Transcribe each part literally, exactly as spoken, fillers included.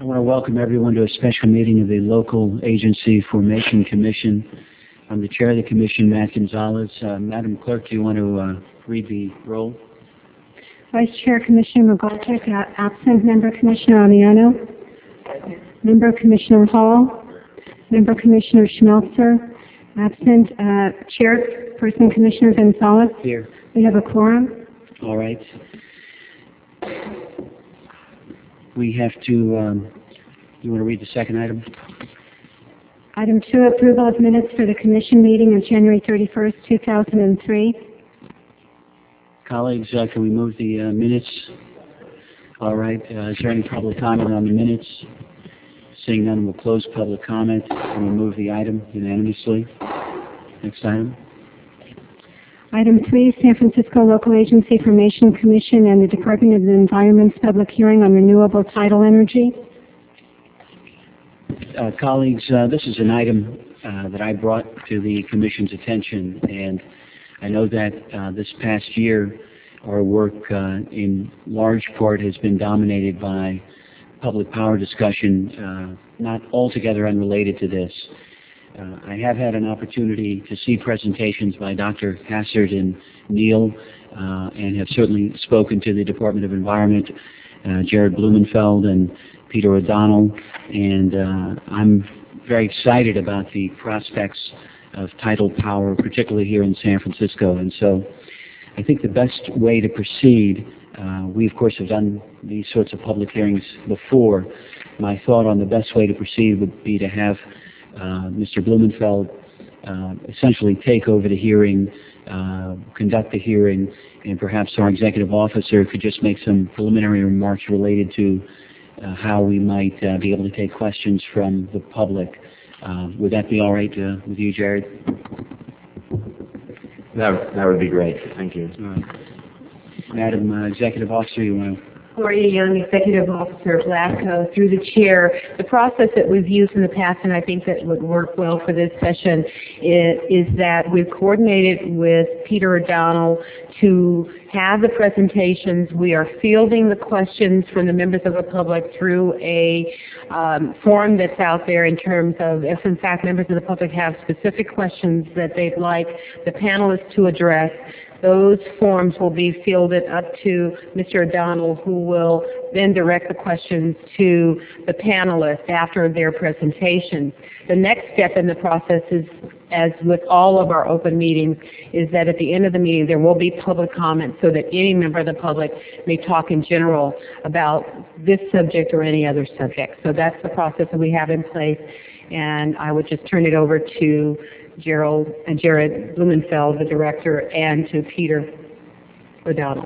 I want to welcome everyone to a special meeting of the Local Agency Formation Commission. I'm the chair of the commission, Matt Gonzalez. Uh, Madam Clerk, do you want to uh, read the roll? Vice Chair Commissioner McGartic, absent. Member Commissioner Amiano. Member Commissioner Hall. Member Commissioner Schmelzer, absent. Uh, Chairperson Commissioner Gonzalez. Here. We have a quorum. All right. We have to, um, you want to read the second item? Item two, approval of minutes for the commission meeting of January thirty-first, two thousand three. Colleagues, uh, can we move the uh, minutes? All right. Uh, is there any public comment on the minutes? Seeing none, we'll close public comment and we'll move the item unanimously. Next item. Item three, San Francisco Local Agency Formation Commission and the Department of the Environment's public hearing on renewable tidal energy. Uh, colleagues, uh, this is an item uh, that I brought to the Commission's attention, and I know that uh, this past year our work uh, in large part has been dominated by public power discussion, uh, not altogether unrelated to this. Uh, I have had an opportunity to see presentations by Doctor Hassard and Neal, uh, and have certainly spoken to the Department of Environment, uh, Jared Blumenfeld and Peter O'Donnell, and uh, I'm very excited about the prospects of tidal power, particularly here in San Francisco. And so I think the best way to proceed, uh, we of course have done these sorts of public hearings before. My thought on the best way to proceed would be to have Uh, Mister Blumenfeld uh, essentially take over the hearing, uh, conduct the hearing, and perhaps our executive officer could just make some preliminary remarks related to uh, how we might uh, be able to take questions from the public. Uh, would that be all right uh, with you, Jared? That, that would be great. Thank you. All right. Madam uh, Executive Officer, you want to... Gloria Young, Executive Officer of LAFCO, through the chair. The process that we've used in the past, and I think that would work well for this session, is, is that we've coordinated with Peter O'Donnell to have the presentations. We are fielding the questions from the members of the public through a um, form that's out there in terms of if in fact members of the public have specific questions that they'd like the panelists to address. Those forms will be fielded up to Mister O'Donnell, who will then direct the questions to the panelists after their presentations. The next step in the process is, as with all of our open meetings, is that at the end of the meeting there will be public comment so that any member of the public may talk in general about this subject or any other subject. So that's the process that we have in place, and I would just turn it over to Gerald and Jared Blumenfeld, the director, and to Peter O'Donnell.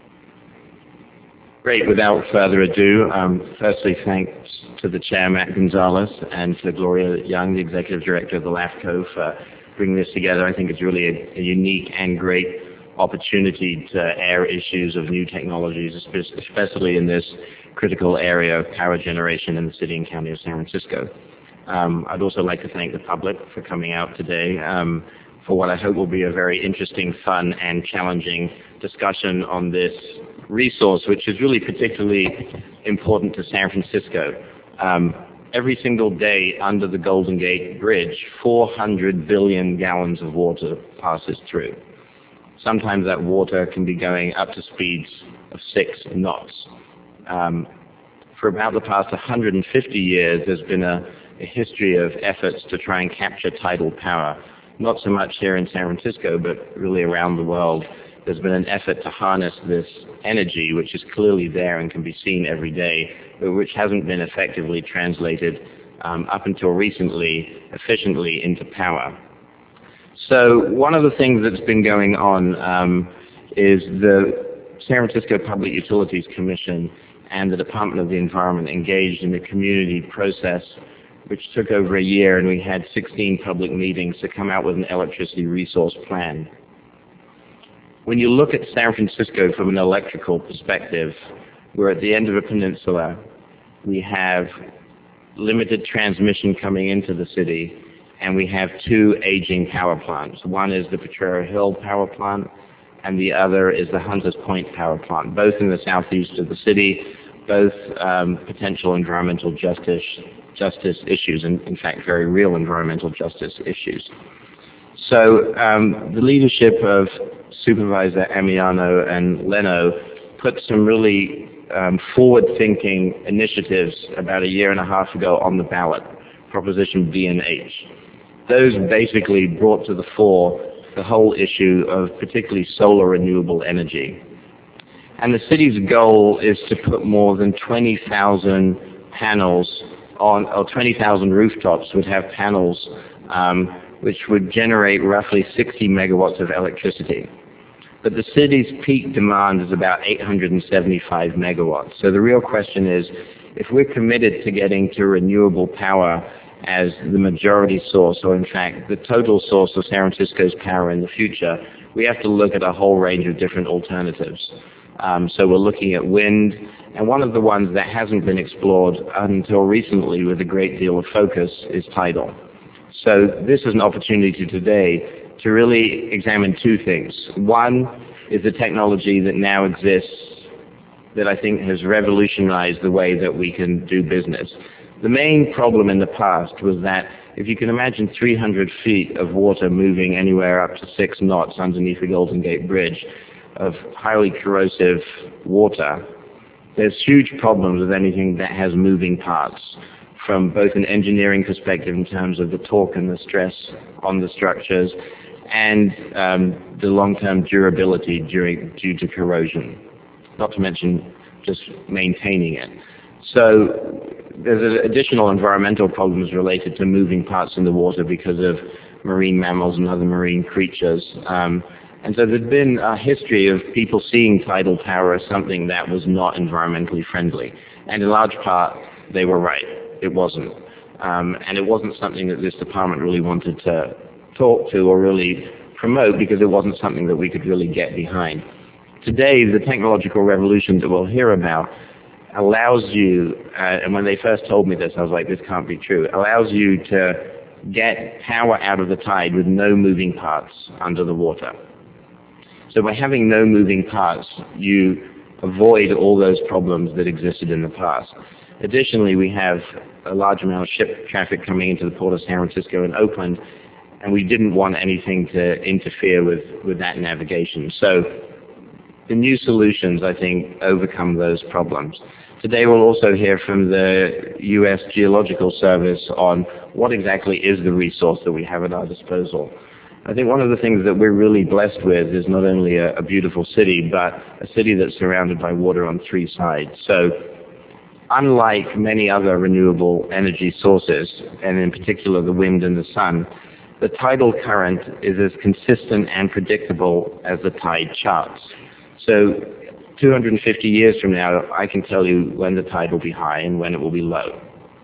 Great. Without further ado, um, firstly, thanks to the chair, Matt Gonzalez, and to Gloria Young, the executive director of the LAFCO, for bringing this together. I think it's really a, a unique and great opportunity to air issues of new technologies, especially in this critical area of power generation in the city and county of San Francisco. Um, I'd also like to thank the public for coming out today um, for what I hope will be a very interesting, fun, and challenging discussion on this resource, which is really particularly important to San Francisco. Um, every single day under the Golden Gate Bridge, four hundred billion gallons of water passes through. Sometimes that water can be going up to speeds of six knots. Um, for about the past one hundred fifty years, there's been a a history of efforts to try and capture tidal power, not so much here in San Francisco, but really around the world. There's been an effort to harness this energy, which is clearly there and can be seen every day, but which hasn't been effectively translated um, up until recently efficiently into power. So one of the things that's been going on um, is the San Francisco Public Utilities Commission and the Department of the Environment engaged in a community process which took over a year, and we had sixteen public meetings to come out with an electricity resource plan. When you look at San Francisco from an electrical perspective, we're at the end of a peninsula. We have limited transmission coming into the city, and we have two aging power plants. One is the Potrero Hill power plant, and the other is the Hunters Point power plant, both in the southeast of the city, both um, potential environmental justice justice issues, and in fact very real environmental justice issues. So um, the leadership of Supervisor Amiano and Leno put some really um, forward-thinking initiatives about a year and a half ago on the ballot, Proposition B and H. Those basically brought to the fore the whole issue of particularly solar renewable energy. And the city's goal is to put more than twenty thousand panels on, or twenty thousand rooftops would have panels um, which would generate roughly sixty megawatts of electricity. But the city's peak demand is about eight hundred seventy-five megawatts. So the real question is, if we're committed to getting to renewable power as the majority source, or in fact the total source of San Francisco's power in the future, we have to look at a whole range of different alternatives. Um, so we're looking at wind, and one of the ones that hasn't been explored until recently with a great deal of focus is tidal. So this is an opportunity today to really examine two things. One is the technology that now exists that I think has revolutionized the way that we can do business. The main problem in the past was that if you can imagine three hundred feet of water moving anywhere up to six knots underneath the Golden Gate Bridge of highly corrosive water, there's huge problems with anything that has moving parts from both an engineering perspective in terms of the torque and the stress on the structures and um, the long-term durability during, due to corrosion, not to mention just maintaining it. So there's additional environmental problems related to moving parts in the water because of marine mammals and other marine creatures. Um, and so there's been a history of people seeing tidal power as something that was not environmentally friendly. And in large part, they were right. It wasn't. Um, and it wasn't something that this department really wanted to talk to or really promote because it wasn't something that we could really get behind. Today, the technological revolution that we'll hear about allows you, uh, and when they first told me this, I was like, this can't be true, allows you to get power out of the tide with no moving parts under the water. So by having no moving parts, you avoid all those problems that existed in the past. Additionally, we have a large amount of ship traffic coming into the port of San Francisco and Oakland, and we didn't want anything to interfere with, with that navigation. So the new solutions, I think, overcome those problems. Today we'll also hear from the U S Geological Service on what exactly is the resource that we have at our disposal. I think one of the things that we're really blessed with is not only a, a beautiful city, but a city that's surrounded by water on three sides. So unlike many other renewable energy sources, and in particular the wind and the sun, the tidal current is as consistent and predictable as the tide charts. So two hundred fifty years from now, I can tell you when the tide will be high and when it will be low.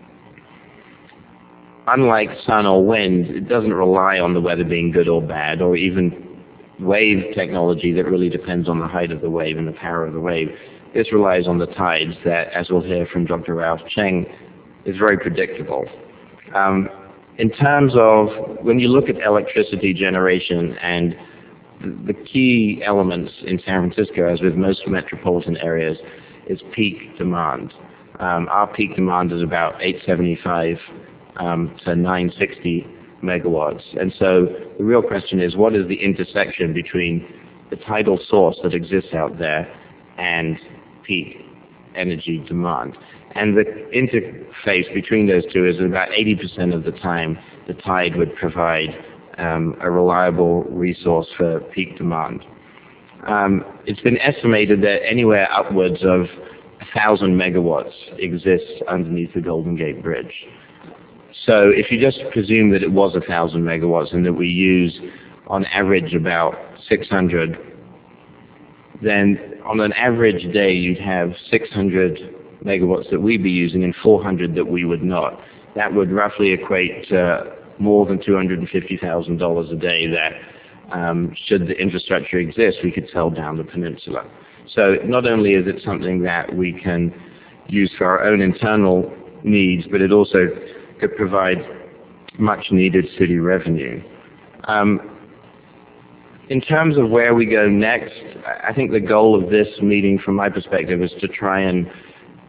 Unlike sun or wind, it doesn't rely on the weather being good or bad, or even wave technology that really depends on the height of the wave and the power of the wave. This relies on the tides that, as we'll hear from Doctor Ralph Cheng, is very predictable. Um, in terms of, when you look at electricity generation, and the key elements in San Francisco, as with most metropolitan areas, is peak demand. Um, our peak demand is about eight seventy-five um, to nine sixty megawatts. And so the real question is, what is the intersection between the tidal source that exists out there and peak energy demand? And the interface between those two is about eighty percent of the time the tide would provide um, a reliable resource for peak demand. Um, it's been estimated that anywhere upwards of one thousand megawatts exists underneath the Golden Gate Bridge. So if you just presume that it was one thousand megawatts and that we use on average about six hundred, then on an average day you'd have six hundred megawatts that we'd be using and four hundred that we would not. That would roughly equate to more than two hundred fifty thousand dollars a day that, um, should the infrastructure exist, we could sell down the peninsula. So not only is it something that we can use for our own internal needs, but it also could provide much needed city revenue. Um, in terms of where we go next, I think the goal of this meeting from my perspective is to try and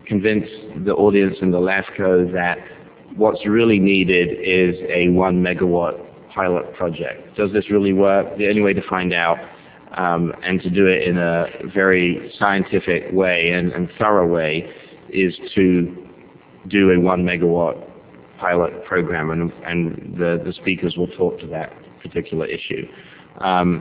convince the audience in the LAFCO that what's really needed is a one megawatt pilot project. Does this really work? The only way to find out um, and to do it in a very scientific way and, and thorough way is to do a one megawatt pilot program, and, and the, the speakers will talk to that particular issue. Um,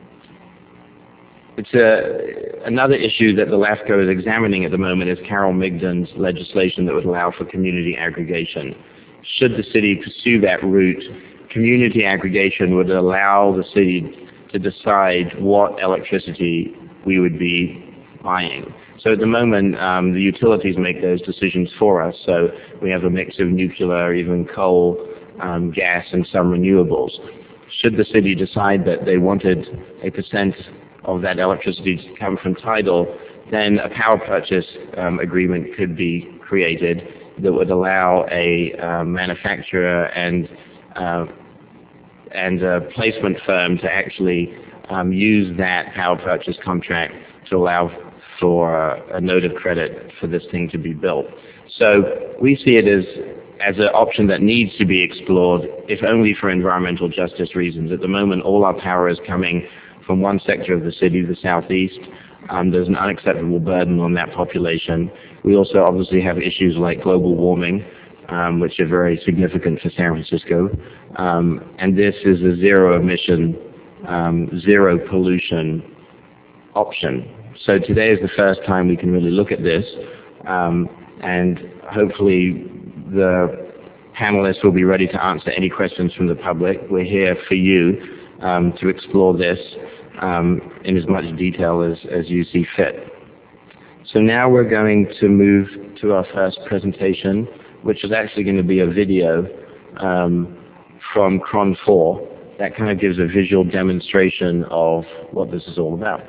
it's a, another issue that the LAFCO is examining at the moment is Carol Migden's legislation that would allow for community aggregation. Should the city pursue that route, community aggregation would allow the city to decide what electricity we would be buying. So at the moment, um, the utilities make those decisions for us. So we have a mix of nuclear, even coal, um, gas, and some renewables. Should the city decide that they wanted a percent of that electricity to come from tidal, then a power purchase um, agreement could be created that would allow a uh, manufacturer and uh, and a placement firm to actually um, use that power purchase contract to allow for a, a note of credit for this thing to be built. So we see it as as an option that needs to be explored, if only for environmental justice reasons. At the moment, all our power is coming from one sector of the city, the southeast. Um, there's an unacceptable burden on that population. We also obviously have issues like global warming, um, which are very significant for San Francisco. Um, and this is a zero emission, um, zero pollution option. So today is the first time we can really look at this, um, and hopefully the panelists will be ready to answer any questions from the public. We're here for you um, to explore this um, in as much detail as, as you see fit. So now we're going to move to our first presentation, which is actually going to be a video um, from Cron four that kind of gives a visual demonstration of what this is all about.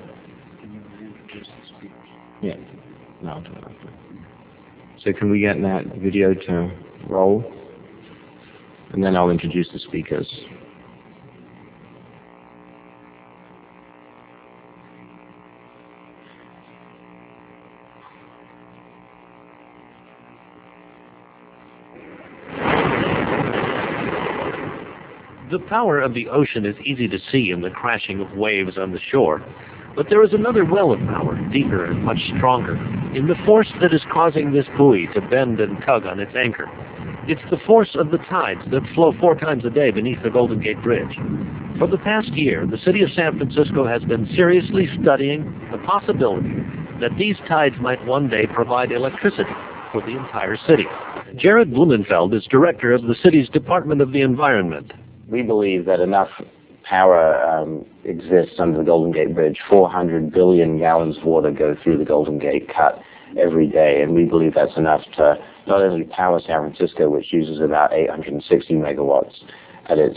Yeah. No. So can we get that video to roll? And then I'll introduce the speakers. The power of the ocean is easy to see in the crashing of waves on the shore. But there is another well of power, deeper and much stronger, in the force that is causing this buoy to bend and tug on its anchor. It's the force of the tides that flow four times a day beneath the Golden Gate Bridge. For the past year, the city of San Francisco has been seriously studying the possibility that these tides might one day provide electricity for the entire city. Jared Blumenfeld is director of the city's Department of the Environment. We believe that enough power um, exists under the Golden Gate Bridge. four hundred billion gallons of water go through the Golden Gate cut every day, and we believe that's enough to not only power San Francisco, which uses about eight hundred sixty megawatts at its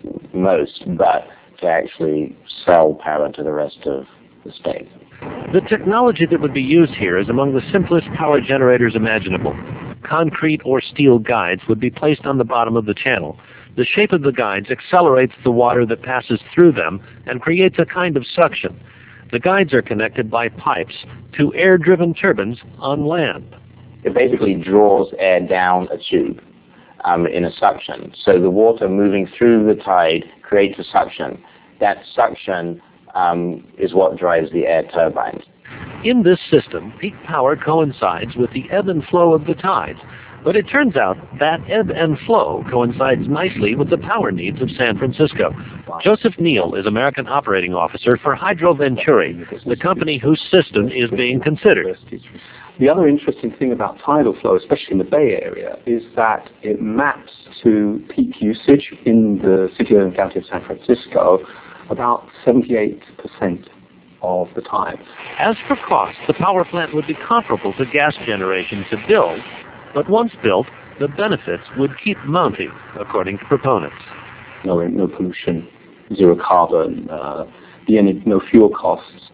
most, but to actually sell power to the rest of the state. The technology that would be used here is among the simplest power generators imaginable. Concrete or steel guides would be placed on the bottom of the channel. The shape of the guides accelerates the water that passes through them and creates a kind of suction. The guides are connected by pipes to air-driven turbines on land. It basically draws air down a tube um, in a suction. So the water moving through the tide creates a suction. That suction um, is what drives the air turbines. In this system, peak power coincides with the ebb and flow of the tides. But it turns out that ebb and flow coincides nicely with the power needs of San Francisco. Joseph Neal is American Operating Officer for Hydro Venturi, the company whose system is being considered. The other interesting thing about tidal flow, especially in the Bay Area, is that it maps to peak usage in the city and county of San Francisco about seventy-eight percent of the time. As for cost, the power plant would be comparable to gas generation to build, but once built, the benefits would keep mounting, according to proponents. No, no pollution, zero carbon, uh, the energy, no fuel costs.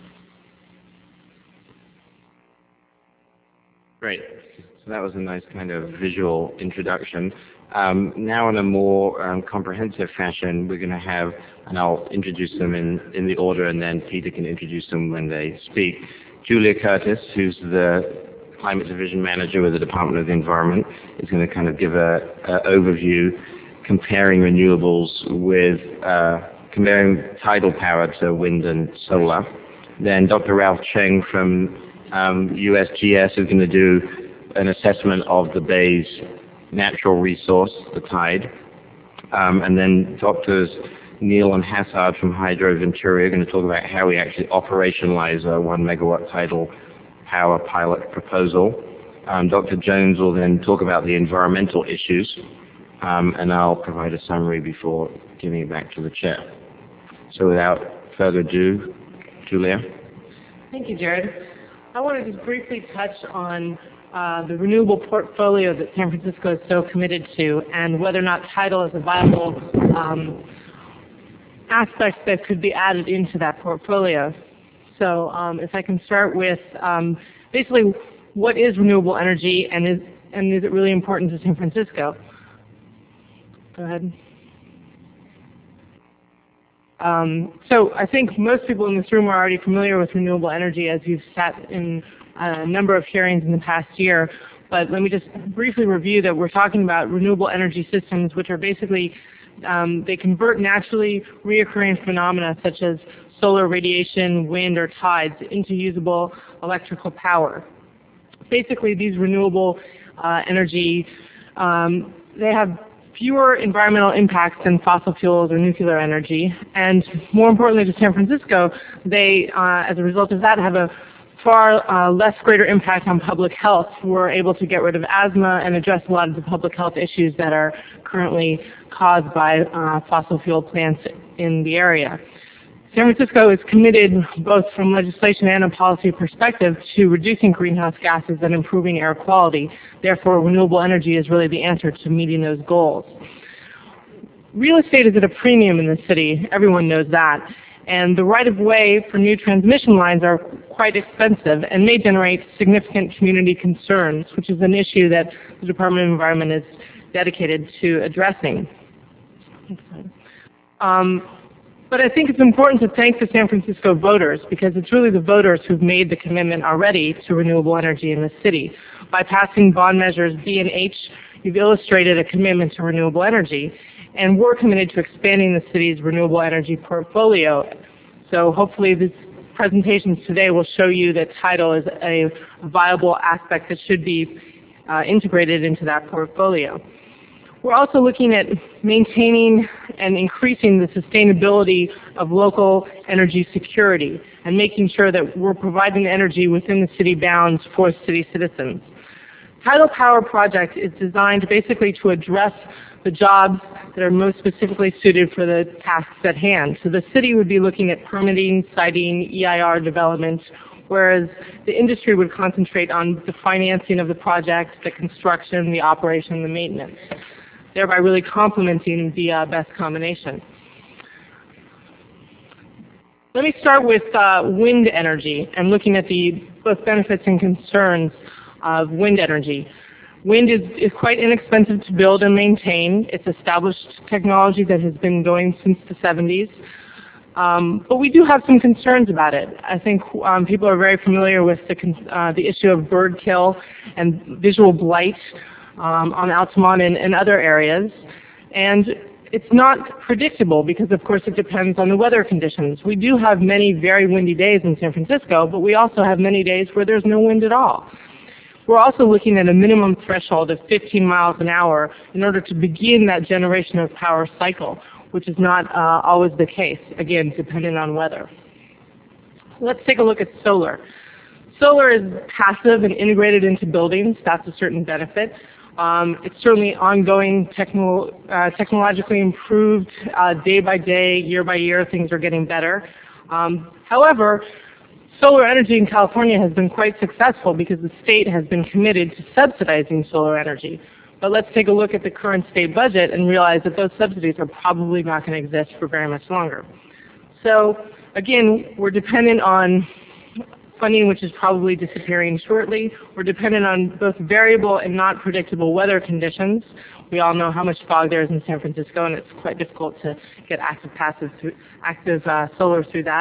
Great. So that was a nice kind of visual introduction. Um, now in a more um, comprehensive fashion, we're going to have, and I'll introduce them in, in the order, and then Peter can introduce them when they speak. Julia Curtis, who's the Climate Division Manager with the Department of the Environment, is going to kind of give a, a overview comparing renewables with uh, comparing tidal power to wind and solar. Then Doctor Ralph Cheng from um, U S G S is going to do an assessment of the bay's natural resource, the tide. Um, and then Doctors Neil and Hassard from Hydro Venturi are going to talk about how we actually operationalize a one megawatt tidal power pilot proposal. Um, Doctor Jones will then talk about the environmental issues, um, and I'll provide a summary before giving it back to the chair. So without further ado, Julia. Thank you, Jared. I want to just briefly touch on uh, the renewable portfolio that San Francisco is so committed to, and whether or not tidal is a viable um, aspect that could be added into that portfolio. So um, if I can start with um, basically what is renewable energy, and is, and is it really important to San Francisco? Go ahead. Um, so I think most people in this room are already familiar with renewable energy, as you've sat in a number of hearings in the past year. But let me just briefly review that we're talking about renewable energy systems, which are basically, um, they convert naturally reoccurring phenomena such as solar radiation, wind, or tides into usable electrical power. Basically, these renewable uh, energy, um, they have fewer environmental impacts than fossil fuels or nuclear energy, and more importantly to San Francisco, they, uh, as a result of that, have a far uh, less greater impact on public health. We're able to get rid of asthma and address a lot of the public health issues that are currently caused by uh, fossil fuel plants in the area. San Francisco is committed, both from legislation and a policy perspective, to reducing greenhouse gases and improving air quality. Therefore, renewable energy is really the answer to meeting those goals. Real estate is at a premium in the city. Everyone knows that. And the right-of-way for new transmission lines are quite expensive and may generate significant community concerns, which is an issue that the Department of Environment is dedicated to addressing. Um, But I think it's important to thank the San Francisco voters, because it's really the voters who've made the commitment already to renewable energy in the city. By passing bond measures B and H, you've illustrated a commitment to renewable energy, and we're committed to expanding the city's renewable energy portfolio. So hopefully these presentations today will show you that tidal is a viable aspect that should be uh, integrated into that portfolio. We're also looking at maintaining and increasing the sustainability of local energy security and making sure that we're providing energy within the city bounds for city citizens. Tidal Power Project is designed basically to address the jobs that are most specifically suited for the tasks at hand. So the city would be looking at permitting, siting, E I R development, whereas the industry would concentrate on the financing of the project, the construction, the operation, the maintenance, thereby really complementing the uh, best combination. Let me start with uh, wind energy and looking at the both benefits and concerns of wind energy. Wind is, is quite inexpensive to build and maintain. It's established technology that has been going since the seventies. Um, but we do have some concerns about it. I think um, people are very familiar with the, uh, the issue of bird kill and visual blight Um, on Altamont and, and other areas. And it's not predictable because, of course, it depends on the weather conditions. We do have many very windy days in San Francisco, but we also have many days where there's no wind at all. We're also looking at a minimum threshold of fifteen miles an hour in order to begin that generation of power cycle, which is not uh, always the case, again, depending on weather. Let's take a look at solar. Solar is passive and integrated into buildings. That's a certain benefit. Um, it's certainly ongoing, techno, uh, technologically improved uh, day by day, year by year. Things are getting better. Um, however, solar energy in California has been quite successful because the state has been committed to subsidizing solar energy. But let's take a look at the current state budget and realize that those subsidies are probably not going to exist for very much longer. So again, we're dependent on funding, which is probably disappearing shortly. We're dependent on both variable and not predictable weather conditions. We all know how much fog there is in San Francisco, and it's quite difficult to get active passive through, active uh, solar through that.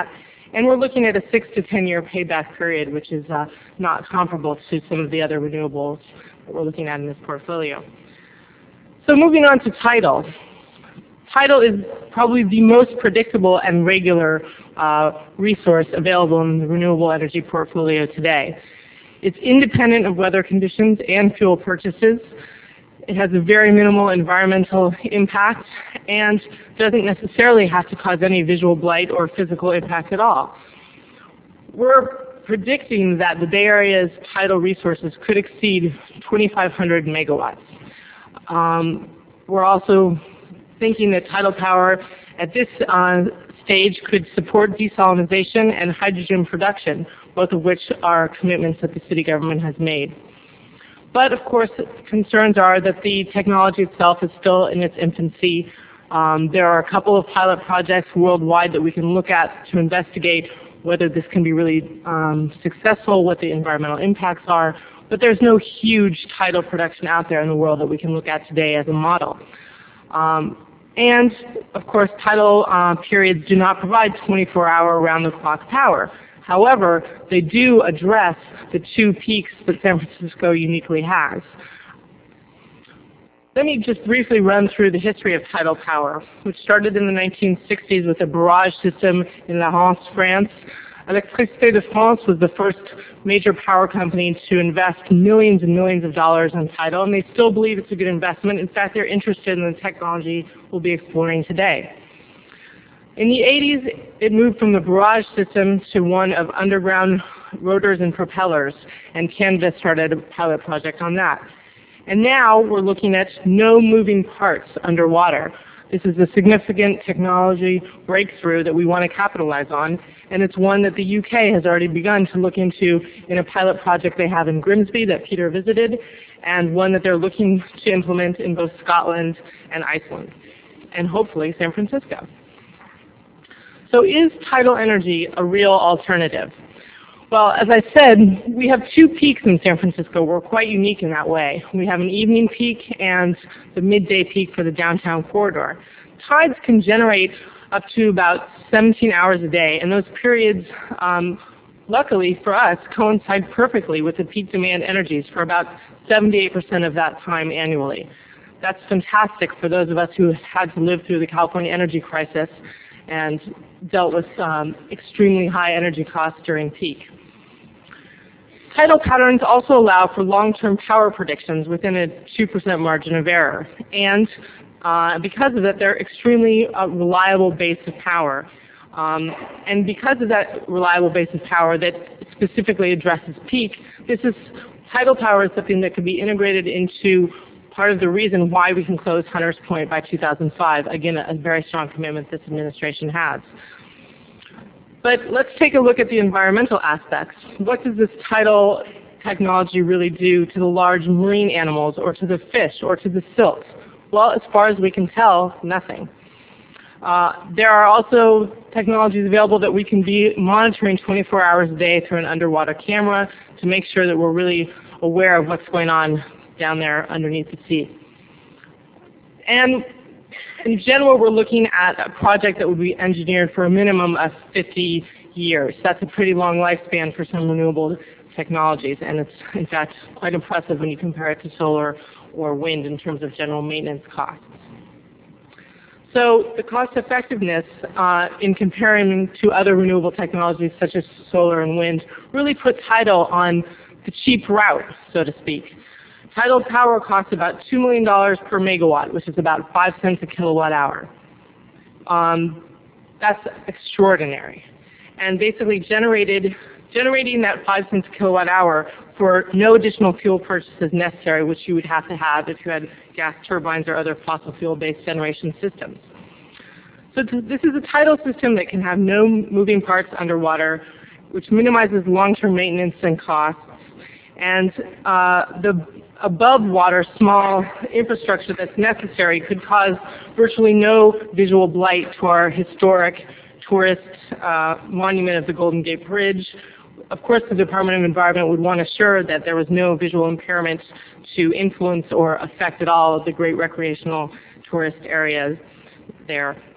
And we're looking at a six to ten year payback period, which is uh, not comparable to some of the other renewables that we're looking at in this portfolio. So moving on to tidal. Tidal is probably the most predictable and regular uh, resource available in the renewable energy portfolio today. It's independent of weather conditions and fuel purchases. It has a very minimal environmental impact and doesn't necessarily have to cause any visual blight or physical impact at all. We're predicting that the Bay Area's tidal resources could exceed twenty-five hundred megawatts. Um, we're also thinking that tidal power at this uh, stage could support desalination and hydrogen production, both of which are commitments that the city government has made. But of course, concerns are that the technology itself is still in its infancy. Um, there are a couple of pilot projects worldwide that we can look at to investigate whether this can be really um, successful, what the environmental impacts are, but there's no huge tidal production out there in the world that we can look at today as a model. Um, and of course, tidal uh, periods do not provide twenty-four hour round-the-clock power. However, they do address the two peaks that San Francisco uniquely has. Let me just briefly run through the history of tidal power, which started in the nineteen sixties with a barrage system in La Rance, France. Électricité de France was the first major power company to invest millions and millions of dollars on tidal, and they still believe it's a good investment. In fact, they're interested in the technology we'll be exploring today. In the eighties, it moved from the barrage system to one of underground rotors and propellers, and Canada started a pilot project on that. And now we're looking at no moving parts underwater. This is a significant technology breakthrough that we want to capitalize on, and it's one that the U K has already begun to look into in a pilot project they have in Grimsby that Peter visited, and one that they're looking to implement in both Scotland and Iceland, and hopefully San Francisco. So is tidal energy a real alternative? Well, as I said, we have two peaks in San Francisco. We're quite unique in that way. We have an evening peak and the midday peak for the downtown corridor. Tides can generate up to about seventeen hours a day, and those periods, um, luckily for us, coincide perfectly with the peak demand energies for about seventy-eight percent of that time annually. That's fantastic for those of us who had to live through the California energy crisis and dealt with um, extremely high energy costs during peak. Tidal patterns also allow for long-term power predictions within a two percent margin of error. And uh, because of that, they're extremely uh, reliable base of power. Um, and because of that reliable base of power that specifically addresses peak, this is, tidal power is something that could be integrated into part of the reason why we can close Hunters Point by two thousand five. Again, a very strong commitment this administration has. But let's take a look at the environmental aspects. What does this tidal technology really do to the large marine animals, or to the fish, or to the silt? Well, as far as we can tell, nothing. Uh, there are also technologies available that we can be monitoring twenty-four hours a day through an underwater camera to make sure that we're really aware of what's going on down there underneath the sea. And in general, we're looking at a project that would be engineered for a minimum of fifty years. That's a pretty long lifespan for some renewable technologies, and it's in fact quite impressive when you compare it to solar or wind in terms of general maintenance costs. So the cost effectiveness uh, in comparing to other renewable technologies such as solar and wind really put tidal on the cheap route, so to speak. Tidal power costs about two million dollars per megawatt, which is about five cents a kilowatt hour. Um, that's extraordinary. And basically generated, generating that five cents a kilowatt hour for no additional fuel purchases necessary, which you would have to have if you had gas turbines or other fossil fuel-based generation systems. So this is a tidal system that can have no moving parts underwater, which minimizes long-term maintenance and costs. And uh, the above water small infrastructure that's necessary could cause virtually no visual blight to our historic tourist uh, monument of the Golden Gate Bridge. Of course, the Department of Environment would want to assure that there was no visual impairment to influence or affect at all the great recreational tourist areas there.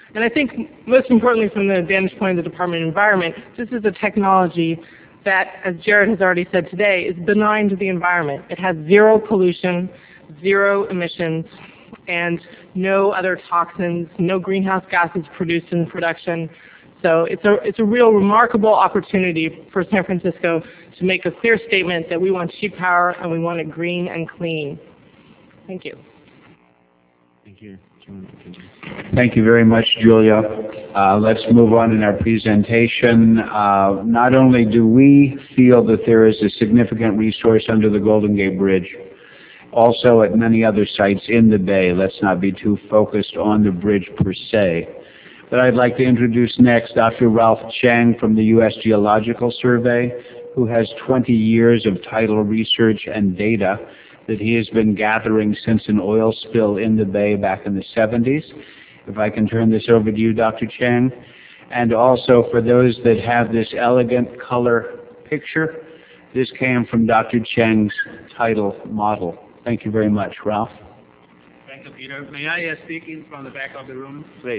And I think most importantly from the vantage point of the Department of Environment, this is a technology that, as Jared has already said today, is benign to the environment. It has zero pollution, zero emissions, and no other toxins, no greenhouse gases produced in production. So it's a, it's a real remarkable opportunity for San Francisco to make a clear statement that we want cheap power and we want it green and clean. Thank you. Thank you. Thank you very much, Julia. Uh, let's move on in our presentation. Uh, not only do we feel that there is a significant resource under the Golden Gate Bridge, also at many other sites in the Bay. Let's not be too focused on the bridge per se. But I'd like to introduce next Doctor Ralph Chang from the U S Geological Survey, who has twenty years of tidal research and data that he has been gathering since an oil spill in the Bay back in the seventies. If I can turn this over to you, Doctor Chang. And also for those that have this elegant color picture, this came from Doctor Chang's tidal model. Thank you very much. Ralph? Thank you, Peter. May I uh, speak in from the back of the room? Please.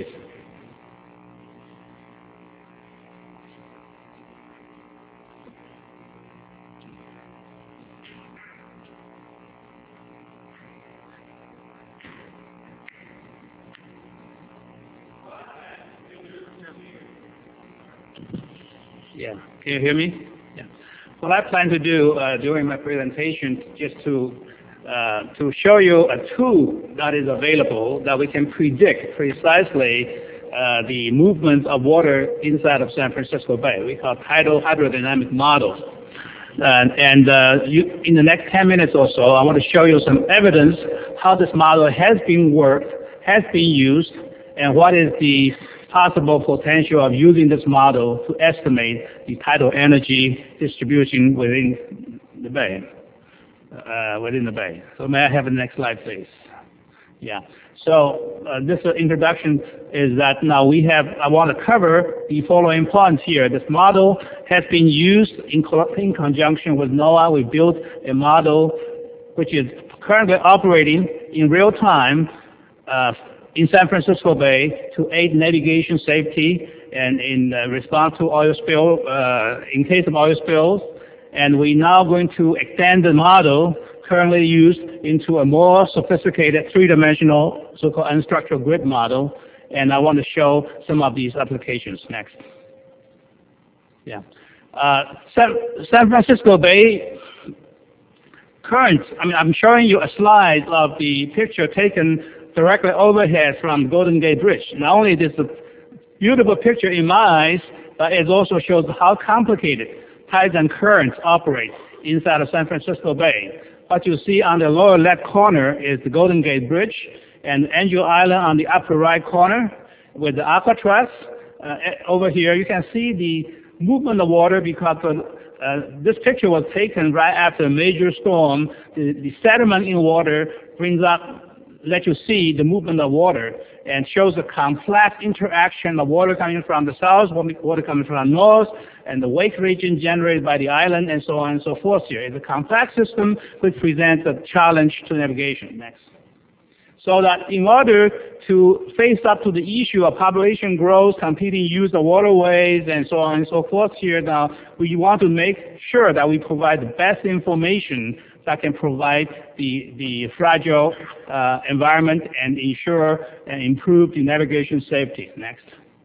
Yeah. Can you hear me? Yeah. What I plan to do uh, during my presentation just to uh, to show you a tool that is available that we can predict precisely uh, the movement of water inside of San Francisco Bay. We call tidal hydrodynamic models. And, and uh, you, in the next ten minutes or so, I want to show you some evidence how this model has been worked, has been used, and what is the possible potential of using this model to estimate the tidal energy distribution within the bay. Uh, within the bay. So may I have the next slide, please? Yeah. So uh, this uh, introduction is that now we have, I want to cover the following points here. This model has been used in, co in conjunction with NOAA. We built a model which is currently operating in real time uh, in San Francisco Bay to aid navigation safety and in uh, response to oil spill, uh, in case of oil spills. And we're now going to extend the model currently used into a more sophisticated three-dimensional so-called unstructured grid model. And I want to show some of these applications next. Yeah. Uh, San, San Francisco Bay current, I mean, I'm showing you a slide of the picture taken directly overhead from Golden Gate Bridge. Not only is this a beautiful picture in my eyes, but it also shows how complicated tides and currents operate inside of San Francisco Bay. What you see on the lower left corner is the Golden Gate Bridge and Angel Island on the upper right corner with the Alcatraz. Uh, over here you can see the movement of water because of, uh, this picture was taken right after a major storm. The, the sediment in water brings up let you see the movement of water and shows the complex interaction of water coming from the south, water coming from the north, and the wake region generated by the island, and so on and so forth here. It's a complex system which presents a challenge to navigation. Next. So that in order to face up to the issue of population growth, competing use of waterways, and so on and so forth here, now we want to make sure that we provide the best information that can provide the, the fragile uh, environment and ensure and improve the navigation safety. Next.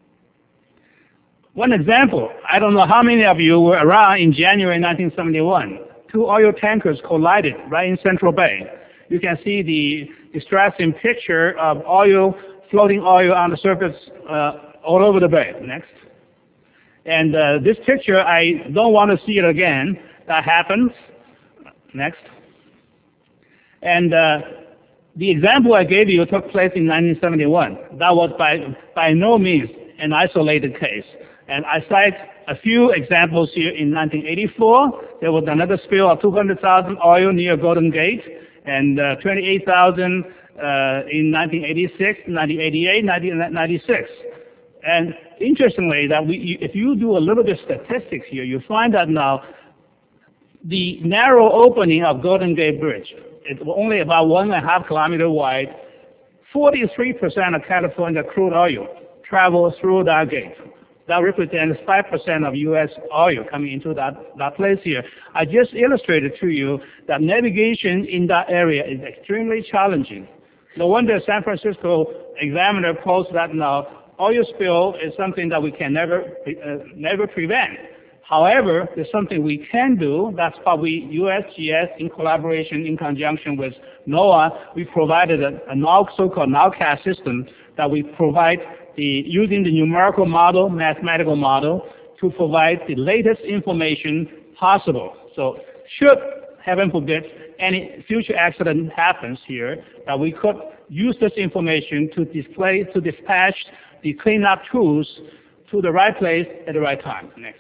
One example, I don't know how many of you were around in January nineteen seventy-one. Two oil tankers collided right in Central Bay. You can see the distressing picture of oil, floating oil on the surface uh, all over the bay. Next. And uh, this picture, I don't want to see it again. That happens. Next. And uh, the example I gave you took place in nineteen seventy-one. That was by, by no means an isolated case. And I cite a few examples here. In nineteen eighty-four, there was another spill of two hundred thousand oil near Golden Gate, and uh, twenty-eight thousand uh, in nineteen eighty-six, nineteen eighty-eight, nineteen ninety-six. And interestingly, that we, if you do a little bit of statistics here, you find that now the narrow opening of Golden Gate Bridge, it's only about one and a half kilometer wide. forty-three percent of California crude oil travel through that gate. That represents five percent of U S oil coming into that, that place here. I just illustrated to you that navigation in that area is extremely challenging. No wonder San Francisco Examiner quotes that now oil spill is something that we can never, uh, never prevent. However, there's something we can do. That's why we, U S G S, in collaboration, in conjunction with NOAA, we provided a, a now so-called nowcast system that we provide the, using the numerical model, mathematical model, to provide the latest information possible. So should, heaven forbid, any future accident happens here, that we could use this information to display, to dispatch the cleanup tools to the right place at the right time. Next.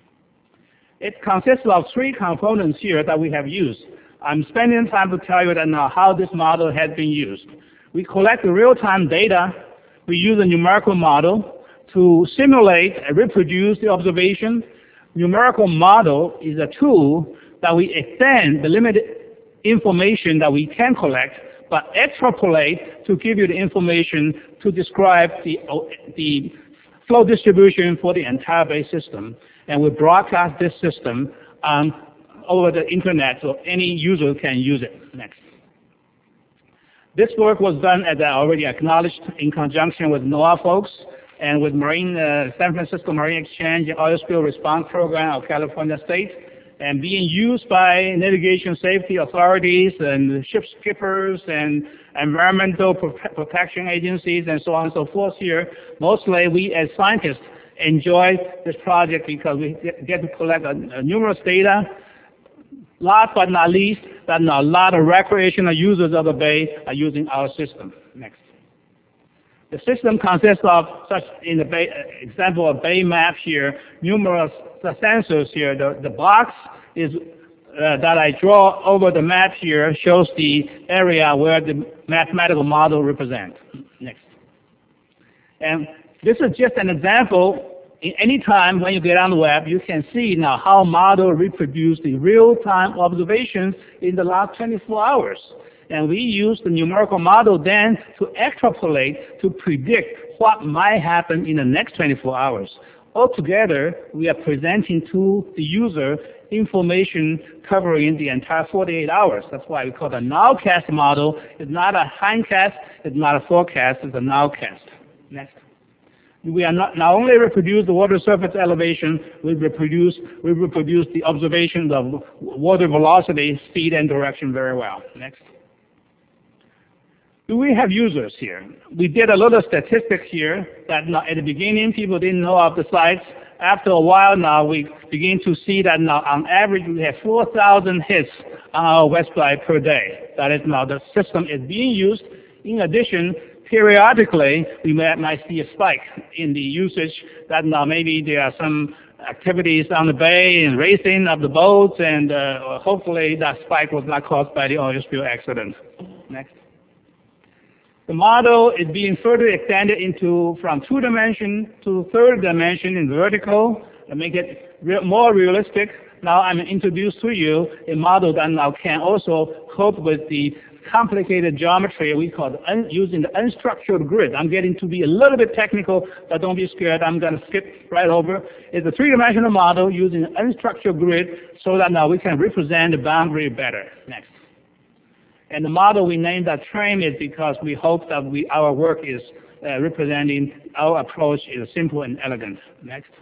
It consists of three components here that we have used. I'm spending time to tell you that now how this model has been used. We collect the real-time data. We use a numerical model to simulate and reproduce the observation. Numerical model is a tool that we extend the limited information that we can collect, but extrapolate to give you the information to describe the, the flow distribution for the entire Bay system. And we broadcast this system um, over the internet so any user can use it. Next. This work was done, as I already acknowledged, in conjunction with NOAA folks and with Marine, uh, San Francisco Marine Exchange and Oil Spill Response Program of California State, and being used by navigation safety authorities and ship skippers and environmental pro protection agencies and so on and so forth here. Mostly we as scientists enjoy this project because we get to collect a, a numerous data. Last but not least, that a lot of recreational users of the Bay are using our system. Next. The system consists of such, in the Bay, example of Bay map here, numerous sensors here. The, the box is uh, that I draw over the map here shows the area where the mathematical model represents. Next. And this is just an example. In any time when you get on the web, you can see now how model reproduce the real-time observations in the last twenty-four hours. And we use the numerical model then to extrapolate to predict what might happen in the next twenty-four hours. Altogether, we are presenting to the user information covering the entire forty-eight hours. That's why we call it a nowcast model. It's not a hindcast, it's not a forecast, it's a nowcast. Next. We are not, not only reproduce the water surface elevation, we reproduce, we reproduce the observations of water velocity, speed, and direction very well. Next. Do we have users here? We did a little statistics here that at the beginning people didn't know of the sites. After a while now, we begin to see that now on average we have four thousand hits on our website per day. That is now the system is being used. In addition, periodically, we might, might see a spike in the usage that now maybe there are some activities on the bay and racing of the boats, and uh, hopefully that spike was not caused by the oil spill accident. Next. The model is being further extended into from two dimension to third dimension in vertical to make it re more realistic. Now I'm introduced to you a model that now can also cope with the complicated geometry we call the un using the unstructured grid. I'm getting to be a little bit technical, but don't be scared. I'm going to skip right over. It's a three-dimensional model using an unstructured grid so that now we can represent the boundary better. Next. And the model we named that TRAIN is because we hope that we, our work is uh, representing our approach is simple and elegant. Next.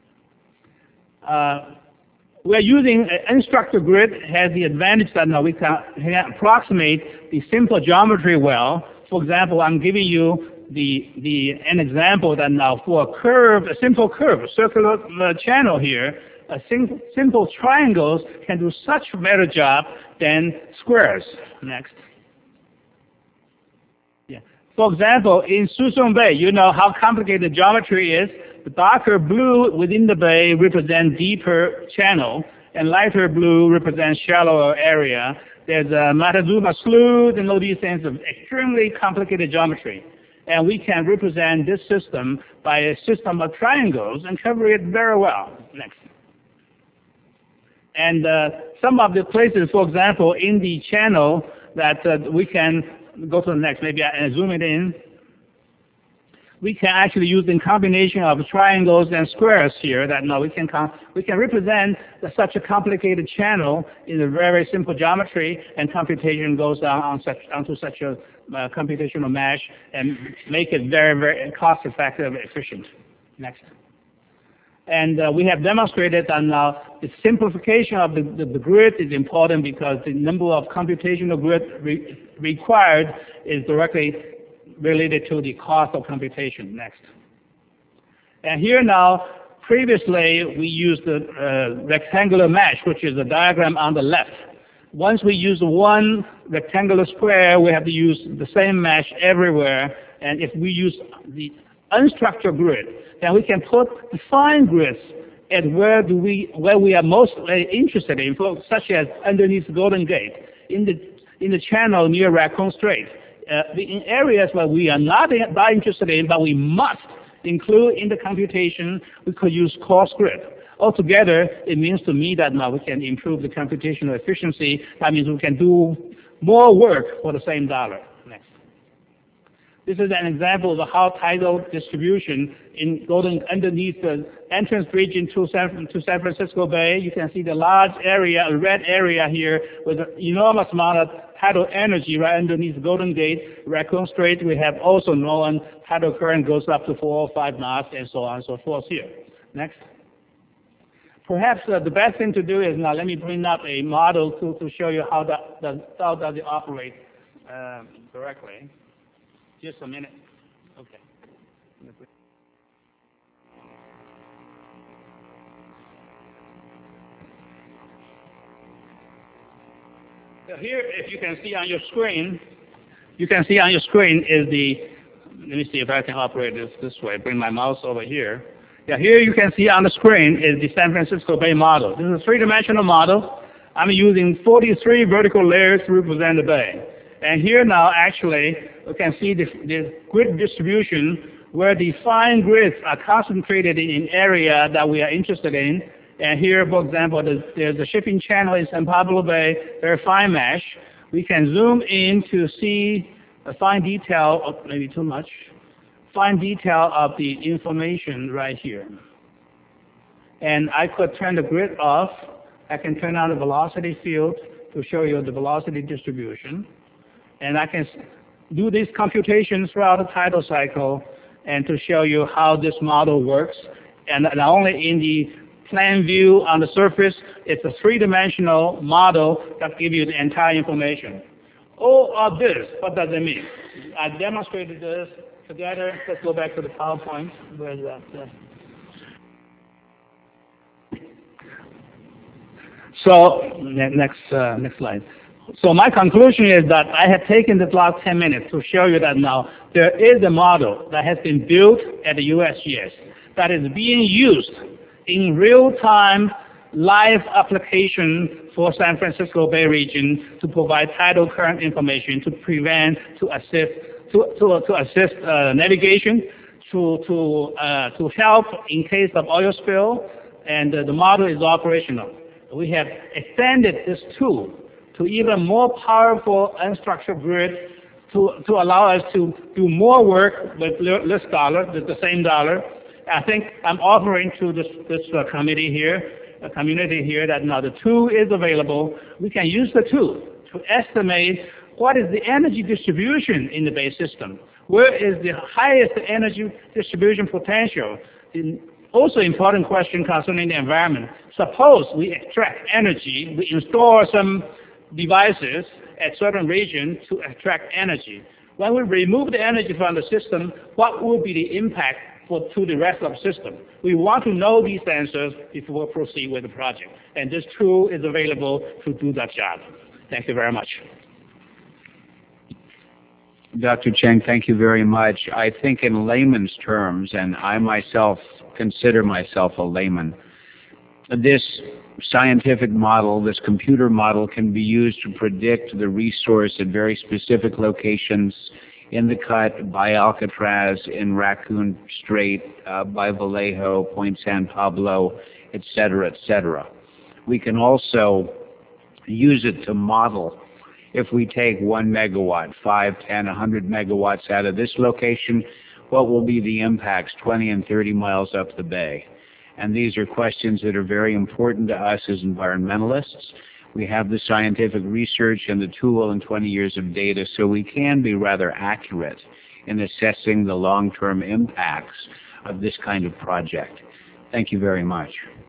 Uh, We're using an unstructured grid. Has the advantage that now we can, can approximate the simple geometry well. For example, I'm giving you the, the, an example that now for a curve, a simple curve, a circular uh, channel here, a sim simple triangles can do such a better job than squares. Next. Yeah. For example, in Susong Bay, you know how complicated geometry is. The darker blue within the bay represents deeper channel, and lighter blue represents shallower area. There's a Montezuma Slough and all these things of extremely complicated geometry. And we can represent this system by a system of triangles and cover it very well. Next. And uh, some of the places, for example, in the channel that uh, we can go to the next, maybe I zoom it in. we can actually use in combination of triangles and squares here that now we can we can represent the, such a complicated channel in a very simple geometry, and computation goes on, on such onto such a uh, computational mesh and make it very very cost effective and efficient. Next. And uh, we have demonstrated that now the simplification of the, the, the grid is important because the number of computational grid re required is directly related to the cost of computation. Next. And here now, previously we used the uh, rectangular mesh, which is the diagram on the left. Once we use one rectangular square, we have to use the same mesh everywhere. And if we use the unstructured grid, then we can put the fine grids at where do we where we are most interested in, such as underneath Golden Gate, in the in the channel near Raccoon Strait. Uh, in areas where we are not that interested in, but we must include in the computation, we could use coarse grid. Altogether, it means to me that now we can improve the computational efficiency. That means we can do more work for the same dollar. Next. This is an example of how tidal distribution in Golden underneath the entrance bridge into San, to San Francisco Bay. You can see the large area, a red area here with an enormous amount of tidal energy right underneath Golden Gate, Raccoon Strait. We have also known tidal current goes up to four or five knots and so on and so forth here. Next. Perhaps uh, the best thing to do is now let me bring up a model to, to show you how that, that how does it operate um, correctly. Just a minute. Okay. So here, if you can see on your screen, you can see on your screen is the, let me see if I can operate this this way. Bring my mouse over here. Yeah, here you can see on the screen is the San Francisco Bay model. This is a three-dimensional model. I'm using forty-three vertical layers to represent the bay. And here now, actually, you can see the, the grid distribution where the fine grids are concentrated in an area that we are interested in. And here, for example, there's, there's a shipping channel in San Pablo Bay, very fine mesh. We can zoom in to see a fine detail, of, maybe too much, fine detail of the information right here. And I could turn the grid off. I can turn on the velocity field to show you the velocity distribution. And I can do these computations throughout the tidal cycle and to show you how this model works. And not only in the plan view on the surface, it's a three-dimensional model that gives you the entire information. All of this, what does it mean? I demonstrated this together. Let's go back to the PowerPoint. Where's that? Yeah. So next, uh, next slide. So my conclusion is that I have taken the last ten minutes to show you that now there is a model that has been built at the U S G S that is being used in real-time live application for San Francisco Bay region to provide tidal current information to prevent, to assist, to, to, to assist uh, navigation, to, to, uh, to help in case of oil spill, and uh, the model is operational. We have extended this tool to even more powerful unstructured grid to, to allow us to do more work with less dollar, with the same dollar. I think I'm offering to this, this uh, committee here, a community here, that now the tool is available. We can use the tool to estimate what is the energy distribution in the Bay system. Where is the highest energy distribution potential? The also important question concerning the environment. Suppose we extract energy, we install some devices at certain regions to extract energy. When we remove the energy from the system, what will be the impact for, to the rest of the system? We want to know these answers before we proceed with the project. And this tool is available to do that job. Thank you very much. Doctor Cheng, thank you very much. I think in layman's terms, and I myself consider myself a layman, this scientific model, this computer model, can be used to predict the resource at very specific locations in the cut, by Alcatraz, in Raccoon Strait, uh, by Vallejo, Point San Pablo, et cetera, et cetera. We can also use it to model if we take one megawatt, five, ten, a hundred megawatts out of this location, what will be the impacts twenty and thirty miles up the bay? And these are questions that are very important to us as environmentalists. We have the scientific research and the tool and twenty years of data, so we can be rather accurate in assessing the long-term impacts of this kind of project. Thank you very much.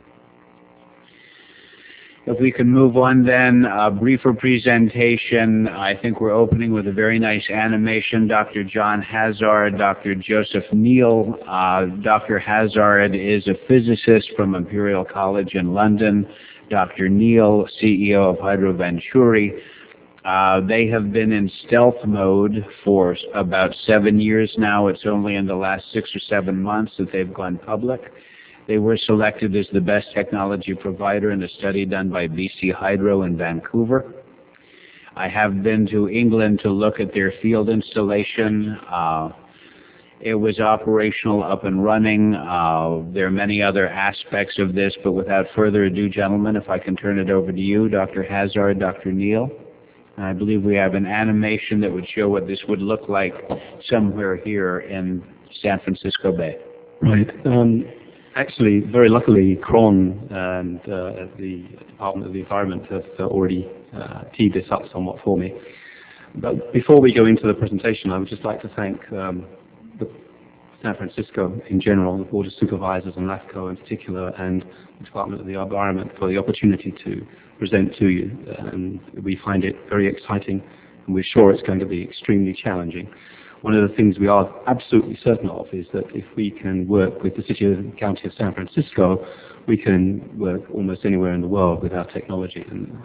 If we can move on then, a briefer presentation. I think we're opening with a very nice animation. Doctor John Hazard, Doctor Joseph Neal. Uh, Doctor Hazard is a physicist from Imperial College in London. Doctor Neal, C E O of Hydro Venturi. Uh, they have been in stealth mode for about seven years now. It's only in the last six or seven months that they've gone public. They were selected as the best technology provider in a study done by B C Hydro in Vancouver. I have been to England to look at their field installation. Uh, it was operational, up and running. Uh, there are many other aspects of this, but without further ado, gentlemen, if I can turn it over to you, Doctor Hazard, Doctor Neal. I believe we have an animation that would show what this would look like somewhere here in San Francisco Bay. Right. Um, actually, very luckily, Cron and uh, the Department of the Environment have uh, already uh, teed this up somewhat for me. But before we go into the presentation, I would just like to thank um, the San Francisco in general, the Board of Supervisors and LAFCO in particular, and the Department of the Environment for the opportunity to present to you. And we find it very exciting, and we're sure it's going to be extremely challenging. One of the things we are absolutely certain of is that if we can work with the City and County of San Francisco, we can work almost anywhere in the world with our technology. And,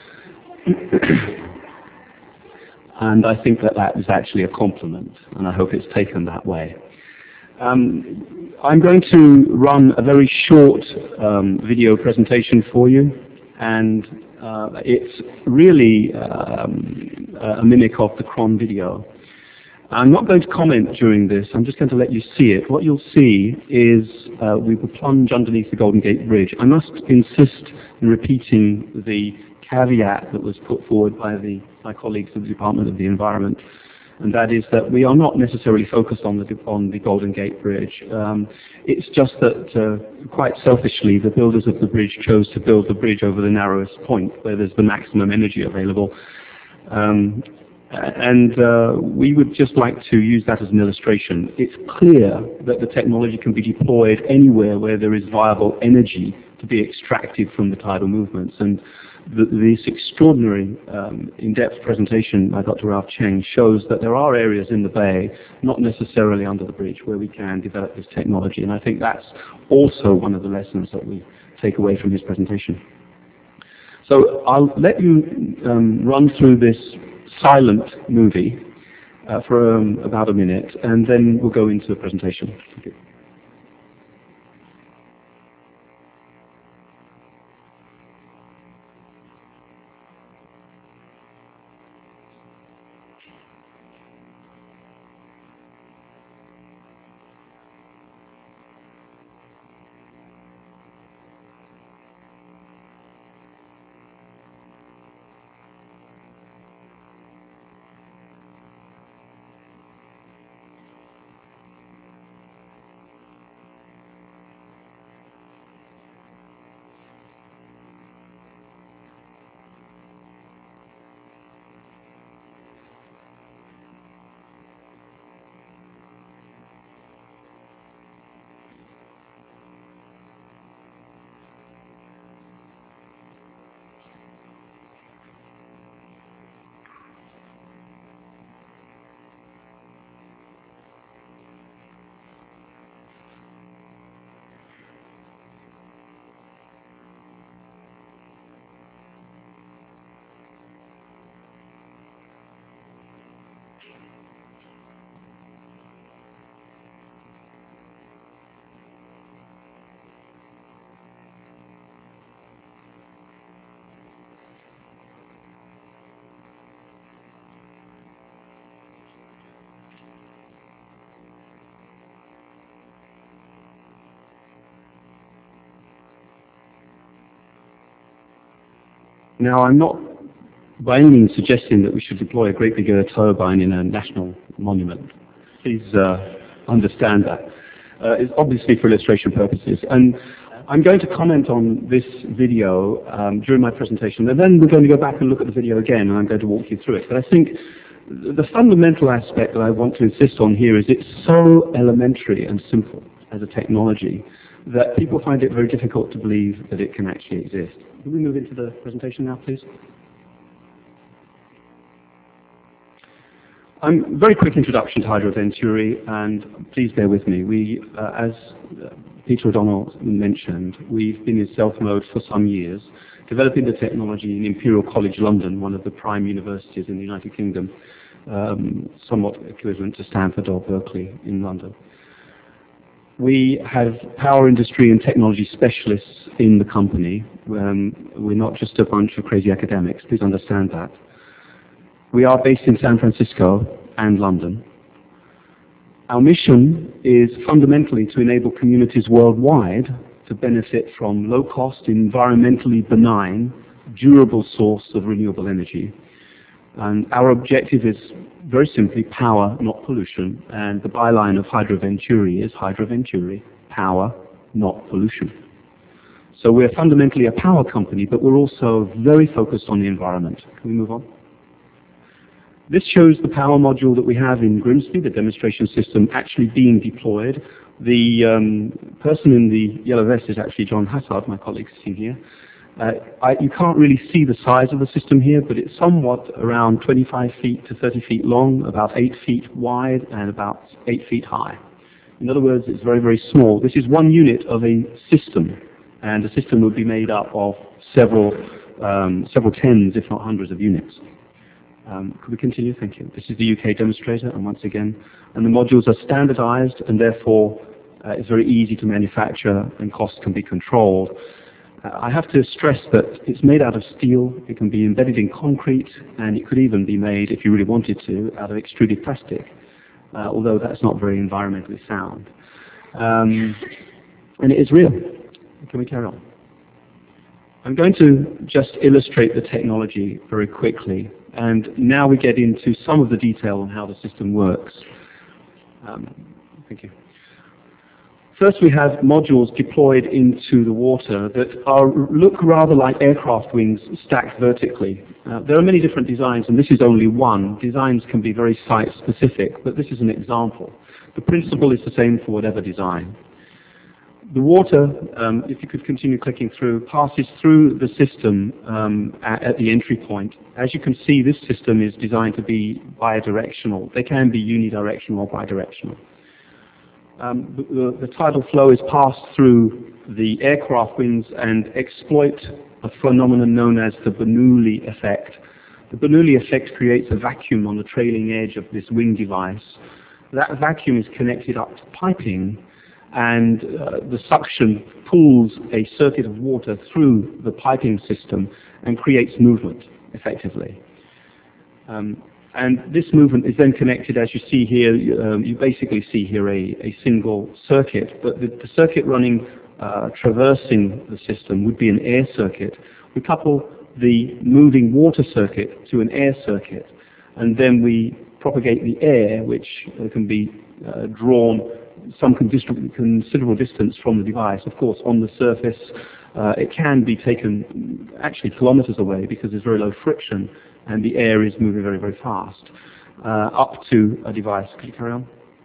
and I think that that is actually a compliment, and I hope it's taken that way. Um, I'm going to run a very short um, video presentation for you, and uh, it's really um, a mimic of the Cron video. I'm not going to comment during this, I'm just going to let you see it. What you'll see is uh, we will plunge underneath the Golden Gate Bridge. I must insist in repeating the caveat that was put forward by the, my colleagues of the Department of the Environment, and that is that we are not necessarily focused on the, on the Golden Gate Bridge. Um, it's just that, uh, quite selfishly, the builders of the bridge chose to build the bridge over the narrowest point, where there's the maximum energy available. Um, and uh, we would just like to use that as an illustration. It's clear that the technology can be deployed anywhere where there is viable energy to be extracted from the tidal movements. And The, this extraordinary um, in-depth presentation by Doctor Ralph Cheng shows that there are areas in the bay, not necessarily under the bridge, where we can develop this technology. And I think that's also one of the lessons that we take away from his presentation. So I'll let you um, run through this silent movie uh, for um, about a minute, and then we'll go into the presentation. Thank you. Now, I'm not by any means suggesting that we should deploy a great big air turbine in a national monument. Please uh, understand that. Uh, it's obviously for illustration purposes. And I'm going to comment on this video um, during my presentation, and then we're going to go back and look at the video again, and I'm going to walk you through it. But I think the fundamental aspect that I want to insist on here is it's so elementary and simple as a technology that people find it very difficult to believe that it can actually exist. Can we move into the presentation now, please? Um, very quick introduction to Hydra Venturi, and please bear with me. We, uh, as uh, Peter O'Donnell mentioned, we've been in stealth mode for some years, developing the technology in Imperial College London, one of the prime universities in the United Kingdom, um, somewhat equivalent to Stanford or Berkeley in London. We have power industry and technology specialists in the company. Um, we're not just a bunch of crazy academics, please understand that. We are based in San Francisco and London. Our mission is fundamentally to enable communities worldwide to benefit from low-cost, environmentally benign, durable source of renewable energy. And our objective is very simply power, not pollution. And the byline of Hydra Venturi is Hydra Venturi, power, not pollution. So we're fundamentally a power company, but we're also very focused on the environment. Can we move on? This shows the power module that we have in Grimsby, the demonstration system, actually being deployed. The um, person in the yellow vest is actually John Hassard, my colleague sitting here. Uh, I, you can't really see the size of the system here, but it's somewhat around twenty-five feet to thirty feet long, about eight feet wide, and about eight feet high. In other words, it's very, very small. This is one unit of a system, and the system would be made up of several, um, several tens, if not hundreds of units. Um, could we continue? Thank you. This is the U K demonstrator, and once again, and the modules are standardized, and therefore uh, it's very easy to manufacture, and costs can be controlled. Uh, I have to stress that it's made out of steel, it can be embedded in concrete, and it could even be made, if you really wanted to, out of extruded plastic, uh, although that's not very environmentally sound. Um, and it is real. Can we carry on? I'm going to just illustrate the technology very quickly. And now we get into some of the detail on how the system works. Um, thank you. First, we have modules deployed into the water that are, look rather like aircraft wings stacked vertically. Uh, there are many different designs, and this is only one. Designs can be very site-specific, but this is an example. The principle is the same for whatever design. The water, um, if you could continue clicking through, passes through the system um, at, at the entry point. As you can see, this system is designed to be bidirectional. They can be unidirectional or bidirectional. Um, the, the tidal flow is passed through the aircraft wings and exploit a phenomenon known as the Bernoulli effect. The Bernoulli effect creates a vacuum on the trailing edge of this wing device. That vacuum is connected up to piping, and uh, the suction pulls a circuit of water through the piping system and creates movement, effectively. Um, and this movement is then connected, as you see here, um, you basically see here a, a single circuit, but the, the circuit running, uh, traversing the system would be an air circuit. We couple the moving water circuit to an air circuit, and then we propagate the air, which uh, can be uh, drawn some considerable distance from the device. Of course, on the surface, uh, it can be taken actually kilometers away because there's very low friction and the air is moving very, very fast uh, up to a device. Could you carry on?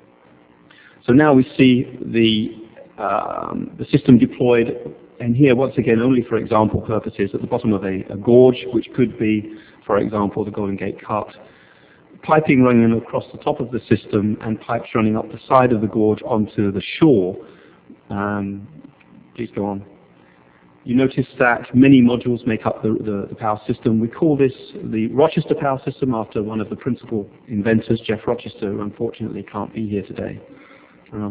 So now we see the, um, the system deployed, and here, once again, only for example purposes, at the bottom of a, a gorge, which could be, for example, the Golden Gate Cut. Piping running across the top of the system and pipes running up the side of the gorge onto the shore. Um, please go on. You notice that many modules make up the, the, the power system. We call this the Rochester Power System after one of the principal inventors, Jeff Rochester, who unfortunately can't be here today. Uh,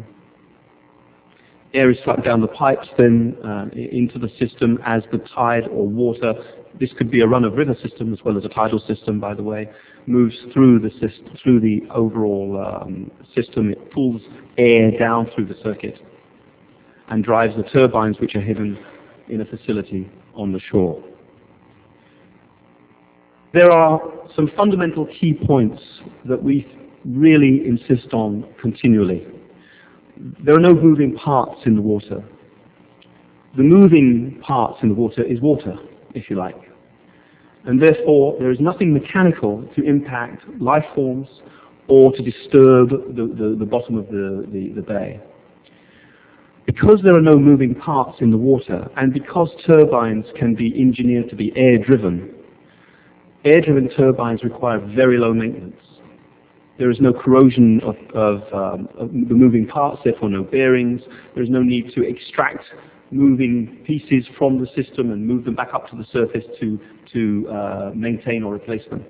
air is sucked down the pipes then uh, into the system as the tide or water, this could be a run-of-river system as well as a tidal system, by the way, moves through the system, through the overall um, system. It pulls air down through the circuit and drives the turbines which are hidden in a facility on the shore. There are some fundamental key points that we really insist on continually. there are no moving parts in the water. The moving parts in the water is water, if you like. And therefore, there is nothing mechanical to impact life forms or to disturb the, the, the bottom of the, the, the bay. Because there are no moving parts in the water, and because turbines can be engineered to be air-driven, air-driven turbines require very low maintenance. There is no corrosion of, of, um, of the moving parts, therefore no bearings. There is no need to extract moving pieces from the system and move them back up to the surface to, to uh, maintain or replace them.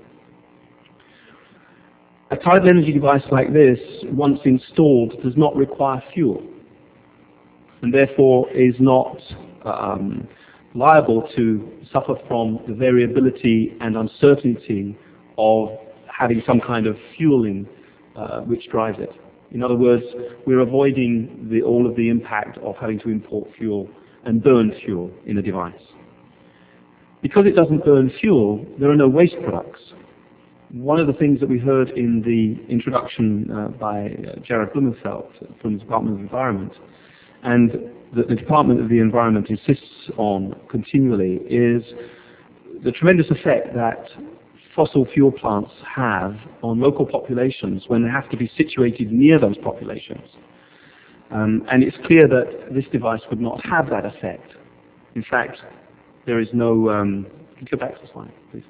A tidal energy device like this, once installed, does not require fuel, and therefore is not um, liable to suffer from the variability and uncertainty of having some kind of fueling uh, which drives it. In other words, we're avoiding the, all of the impact of having to import fuel and burn fuel in a device. Because it doesn't burn fuel, there are no waste products. One of the things that we heard in the introduction uh, by uh, Jared Blumenfeld from the Department of Environment, and that the Department of the Environment insists on continually, is the tremendous effect that fossil fuel plants have on local populations when they have to be situated near those populations. Um, and it's clear that this device would not have that effect. In fact, there is no... Um, can you go back to the slide, please?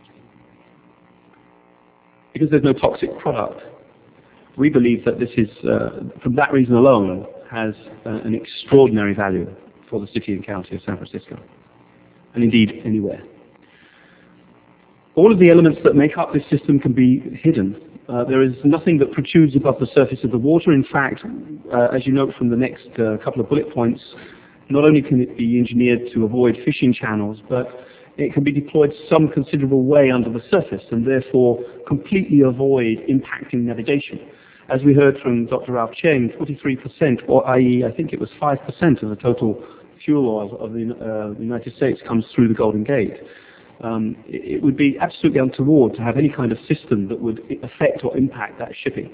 Because there's no toxic product, we believe that this is, uh, from that reason alone, has uh, an extraordinary value for the city and county of San Francisco, and indeed anywhere. All of the elements that make up this system can be hidden. Uh, there is nothing that protrudes above the surface of the water. In fact, uh, as you note from the next uh, couple of bullet points, not only can it be engineered to avoid fishing channels, but it can be deployed some considerable way under the surface and therefore completely avoid impacting navigation. As we heard from Doctor Ralph Cheng, forty-three percent, or that is I think it was five percent of the total fuel oil of the, uh, the United States comes through the Golden Gate. Um, it, it would be absolutely untoward to have any kind of system that would affect or impact that shipping.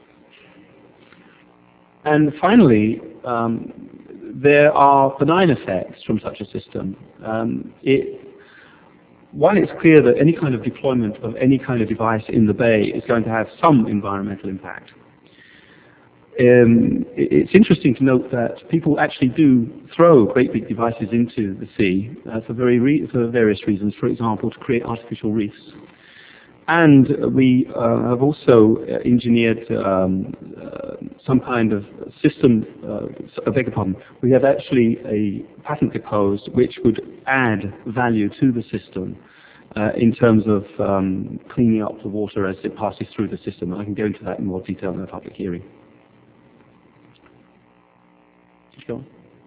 And finally, um, there are benign effects from such a system. Um, it, While it's clear that any kind of deployment of any kind of device in the bay is going to have some environmental impact, um, it's interesting to note that people actually do throw great big devices into the sea uh, for, very re for various reasons, for example, to create artificial reefs. And we uh, have also engineered um, uh, some kind of system, uh, I beg your pardon, we have actually a patent proposed which would add value to the system uh, in terms of um, cleaning up the water as it passes through the system. And I can go into that in more detail in a public hearing. Just go on.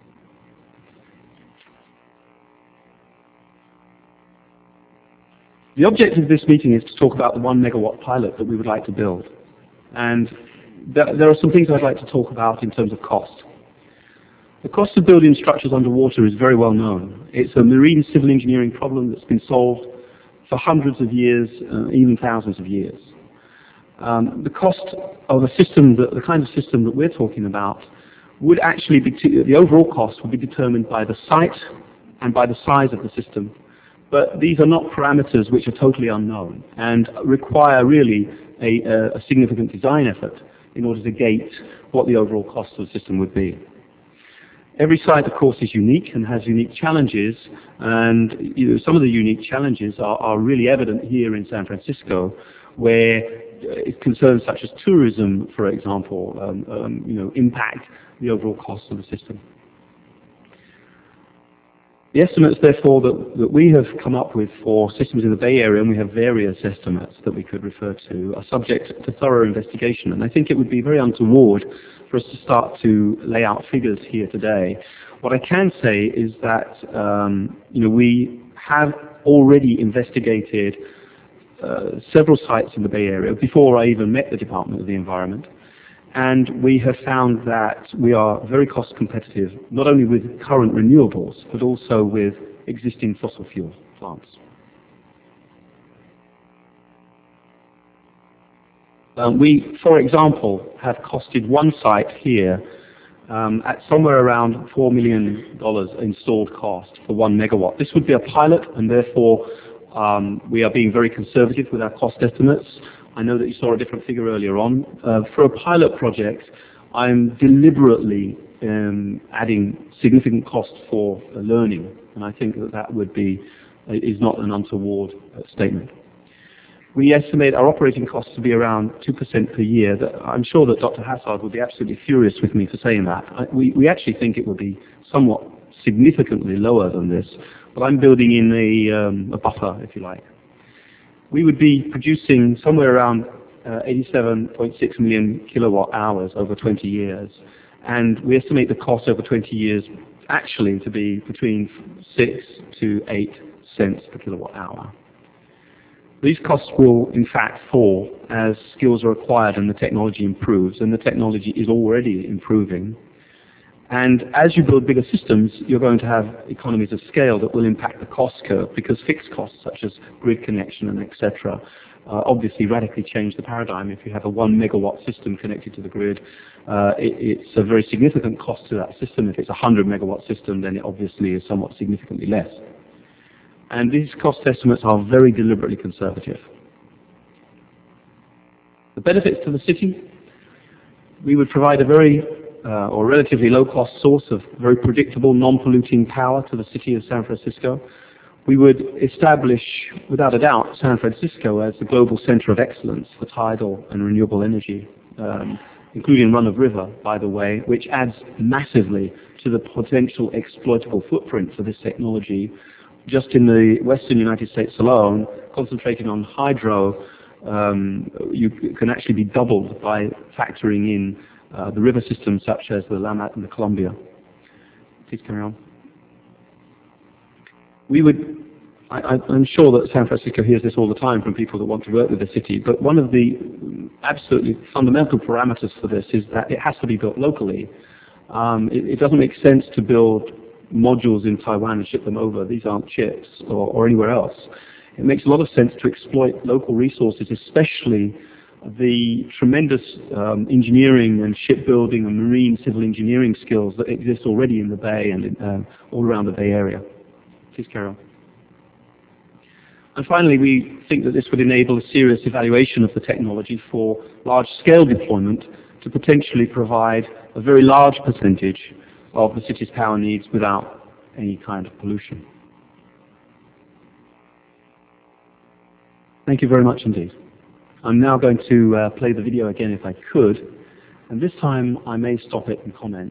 The object of this meeting is to talk about the one megawatt pilot that we would like to build. And there, there are some things I'd like to talk about in terms of cost. The cost of building structures underwater is very well known. It's a marine civil engineering problem that's been solved for hundreds of years, uh, even thousands of years. Um, the cost of a system, that, the kind of system that we're talking about, would actually be, the overall cost would be determined by the site and by the size of the system. But these are not parameters which are totally unknown and require really a, a significant design effort in order to gauge what the overall cost of the system would be. Every site, of course, is unique and has unique challenges, and you know, some of the unique challenges are, are really evident here in San Francisco, where concerns such as tourism, for example, um, um, you know, impact the overall cost of the system. The estimates, therefore, that, that we have come up with for systems in the Bay Area, and we have various estimates that we could refer to, are subject to thorough investigation. And I think it would be very untoward for us to start to lay out figures here today. What I can say is that um, you know, we have already investigated uh, several sites in the Bay Area before I even met the Department of the Environment. And we have found that we are very cost competitive, not only with current renewables, but also with existing fossil fuel plants. Um, we, for example, have costed one site here um, at somewhere around four million dollars installed cost for one megawatt. This would be a pilot, and therefore um, we are being very conservative with our cost estimates. I know that you saw a different figure earlier on. Uh, for a pilot project, I'm deliberately um, adding significant cost for uh, learning, and I think that that would be uh, is not an untoward uh, statement. We estimate our operating costs to be around two percent per year. I'm sure that Doctor Hassard would be absolutely furious with me for saying that. I, we, we actually think it would be somewhat significantly lower than this, but I'm building in a, um, a buffer, if you like. We would be producing somewhere around uh, eighty-seven point six million kilowatt hours over twenty years, and we estimate the cost over twenty years actually to be between six to eight cents per kilowatt hour. These costs will, in fact, fall as skills are acquired and the technology improves, and the technology is already improving. And as you build bigger systems, you're going to have economies of scale that will impact the cost curve, because fixed costs such as grid connection and et cetera uh, obviously radically change the paradigm. If you have a one megawatt system connected to the grid, uh, it, it's a very significant cost to that system. If it's a one hundred megawatt system, then it obviously is somewhat significantly less. And these cost estimates are very deliberately conservative. The benefits to the city: we would provide a very uh, or relatively low-cost source of very predictable, non-polluting power to the city of San Francisco. We would establish, without a doubt, San Francisco as the global center of excellence for tidal and renewable energy, um, including run-of-river, by the way, which adds massively to the potential exploitable footprint for this technology. Just in the western United States alone, concentrating on hydro, um, you can actually be doubled by factoring in uh, the river systems such as the Willamette and the Columbia. Please carry on. We would, I, I'm sure that San Francisco hears this all the time from people that want to work with the city, but one of the absolutely fundamental parameters for this is that it has to be built locally. Um, it, it doesn't make sense to build modules in Taiwan and ship them over. These aren't chips or, or anywhere else. It makes a lot of sense to exploit local resources, especially the tremendous um, engineering and shipbuilding and marine civil engineering skills that exist already in the Bay and in, uh, all around the Bay Area. Please carry on. And finally, we think that this would enable a serious evaluation of the technology for large-scale deployment to potentially provide a very large percentage of the city's power needs without any kind of pollution. Thank you very much indeed. I'm now going to uh, play the video again if I could, and this time I may stop it and comment.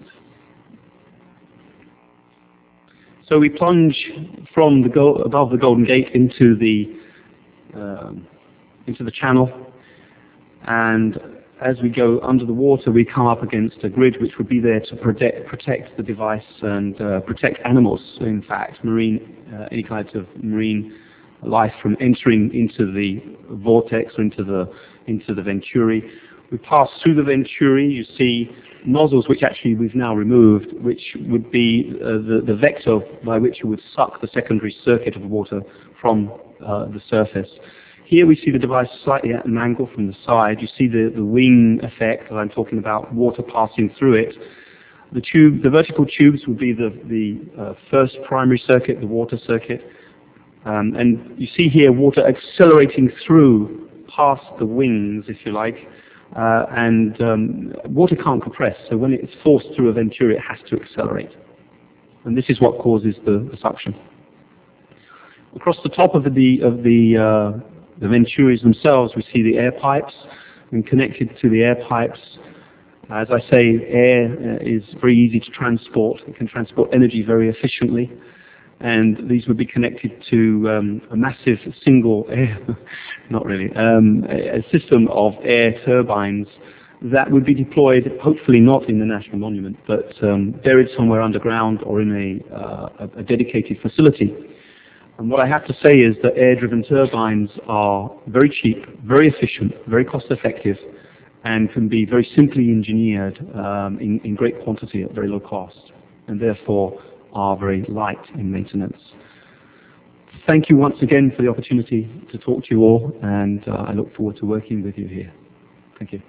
So we plunge from the go above the Golden Gate into the um, into the channel, and as we go under the water, we come up against a grid which would be there to protect, protect the device and uh, protect animals, in fact, marine, uh, any kinds of marine life from entering into the vortex or into the, into the venturi. We pass through the venturi. You see nozzles which actually we've now removed, which would be uh, the, the vector by which you would suck the secondary circuit of water from uh, the surface. Here we see the device slightly at an angle from the side. You see the, the wing effect that I'm talking about, water passing through it. The tube, the vertical tubes would be the, the uh, first primary circuit, the water circuit. Um, and you see here water accelerating through past the wings, if you like. Uh, and um, water can't compress, so when it's forced through a venturi, it has to accelerate. And this is what causes the, the suction. Across the top of the, of the uh, The venturis themselves, we see the air pipes, and connected to the air pipes, as I say, air uh, is very easy to transport. It can transport energy very efficiently, and these would be connected to um, a massive single air, not really, um, a, a system of air turbines that would be deployed, hopefully not in the National Monument, but um, buried somewhere underground or in a, uh, a, a dedicated facility. And what I have to say is that air-driven turbines are very cheap, very efficient, very cost-effective, and can be very simply engineered um, in, in great quantity at very low cost, and therefore are very light in maintenance. Thank you once again for the opportunity to talk to you all, and uh, I look forward to working with you here. Thank you.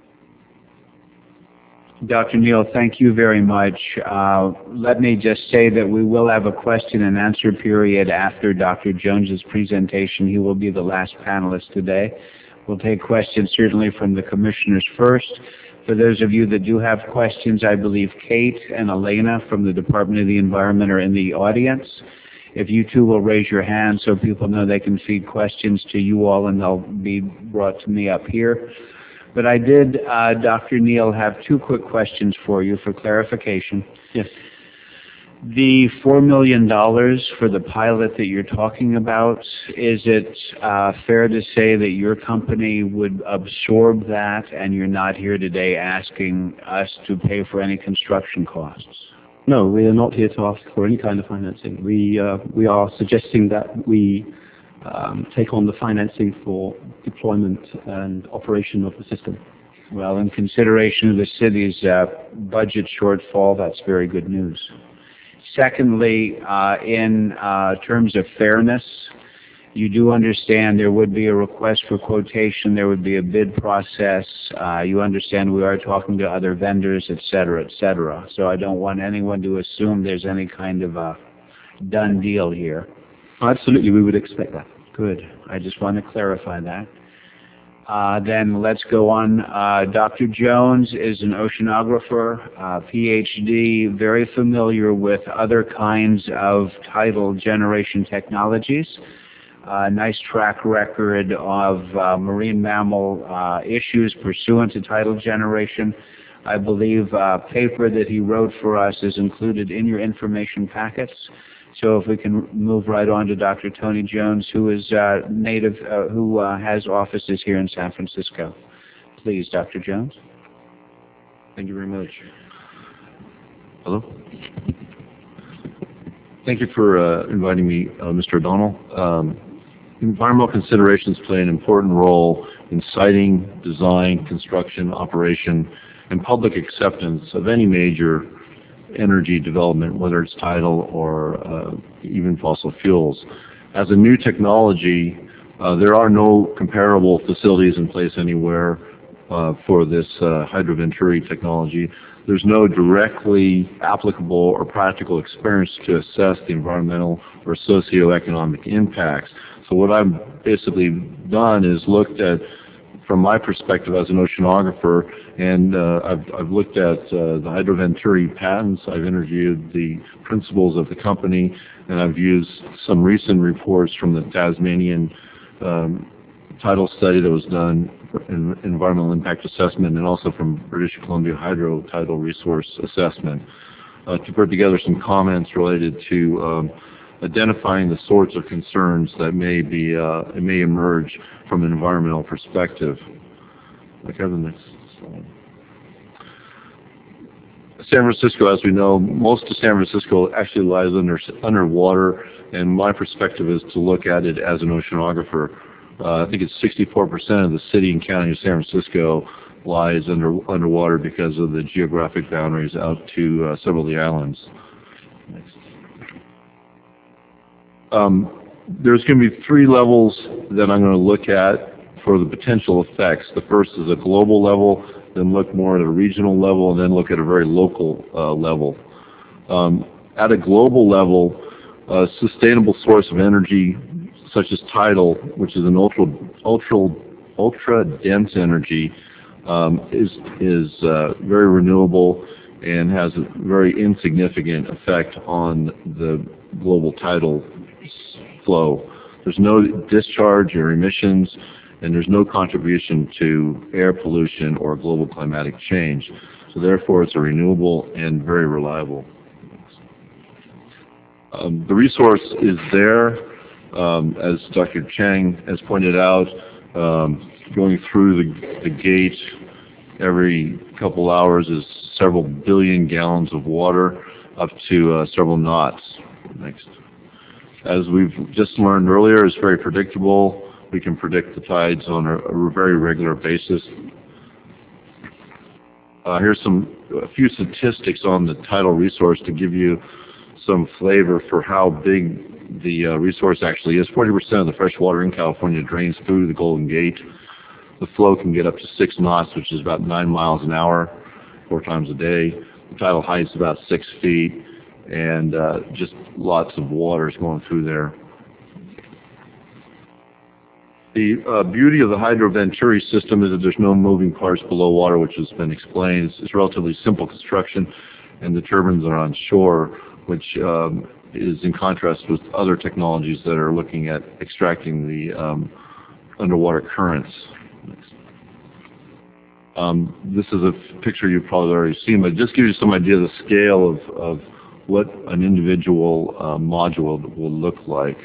Doctor Neal, thank you very much. Uh, let me just say that we will have a question and answer period after Doctor Jones's presentation. He will be the last panelist today. We'll take questions certainly from the commissioners first. For those of you that do have questions, I believe Kate and Elena from the Department of the Environment are in the audience. If you two will raise your hand so people know they can feed questions to you all and they'll be brought to me up here. But I did, uh, Doctor Neal, have two quick questions for you for clarification. Yes. The four million dollars for the pilot that you're talking about, is it uh, fair to say that your company would absorb that and you're not here today asking us to pay for any construction costs? No, we are not here to ask for any kind of financing. We, uh, we are suggesting that we um, take on the financing for deployment and operation of the system. Well, in consideration of the city's uh, budget shortfall, that's very good news. Secondly, uh, in uh, terms of fairness, you do understand there would be a request for quotation, there would be a bid process, uh, you understand we are talking to other vendors, et cetera, et cetera. So I don't want anyone to assume there's any kind of a done deal here. Absolutely, we would expect that. Good. I just want to clarify that. Uh, then let's go on. Uh, Doctor Jones is an oceanographer, uh, P H D, very familiar with other kinds of tidal generation technologies. Uh, nice track record of uh, marine mammal uh, issues pursuant to tidal generation. I believe a paper that he wrote for us is included in your information packets. So if we can move right on to Doctor Tony Jones, who is uh, native, uh, who uh, has offices here in San Francisco. Please, Doctor Jones. Thank you very much. Hello. Thank you for uh, inviting me, uh, Mister O'Donnell. Um, environmental considerations play an important role in siting, design, construction, operation, and public acceptance of any major energy development, whether it's tidal or uh, even fossil fuels. As a new technology, uh, there are no comparable facilities in place anywhere uh, for this uh, Hydro Venturi technology. There's no directly applicable or practical experience to assess the environmental or socioeconomic impacts. So what I've basically done is looked at, from my perspective as an oceanographer, and uh, I've, I've looked at uh, the Hydro Venturi patents, I've interviewed the principals of the company, and I've used some recent reports from the Tasmanian um, tidal study that was done in environmental impact assessment, and also from British Columbia Hydro Tidal Resource Assessment, uh, to put together some comments related to um, identifying the sorts of concerns that may be uh, may emerge from an environmental perspective. Like have the next slide. San Francisco, as we know, most of San Francisco actually lies under underwater, and my perspective is to look at it as an oceanographer. Uh, I think it's sixty-four percent of the city and county of San Francisco lies under underwater because of the geographic boundaries out to uh, several of the islands. Next. Um, there's going to be three levels that I'm going to look at for the potential effects. The first is a global level, then look more at a regional level, and then look at a very local uh, level. Um, at a global level, a sustainable source of energy such as tidal, which is an ultra ultra ultra dense energy, um, is is uh, very renewable and has a very insignificant effect on the global tidal flow. There's no discharge or emissions, and there's no contribution to air pollution or global climatic change. So therefore, it's a renewable and very reliable. Um, the resource is there. Um, as Doctor Chang has pointed out, um, going through the, the gate every couple hours is several billion gallons of water, up to uh, several knots. Next. As we've just learned earlier, it's very predictable. We can predict the tides on a, a very regular basis. Uh, here's some a few statistics on the tidal resource to give you some flavor for how big the uh, resource actually is. forty percent of the fresh water in California drains through the Golden Gate. The flow can get up to six knots, which is about nine miles an hour, four times a day. The tidal height is about six feet, and uh, just lots of water is going through there. The uh, beauty of the Hydro Venturi system is that there's no moving parts below water, which has been explained. It's, it's relatively simple construction, and the turbines are on shore, which um, is in contrast with other technologies that are looking at extracting the um, underwater currents. Um, this is a picture you've probably already seen, but it just gives you some idea of the scale of, of what an individual uh, module will look like.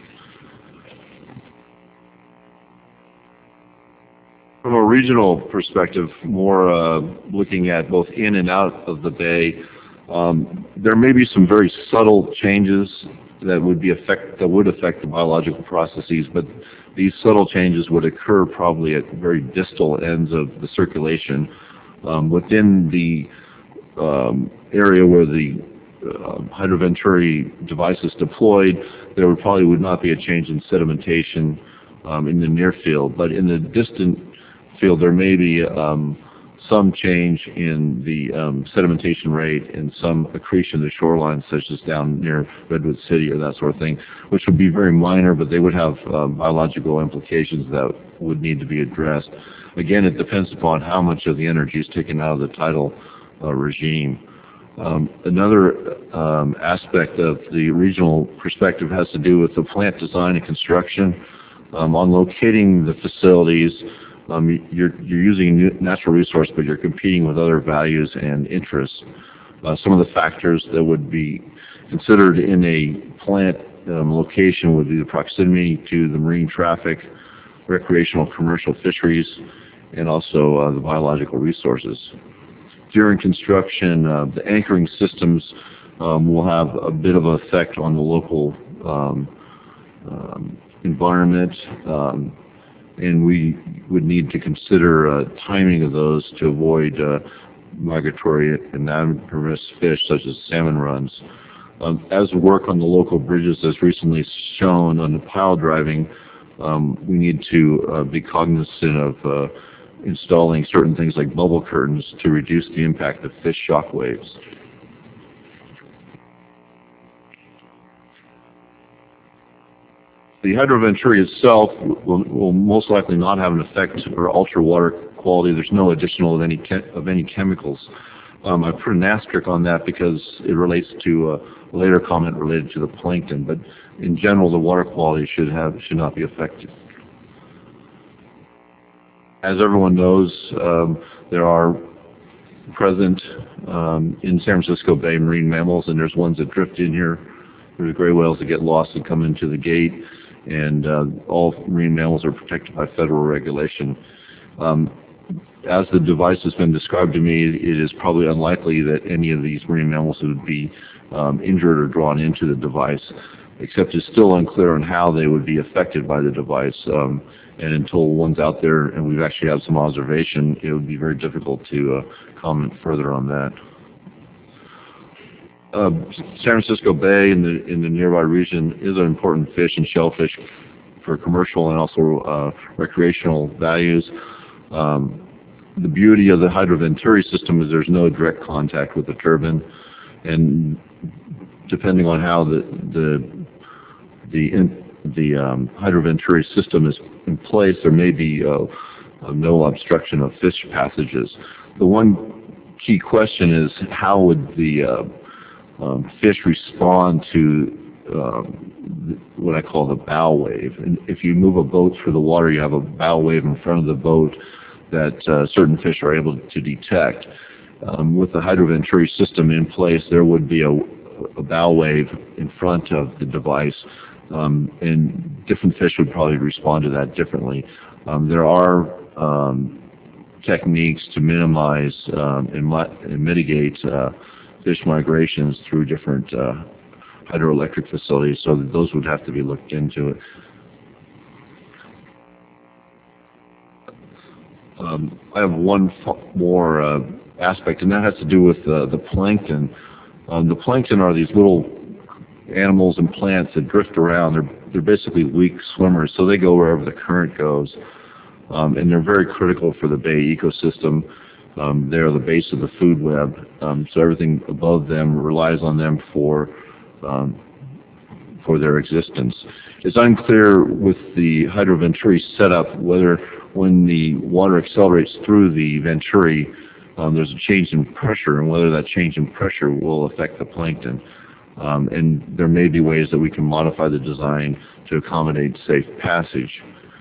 From a regional perspective, more uh, looking at both in and out of the bay, um, there may be some very subtle changes that would be affect that would affect the biological processes, but these subtle changes would occur probably at very distal ends of the circulation. Um, within the um, area where the uh, Hydro Venturi device is deployed, there would probably would not be a change in sedimentation um, in the near field, but in the distant field there may be um, some change in the um, sedimentation rate and some accretion of the shoreline, such as down near Redwood City or that sort of thing, which would be very minor, but they would have uh, biological implications that would need to be addressed. Again, it depends upon how much of the energy is taken out of the tidal uh, regime. Um, another um, aspect of the regional perspective has to do with the plant design and construction. Um, on locating the facilities, Um, you're, you're using a natural resource, but you're competing with other values and interests. Uh, some of the factors that would be considered in a plant um, location would be the proximity to the marine traffic, recreational commercial fisheries, and also uh, the biological resources. During construction, uh, the anchoring systems um, will have a bit of an effect on the local um, um, environment. Um, and we would need to consider uh, timing of those to avoid uh, migratory and non-permissive fish such as salmon runs. Um, as work on the local bridges has recently shown on the pile driving, um, we need to uh, be cognizant of uh, installing certain things like bubble curtains to reduce the impact of fish shock waves. The Hydro Venturi itself will, will most likely not have an effect or alter water quality. There's no additional of any of any chemicals. Um, I put an asterisk on that because it relates to a later comment related to the plankton. But in general, the water quality should have should not be affected. As everyone knows, um, there are present um, in San Francisco Bay marine mammals, and there's ones that drift in here. There's gray whales that get lost and come into the gate. And uh, all marine mammals are protected by federal regulation. Um, as the device has been described to me, it is probably unlikely that any of these marine mammals would be um, injured or drawn into the device, except it's still unclear on how they would be affected by the device. Um, and until one's out there and we've actually had some observation, it would be very difficult to uh, comment further on that. Uh, San Francisco Bay in the in the nearby region is an important fish and shellfish for commercial and also uh, recreational values. Um, the beauty of the Hydro Venturi system is there's no direct contact with the turbine, and depending on how the the the in, the um, Hydro Venturi system is in place, there may be uh, uh, no obstruction of fish passages. The one key question is how would the uh, Um, fish respond to um, what I call the bow wave. And if you move a boat through the water, you have a bow wave in front of the boat that uh, certain fish are able to detect. Um, with the Hydro Venturi system in place, there would be a, a bow wave in front of the device, um, and different fish would probably respond to that differently. Um, there are um, techniques to minimize um, and, and mitigate uh, fish migrations through different uh, hydroelectric facilities, so that those would have to be looked into. It. Um, I have one more uh, aspect, and that has to do with uh, the plankton. Um, the plankton are these little animals and plants that drift around. They're, they're basically weak swimmers, so they go wherever the current goes. um, and they're very critical for the bay ecosystem. Um, they're the base of the food web, um, so everything above them relies on them for um, for their existence. It's unclear with the Hydro Venturi setup whether when the water accelerates through the Venturi, um, there's a change in pressure, and whether that change in pressure will affect the plankton. Um, and there may be ways that we can modify the design to accommodate safe passage.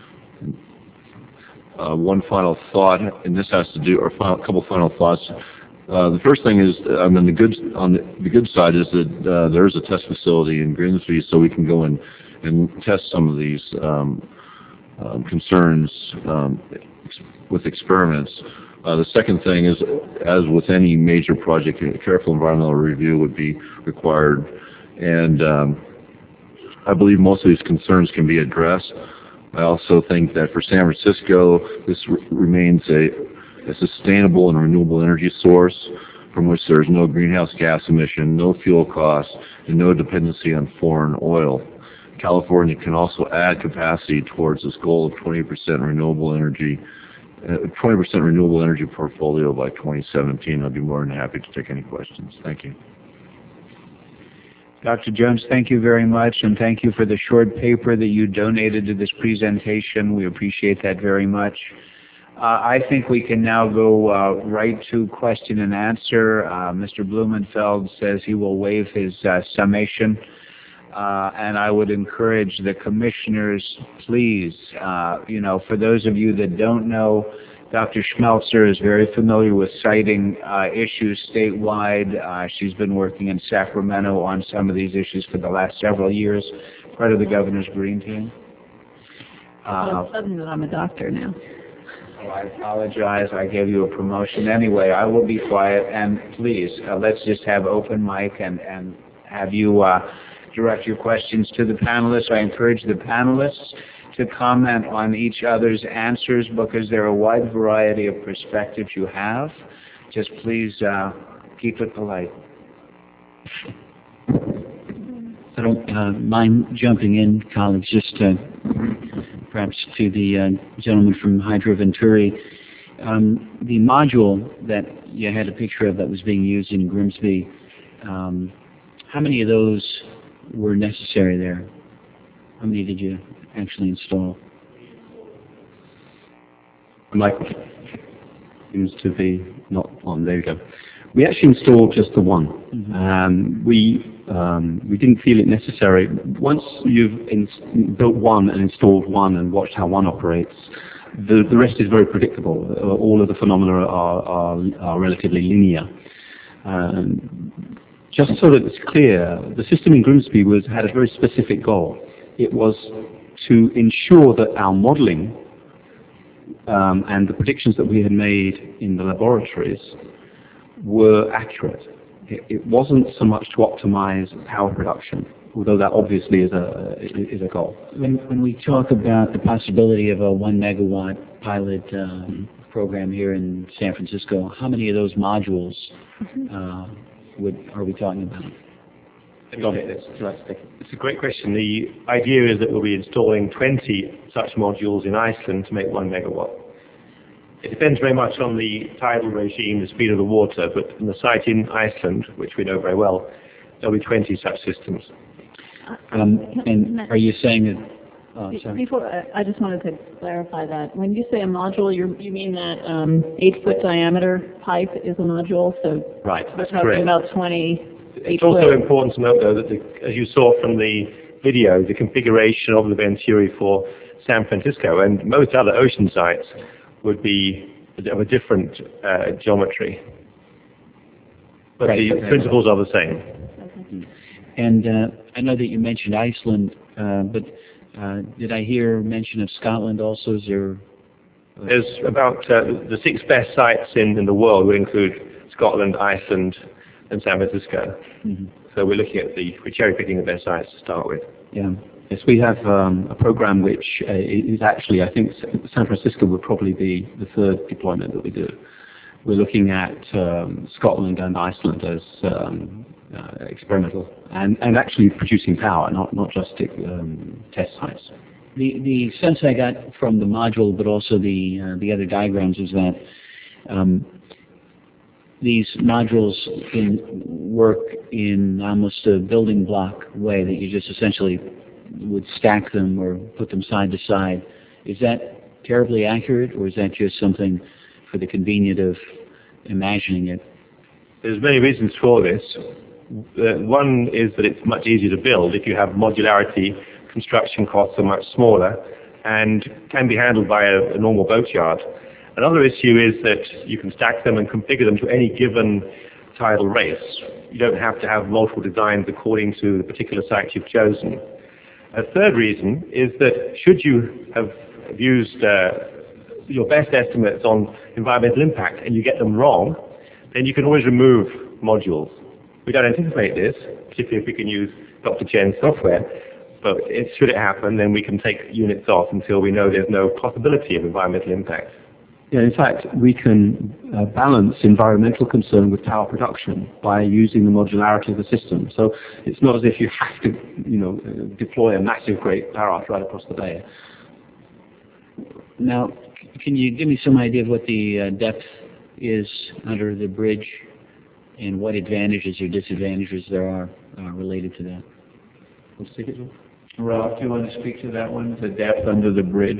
Uh, one final thought, and this has to do, or a couple final thoughts. Uh, the first thing is, I mean, the good on the, the good side is that uh, there is a test facility in Grimsby, so we can go in and test some of these um, um, concerns um, ex with experiments. Uh, the second thing is, as with any major project, a careful environmental review would be required, and um, I believe most of these concerns can be addressed. I also think that for San Francisco, this re remains a, a sustainable and renewable energy source from which there is no greenhouse gas emission, no fuel costs, and no dependency on foreign oil. California can also add capacity towards this goal of twenty percent renewable energy, uh, twenty percent renewable energy portfolio by twenty seventeen. I'd be more than happy to take any questions. Thank you. Doctor Jones, thank you very much, and thank you for the short paper that you donated to this presentation. We appreciate that very much. Uh, I think we can now go uh, right to question and answer. Uh, Mister Blumenfeld says he will waive his uh, summation, uh, and I would encourage the commissioners, please, uh, you know, for those of you that don't know, Doctor Schmelzer is very familiar with citing uh, issues statewide. Uh, she's been working in Sacramento on some of these issues for the last several years, part of the Governor's Green Team. Uh, Well, suddenly that I'm a doctor now. oh, I apologize. I gave you a promotion. Anyway, I will be quiet, and please, uh, let's just have open mic and, and have you uh, direct your questions to the panelists. I encourage the panelists to comment on each other's answers because there are a wide variety of perspectives you have. Just please uh, keep it polite. I don't uh, mind jumping in, colleagues, just uh, perhaps to the uh, gentleman from Hydro Venturi. Um, the module that you had a picture of that was being used in Grimsby, um, how many of those were necessary there? How many did you actually install? Michael seems to be not on. There we go. We actually installed just the one. Mm-hmm. um, we um, we didn't feel it necessary. Once you've in, built one and installed one and watched how one operates, the the rest is very predictable. Uh, all of the phenomena are are, are relatively linear. Um, just so that it's clear, the system in Grimsby was had a very specific goal. It was to ensure that our modeling um, and the predictions that we had made in the laboratories were accurate. It, it wasn't so much to optimize power production, although that obviously is a is a goal. When, when we talk about the possibility of a one megawatt pilot uh, mm-hmm. program here in San Francisco, how many of those modules uh, would are we talking about? It's a great question. The idea is that we'll be installing twenty such modules in Iceland to make one megawatt. It depends very much on the tidal regime, the speed of the water, but in the site in Iceland, which we know very well, there'll be twenty such systems. Um, and are you saying that? Oh, sorry. Before, I, I just wanted to clarify that. When you say a module, you you mean that um, eight-foot diameter pipe is a module? So right, we're that's talking correct. about twenty. It's also important to note, though, that the, as you saw from the video, the configuration of the Venturi for San Francisco and most other ocean sites would be of a different uh, geometry. But right. the principles are the same. And uh, I know that you mentioned Iceland, uh, but uh, did I hear mention of Scotland also? Is there? Uh, There's about uh, the six best sites in, in the world would include Scotland, Iceland, and San Francisco. Mm-hmm. So we're looking at the, we're cherry picking the best sites to start with. Yeah. Yes, we have um, a program which uh, is actually, I think San Francisco will probably be the third deployment that we do. We're looking at um, Scotland and Iceland as um, uh, experimental and, and actually producing power, not, not just um, test sites. The the sense I got from the module, but also the uh, the other diagrams, is that um, these modules can work in almost a building block way, that you just essentially would stack them or put them side to side. Is that terribly accurate, or is that just something for the convenience of imagining it? There's many reasons for this. Uh, one is that it's much easier to build if you have modularity. Construction costs are much smaller and can be handled by a, a normal boatyard. Another issue is that you can stack them and configure them to any given tidal race. You don't have to have multiple designs according to the particular site you've chosen. A third reason is that should you have used uh, your best estimates on environmental impact and you get them wrong, then you can always remove modules. We don't anticipate this, particularly if we can use Doctor Chen's software, but if, should it happen, then we can take units off until we know there's no possibility of environmental impact. Yeah, in fact, we can uh, balance environmental concern with power production by using the modularity of the system. So it's not as if you have to, you know, uh, deploy a massive great barrage right across the bay. Now, c- can you give me some idea of what the uh, depth is under the bridge and what advantages or disadvantages there are uh, related to that? Let's take it. Ralph, do you want to speak to that one, the depth under the bridge?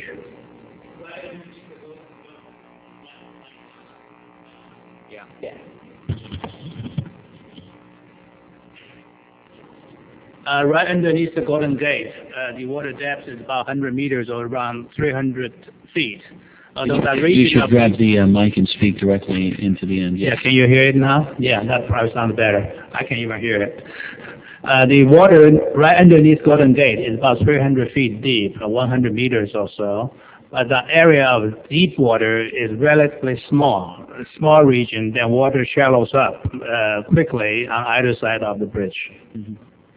Uh, right underneath the Golden Gate, uh, the water depth is about one hundred meters or around three hundred feet. Although that You region should of- grab the uh, mic and speak directly into the end. Yeah, can you hear it now? Yeah, that probably sounds better. I can even hear it. Uh, the water right underneath Golden Gate is about three hundred feet deep, or one hundred meters or so. But the area of deep water is relatively small, a small region. Then water shallows up uh, quickly on either side of the bridge. Mm-hmm.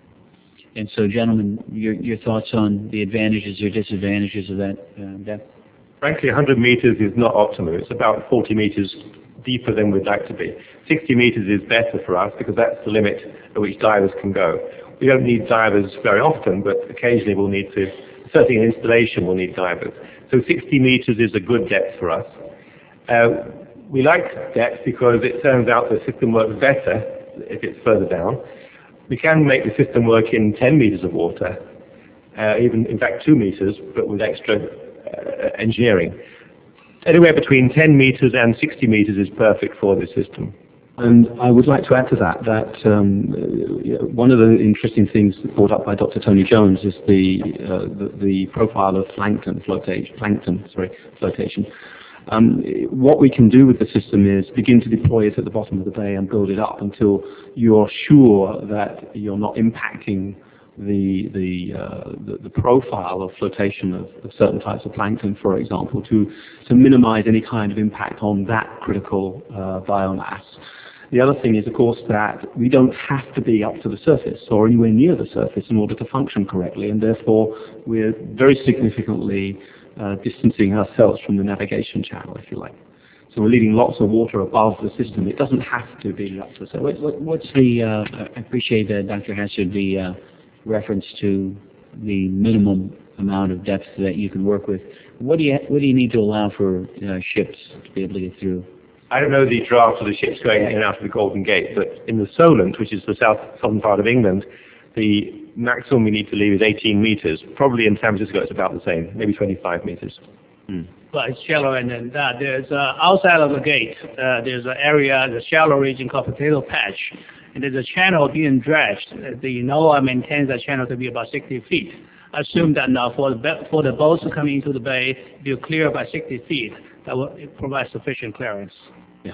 And so, gentlemen, your your thoughts on the advantages or disadvantages of that uh, depth? Frankly, one hundred meters is not optimum. It's about forty meters deeper than we'd like to be. sixty meters is better for us because that's the limit at which divers can go. We don't need divers very often, but occasionally we'll need to, certainly in installation we'll need divers. So sixty meters is a good depth for us. Uh, we like depth because it turns out the system works better if it's further down. We can make the system work in ten meters of water, uh, even in fact two meters, but with extra uh, engineering. Anywhere between ten meters and sixty meters is perfect for this system. And I would like to add to that that um, one of the interesting things brought up by Doctor Tony Jones is the uh, the, the profile of plankton flotation. Plankton, sorry, flotation. Um, what we can do with the system is begin to deploy it at the bottom of the bay and build it up until you're sure that you're not impacting the the, uh, the the profile of flotation of, of certain types of plankton, for example, to to minimize any kind of impact on that critical uh, biomass. The other thing is, of course, that we don't have to be up to the surface or anywhere near the surface in order to function correctly, and therefore we're very significantly uh, distancing ourselves from the navigation channel, if you like. So we're leaving lots of water above the system. It doesn't have to be up to the surface. What, what, what's the, uh, I appreciate that, Doctor Hassard, the uh, reference to the minimum amount of depth that you can work with. What do you, what do you need to allow for uh, ships to be able to get through? I don't know the draft of the ships going in and out of the Golden Gate, but in the Solent, which is the south southern part of England, the maximum we need to leave is eighteen meters. Probably in San Francisco it's about the same, maybe twenty-five meters. Hmm. But it's shallower than that. There's uh, outside of the gate, uh, there's an area, the shallow region called Potato Patch, and there's a channel being dredged. The NOAA maintains that channel to be about sixty feet. Assume that now for the, for the boats coming into the bay, if you clear by sixty feet, that will provide sufficient clearance. Yeah.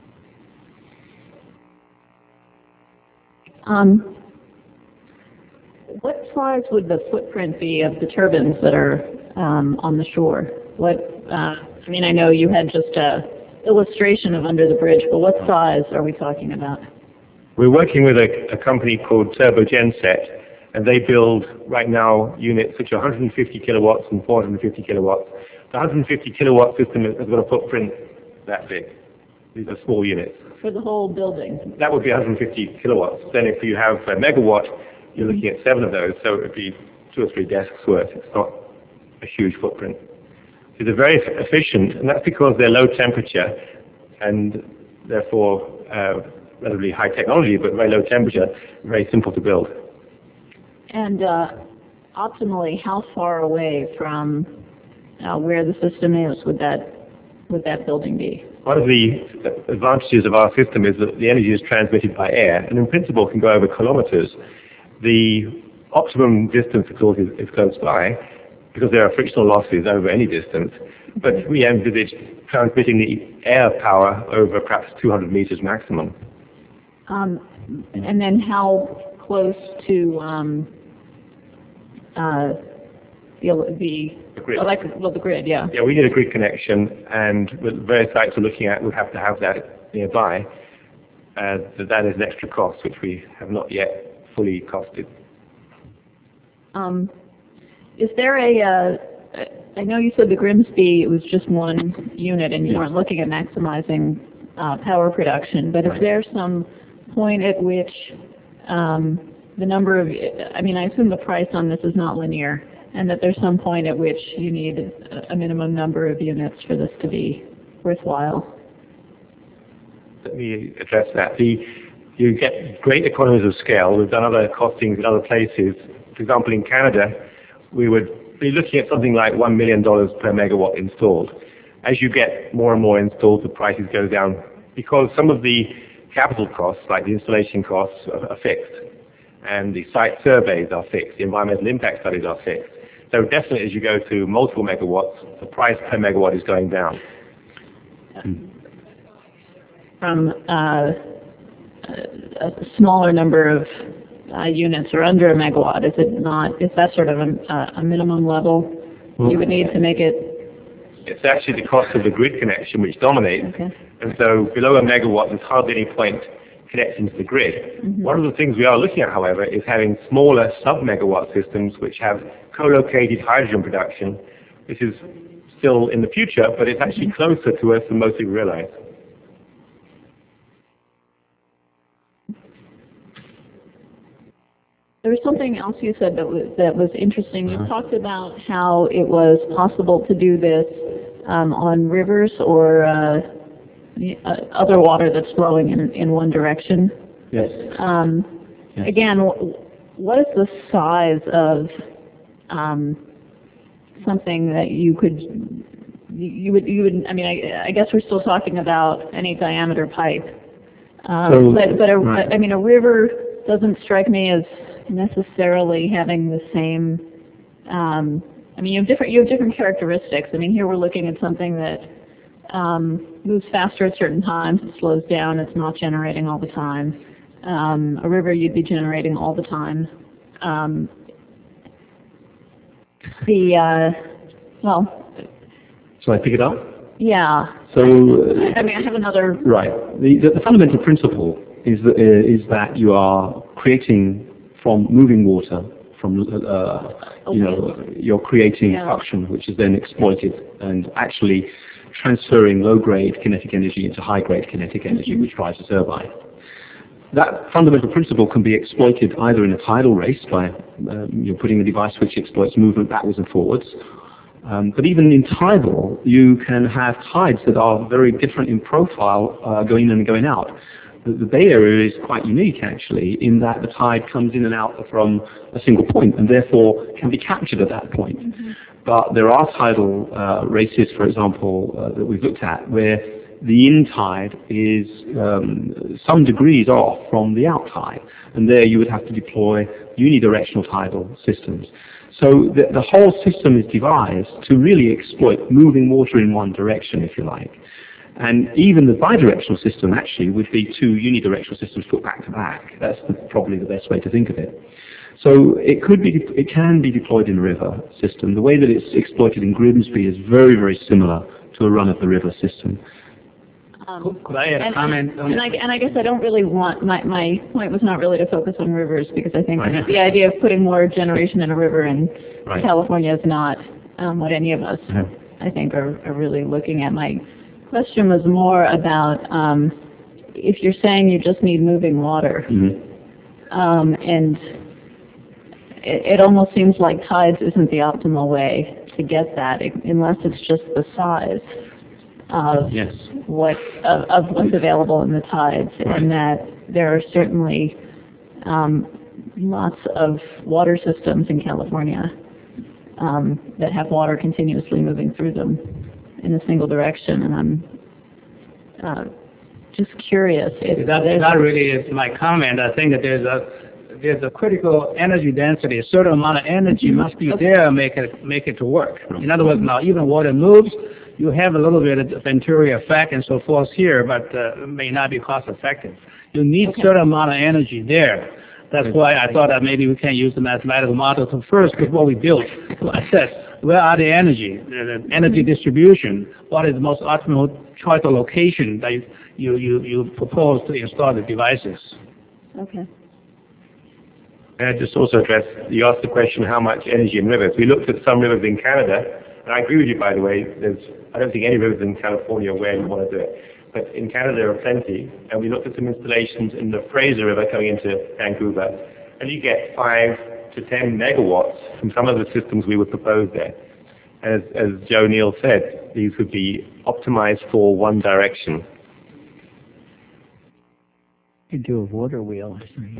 Um, what size would the footprint be of the turbines that are um, on the shore? What, uh, I mean, I know you had just a illustration of under the bridge, but what size are we talking about? We're working with a, a company called Turbo Genset, and they build right now units which are one hundred fifty kilowatts and four hundred fifty kilowatts. The one hundred fifty kilowatt system has got a footprint that big. These are small units. For the whole building? That would be one hundred fifty kilowatts. Then if you have a megawatt, you're looking at seven of those, so it would be two or three desks worth. It's not a huge footprint. So they're very efficient, and that's because they're low temperature and therefore uh, relatively high technology, but very low temperature, very simple to build. And uh, optimally, how far away from uh, where the system is would that would that building be? One of the advantages of our system is that the energy is transmitted by air, and in principle can go over kilometers. The optimum distance, of course, is, is close by, because there are frictional losses over any distance. But we envisage transmitting the air power over perhaps two hundred meters maximum. Um, and then how close to um, uh, the, the, the grid? Electric, well, the grid, yeah. Yeah, we need a grid connection, and with the various sites we're looking at, we have to have that nearby. Uh, that is an extra cost, which we have not yet fully costed. Um, is there a, uh, I know you said the Grimsby was just one unit and you yes. weren't looking at maximizing uh, power production, but right. is there some point at which um, the number of, I mean, I assume the price on this is not linear, and that there's some point at which you need a, a minimum number of units for this to be worthwhile? Let me address that. The, you get great economies of scale. We've done other costings in other places. For example, in Canada, we would be looking at something like one million dollars per megawatt installed. As you get more and more installed, the prices go down because some of the capital costs, like the installation costs, are, are fixed. And the site surveys are fixed. The environmental impact studies are fixed. So definitely as you go to multiple megawatts, the price per megawatt is going down. From uh, a smaller number of uh, units or under a megawatt, is it not, is that sort of a, a minimum level well, you would need to make it? It's actually the cost of the grid connection which dominates. Okay. And so below a megawatt, there's hardly any point connecting to the grid. Mm-hmm. One of the things we are looking at, however, is having smaller sub-megawatt systems which have co-located hydrogen production. This is still in the future, but it's actually closer to us than most people realize. There was something else you said that was, that was interesting. You talked about how it was possible to do this um, on rivers or uh, other water that's flowing in, in one direction. Yes. Um, yes. Again, what is the size of um, something that you could, you would, you would, I mean, I, I guess we're still talking about any diameter pipe. Um, so, but but a, right. I mean, a river doesn't strike me as necessarily having the same, um, I mean, you have different, you have different characteristics. I mean, here we're looking at something that um, moves faster at certain times, it slows down, it's not generating all the time. Um, a river you'd be generating all the time. Um, the, uh, well... Shall I pick it up? Yeah. So, uh, I mean, I have another... Right. The, the, the fundamental principle is that, uh, is that you are creating from moving water, from, uh, you know, you're creating yeah. suction, which is then exploited and actually transferring low-grade kinetic energy into high-grade kinetic energy, which drives a turbine. That fundamental principle can be exploited either in a tidal race by um, you're putting a device which exploits movement backwards and forwards, um, but even in tidal, you can have tides that are very different in profile, uh, going in and going out. The, the Bay Area is quite unique, actually, in that the tide comes in and out from a single point and therefore can be captured at that point. Mm-hmm. But there are tidal uh, races, for example, uh, that we've looked at, where the in tide is um, some degrees off from the out tide, and there you would have to deploy unidirectional tidal systems. So the, the whole system is devised to really exploit moving water in one direction, if you like. And even the bidirectional system actually would be two unidirectional systems put back to back. That's the, probably the best way to think of it. So it could be, it can be deployed in a river system. The way that it's exploited in Grimsby is very, very similar to a run-of-the-river system. Um, Could I add a and, comment? And, and, I, and I guess I don't really want, my, my point was not really to focus on rivers, because I think right. the idea of putting more generation in a river in right. California is not um, what any of us, yeah. I think, are, are really looking at. My question was more about um, if you're saying you just need moving water, mm-hmm. um, and it, it almost seems like tides isn't the optimal way to get that, unless it's just the size of Yes. what of, of what's available in the tides, and that there are certainly um, lots of water systems in California um, that have water continuously moving through them in a single direction, and I'm uh, just curious if That, there's that really is my comment. I think that there's a there's a critical energy density. A certain amount of energy must be there to make it make it to work. In other words, now even water moves, you have a little bit of Venturi effect and so forth here, but uh, may not be cost effective. You need Okay. certain amount of energy there. That's why I thought that maybe we can use the mathematical model to first, before we build, to assess where are the energy, the the energy distribution, what is the most optimal choice of location that you, you, you, you propose to install the devices. okay. And I just also address, you asked the question how much energy in rivers. We looked at some rivers in Canada, and I agree with you, by the way, there's, I don't think any rivers in California where you want to do it. But in Canada there are plenty, and we looked at some installations in the Fraser River coming into Vancouver, and you get five to ten megawatts from some of the systems we would propose there. And as, as Joe Neal said, these would be optimized for one direction. You could do a water wheel.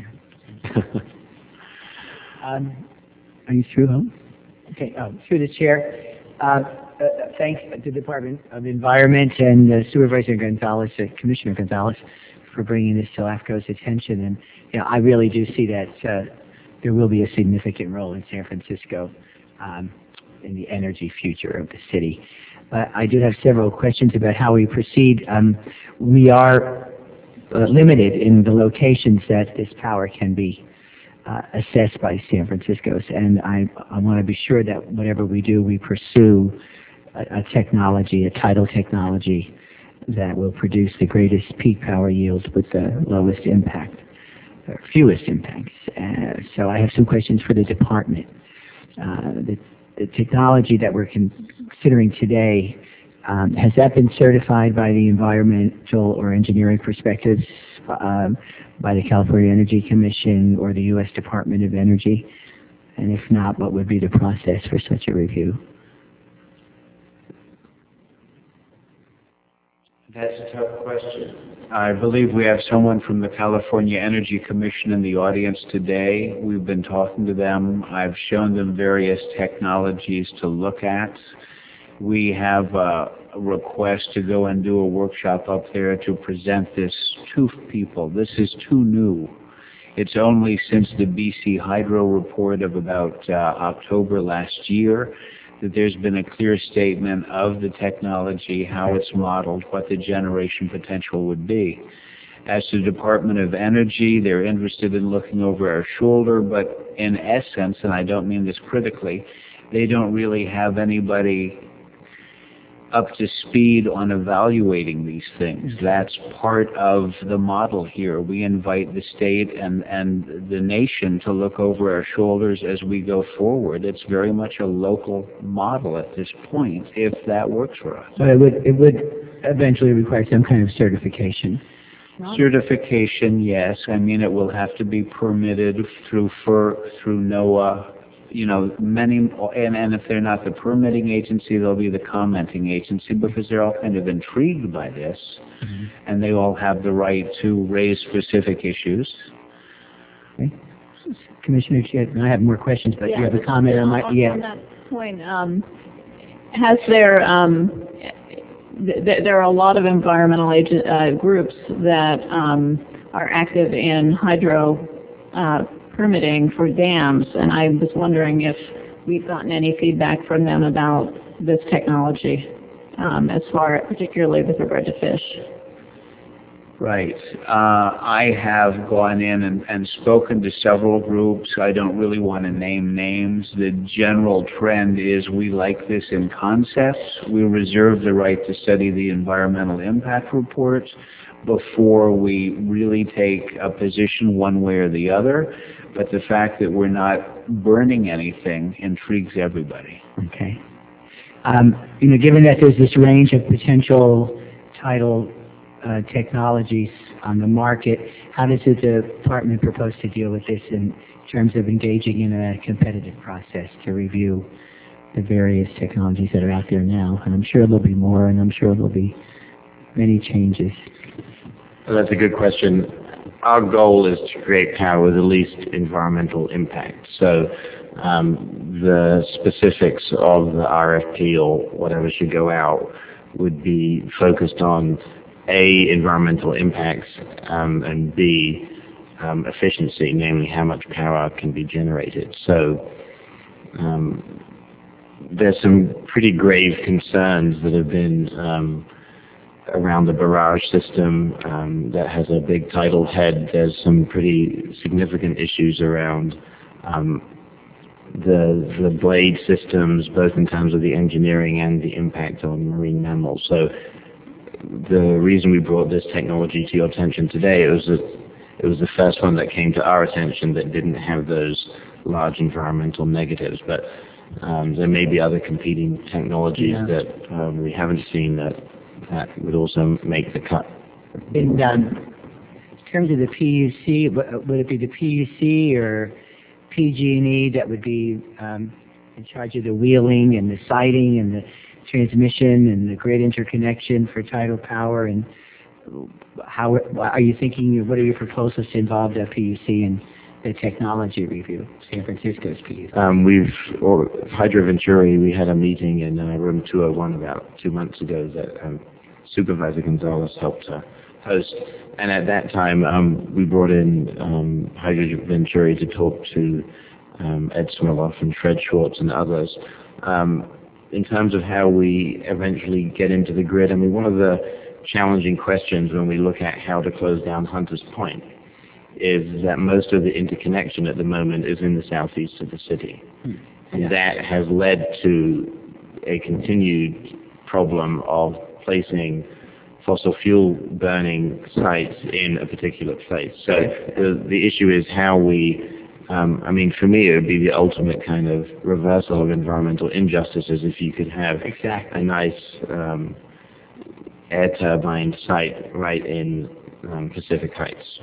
um, are you through, home? Okay, um, through the chair. Uh, uh, thanks to the Department of Environment and uh, Supervisor Gonzalez, uh, Commissioner Gonzalez, for bringing this to LAFCO's attention. And you know, I really do see that uh, there will be a significant role in San Francisco um, in the energy future of the city. But I do have several questions about how we proceed. Um, we are uh, limited in the locations that this power can be Uh, assessed by San Francisco's, and I, I want to be sure that whatever we do, we pursue a, a technology, a tidal technology that will produce the greatest peak power yield with the lowest impact, or fewest impacts. Uh, so I have some questions for the department. Uh, the, the technology that we're considering today, um, has that been certified by the environmental or engineering perspectives um, by the California Energy Commission or the U S Department of Energy? And if not, what would be the process for such a review? That's a tough question. I believe we have someone from the California Energy Commission in the audience today. We've been talking to them. I've shown them various technologies to look at. We have a request to go and do a workshop up there to present this to people. This is too new. It's only since the B C Hydro report of about uh, October last year that there's been a clear statement of the technology, how it's modeled, what the generation potential would be. As to the Department of Energy, they're interested in looking over our shoulder, but in essence, and I don't mean this critically, they don't really have anybody up to speed on evaluating these things. That's part of the model here. We invite the state and, and the nation to look over our shoulders as we go forward. It's very much a local model at this point, if that works for us. So it would, it would eventually require some kind of certification. Certification, yes. I mean, it will have to be permitted through FER, through NOAA. You know, many, and, and if they're not the permitting agency, they'll be the commenting agency, because they're all kind of intrigued by this, mm-hmm. and they all have the right to raise specific issues. Okay. Commissioner, I have more questions, but yeah, you have a comment on my, on, yeah. On that point, um, has there, um, th there are a lot of environmental agent, uh, groups that um, are active in hydro uh, permitting for dams, and I was wondering if we've gotten any feedback from them about this technology, um, as far, particularly with regard to fish. Right. Uh, I have gone in and, and spoken to several groups. I don't really want to name names. The general trend is we like this in concept. We reserve the right to study the environmental impact report before we really take a position one way or the other. But the fact that we're not burning anything intrigues everybody. Okay. Um, you know, given that there's this range of potential tidal uh, technologies on the market, how does the department propose to deal with this in terms of engaging in a competitive process to review the various technologies that are out there now. And I'm sure there'll be more, and I'm sure there'll be many changes. Well, that's a good question. Our goal is to create power with the least environmental impact. So um, the specifics of the R F P or whatever should go out would be focused on A, environmental impacts, um, and B, um, efficiency, namely how much power can be generated. So um, there's some pretty grave concerns that have been um, around the barrage system um, that has a big tidal head. There's some pretty significant issues around um, the the blade systems, both in terms of the engineering and the impact on marine mammals. So the reason we brought this technology to your attention today, it was a, it was the first one that came to our attention that didn't have those large environmental negatives. But um, there may be other competing technologies Yeah. that um, we haven't seen that that would also make the cut. In um, terms of the P U C, w- would it be the P U C or P G and E that would be um, in charge of the wheeling and the siting and the transmission and the grid interconnection for tidal power? And how are you thinking? What are your proposals to involve the P U C in the technology review, San Francisco's P U C? Um, we've, or Hydro Venturi, we had a meeting in uh, room two oh one about two months ago that um, Supervisor Gonzalez helped uh, host. And at that time, um, we brought in um, Hydro Venturi to talk to um, Ed Smiloff and Fred Schwartz and others. Um, in terms of how we eventually get into the grid, I mean, one of the challenging questions when we look at how to close down Hunters Point is that most of the interconnection at the moment is in the southeast of the city. Hmm. And yeah. that has led to a continued problem of placing fossil fuel burning sites in a particular place. So the, the issue is how we, um, I mean, for me it would be the ultimate kind of reversal of environmental injustices if you could have exactly. a nice um, air turbine site right in um, Pacific Heights.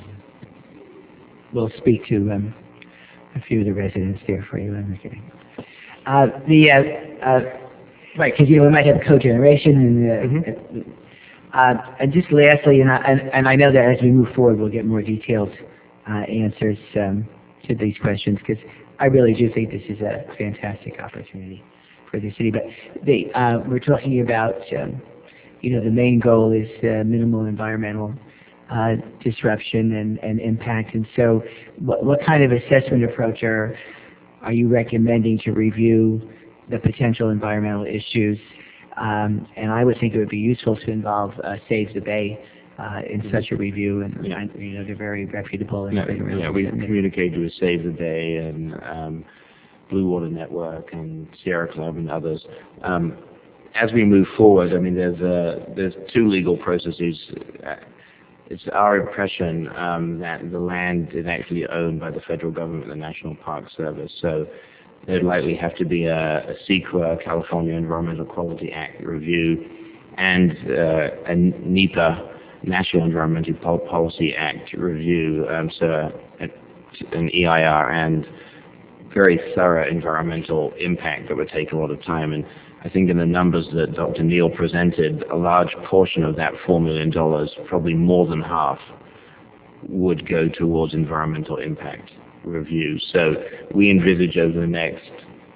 We'll speak to um, a few of the residents there for you. I'm kidding. Uh, the uh, uh, right, because you know we might have cogeneration, and, uh, mm-hmm. uh, and just lastly, and I, and, and I know that as we move forward, we'll get more detailed uh, answers um, to these questions, because I really do think this is a fantastic opportunity for the city. But the, uh, we're talking about, um, you know, the main goal is uh, minimal environmental Uh, disruption and, and impact. And so what, what kind of assessment approach are, are you recommending to review the potential environmental issues? Um, and I would think it would be useful to involve uh, Save the Bay uh, in mm-hmm. such a review, and yeah. you know, they're very reputable. And no, yeah, we communicated with Save the Bay and um, Blue Water Network and Sierra Club and others. Um, as we move forward, I mean, there's, uh, there's two legal processes. Uh, It's our impression um, that the land is actually owned by the federal government, the National Park Service. So there'd likely have to be a, a CEQA, California Environmental Quality Act review, and uh, a NEPA, National Environmental Policy Act review. Um, so a, an E I R and very thorough environmental impact that would take a lot of time. And I think in the numbers that Doctor Neal presented, a large portion of that four million dollars, probably more than half, would go towards environmental impact review. So we envisage over the next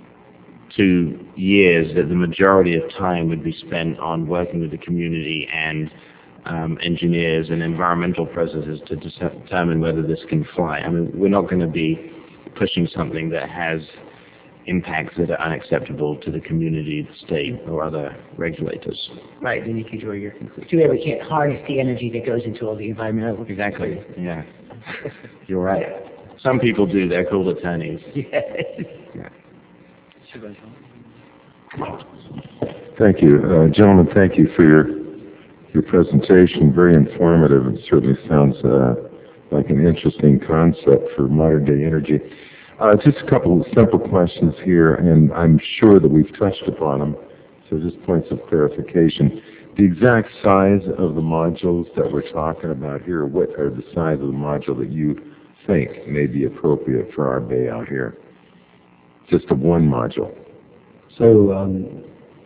two years that the majority of time would be spent on working with the community and um, engineers and environmental processes to determine whether this can fly. I mean, we're not going to be pushing something that has impacts that are unacceptable to the community, the state, or other regulators. Right, then you can draw your conclusion. Too bad we can't harness the energy that goes into all the environmental... Exactly, yeah. You're right. Some people do, they're called attorneys. Yes. Yeah. Thank you. Uh, gentlemen, thank you for your your presentation. Very informative. It certainly sounds uh, like an interesting concept for modern-day energy. Uh, just a couple of simple questions here, and I'm sure that we've touched upon them, so just points of clarification. The exact size of the modules that we're talking about here, what are the size of the module that you think may be appropriate for our bay out here? Just a one module. So um,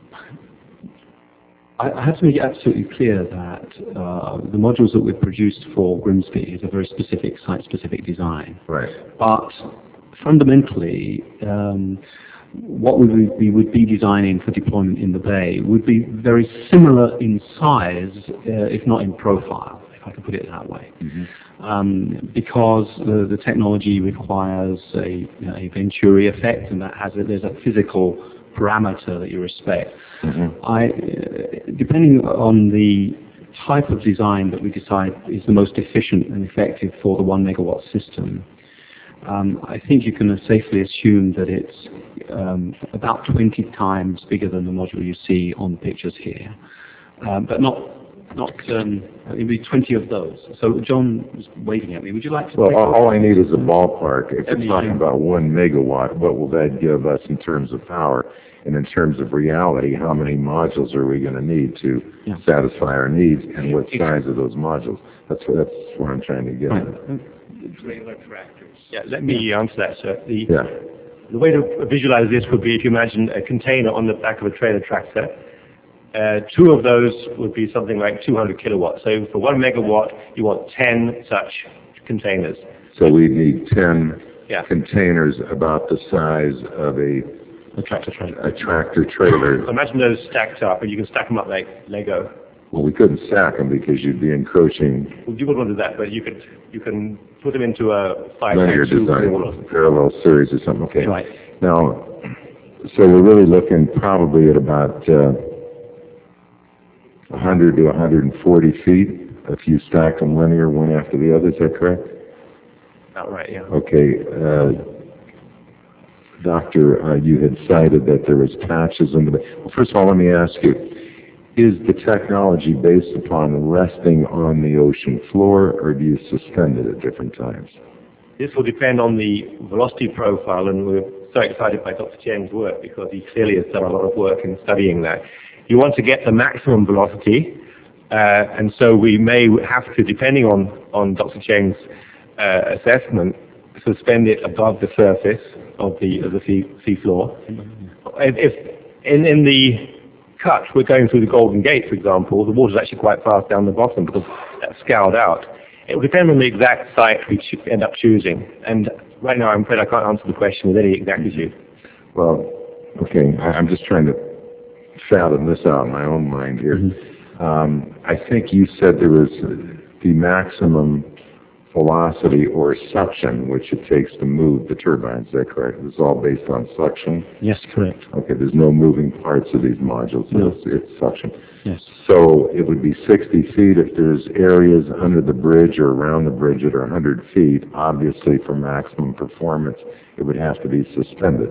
I, I have to make it absolutely clear that uh, the modules that we've produced for Grimsby is a very specific site-specific design. Right. But fundamentally, um, what we would, we would be designing for deployment in the Bay would be very similar in size, uh, if not in profile, if I can put it that way. Mm-hmm. Um, because the, the technology requires a, you know, a Venturi effect, and that has a, there's a physical parameter that you respect. Mm-hmm. I, uh, depending on the type of design that we decide is the most efficient and effective for the one megawatt system, um, I think you can safely assume that it's um, about twenty times bigger than the module you see on the pictures here, um, but not not um, it'll be twenty of those. So John was waving at me. Would you like to? Well, take all, a- all I need is a ballpark. If Let we're me- talking about one megawatt, what will that give us in terms of power? And in terms of reality, how many modules are we going to need to Yeah. satisfy our needs, and what size of those modules? That's what, that's what I'm trying to get Right. at. Regular tractors. Yeah, let me answer that, sir. The, Yeah. the way to visualize this would be if you imagine a container on the back of a trailer tractor. Uh, two of those would be something like two hundred kilowatts. So for one megawatt, you want ten such containers. So we need ten Yeah. containers about the size of a, A tractor trailer. a tractor trailer. So imagine those stacked up, and you can stack them up like Lego. Well, we couldn't stack them because you'd be encroaching Well, you wouldn't want to do that, but you could you can put them into a five linear by two design, wall. parallel series or something. Okay. Right. Now, so we're really looking probably at about uh, one hundred to one hundred forty feet if you stack them linear one after the other. Is that correct? About right, yeah. Okay. Uh, Doctor, uh, you had cited that there was patches in the. Well, first of all, let me ask you: is the technology based upon resting on the ocean floor, or do you suspend it at different times? This will depend on the velocity profile, and we're so excited by Doctor Cheng's work because he clearly has done a lot of work in studying that. You want to get the maximum velocity, uh, and so we may have to, depending on, on Doctor Cheng's uh, assessment, suspend it above the surface of the of the sea, sea floor. If, if in, in the cut we're going through the Golden Gate, for example, the water's actually quite fast down the bottom because that's scoured out. It will depend on the exact site we ch- end up choosing. And right now, I'm afraid I can't answer the question with any exactitude. Well, okay, I, I'm just trying to fathom this out in my own mind here. Mm-hmm. Um, I think you said there was the maximum velocity or suction which it takes to move the turbines. Is that correct? It's all based on suction? Yes, correct. Okay, there's no moving parts of these modules. No. It's, it's suction. Yes. So it would be sixty feet if there's areas under the bridge or around the bridge that are one hundred feet. Obviously, for maximum performance, it would have to be suspended.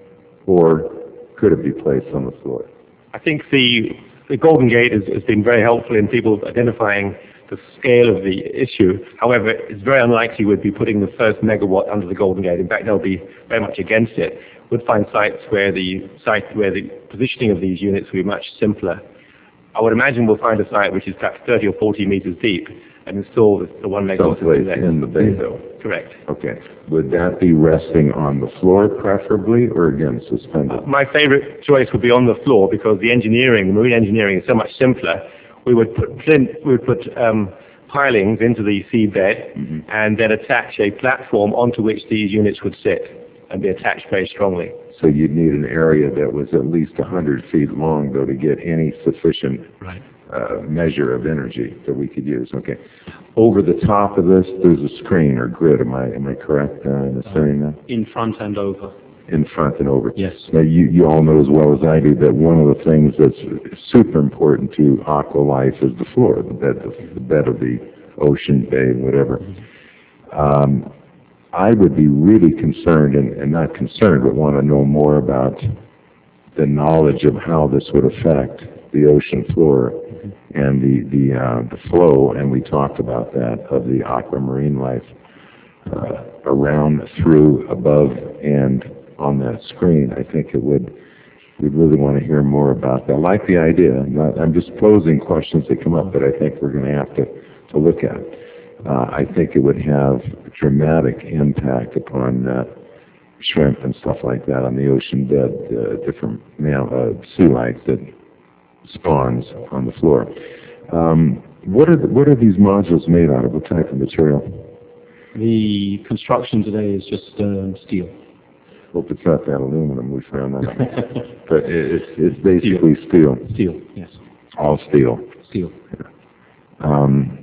Or could it be placed on the floor? I think the, the Golden Gate has, has been very helpful in people identifying the scale of the issue. However, it's very unlikely we'd be putting the first megawatt under the Golden Gate. In fact, they'll be very much against it. We'd find sites where the site where the positioning of these units would be much simpler. I would imagine we'll find a site which is perhaps thirty or forty meters deep and install the, the one megawatt Someplace there. in the bay, though. Correct. Okay. Would that be resting on the floor preferably, or again suspended? My favorite choice would be on the floor because the engineering, the marine engineering, is so much simpler. We would put flint, we would put um, pilings into the seabed Mm-hmm. and then attach a platform onto which these units would sit and be attached very strongly. So you'd need an area that was at least one hundred feet long, though, to get any sufficient Right. uh, measure of energy that we could use. Okay. Over the top of this, there's a screen or grid. Am I am I correct uh, in assuming that? In front and over. In front and over. Yes. Now, you, you all know as well as I do that one of the things that's super important to aqua life is the floor, the bed, the, the bed of the ocean, bay, whatever. Um, I would be really concerned, and, and not concerned, but want to know more about the knowledge of how this would affect the ocean floor and the the, uh, the flow, and we talked about that, of the aquamarine life uh, around, through, above, and on that screen. I think it would, we'd really want to hear more about that. I like the idea. I'm, not, I'm just posing questions that come up that I think we're going to have to, to look at. Uh, I think it would have a dramatic impact upon uh, shrimp and stuff like that on the ocean bed, uh, different mam- uh, sea life that spawns on the floor. Um, what are the, what are these modules made out of? What type of material? The construction today is just uh, steel. Hope it's not that aluminum. We found that. But it, it's it's basically steel. Steel. Steel. Yes. All steel. Steel. Yeah. Um,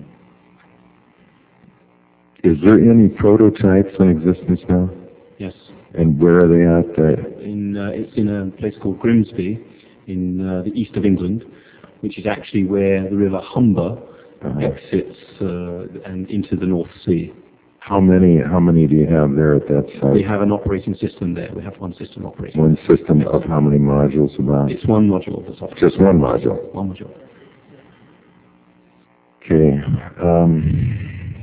is there any prototypes in existence now? Yes. And where are they at? Uh, in uh, it's in a place called Grimsby, in uh, the east of England, which is actually where the River Humber uh-huh. exits uh, and into the North Sea. How many how many do you have there at that site? We have an operating system there. We have one system operating. One system of how many modules about? It's one module. That's all. Just one module. One module. Okay. Um,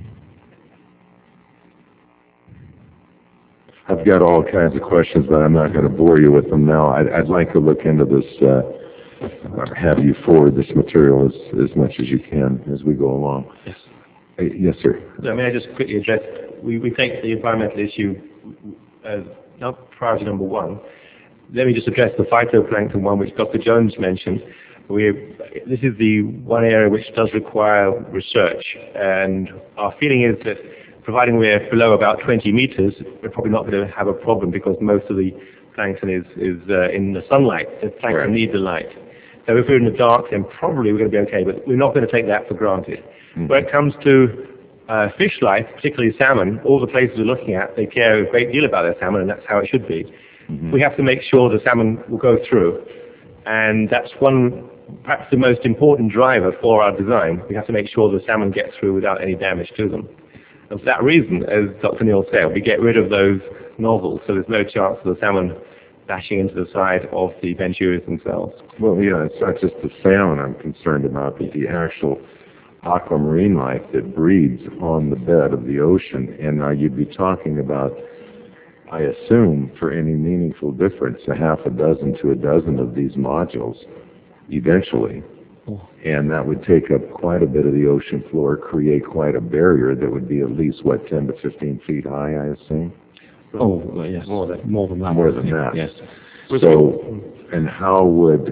I've got all kinds of questions, but I'm not going to bore you with them now. I'd, I'd like to look into this, uh, or have you forward this material as, as much as you can as we go along. Yes. Uh, yes, sir. So, may I just quickly address, we, we take the environmental issue as not priority number one. Let me just address the phytoplankton one, which Doctor Jones mentioned. We, this is the one area which does require research, and our feeling is that providing we're below about twenty meters, we're probably not going to have a problem because most of the plankton is, is uh, in the sunlight. The plankton right. need the light. So if we're in the dark, then probably we're going to be okay, but we're not going to take that for granted. Mm-hmm. When it comes to uh, fish life, particularly salmon, all the places we're looking at, they care a great deal about their salmon, and that's how it should be. Mm-hmm. We have to make sure the salmon will go through, and that's one, perhaps the most important driver for our design. We have to make sure the salmon get through without any damage to them. And for that reason, as Doctor Neal said, we get rid of those nozzles, so there's no chance of the salmon bashing into the side of the Benchuras themselves. Well, yeah, it's not just the salmon I'm concerned about, but the actual aquamarine life that breeds on the bed of the ocean. And now you'd be talking about, I assume, for any meaningful difference, a half a dozen to a dozen of these modules eventually. And that would take up quite a bit of the ocean floor, create quite a barrier that would be at least, what, ten to fifteen feet high, I assume? Oh, well, yes. More than, more than that. More than that. Yes. So, and how would,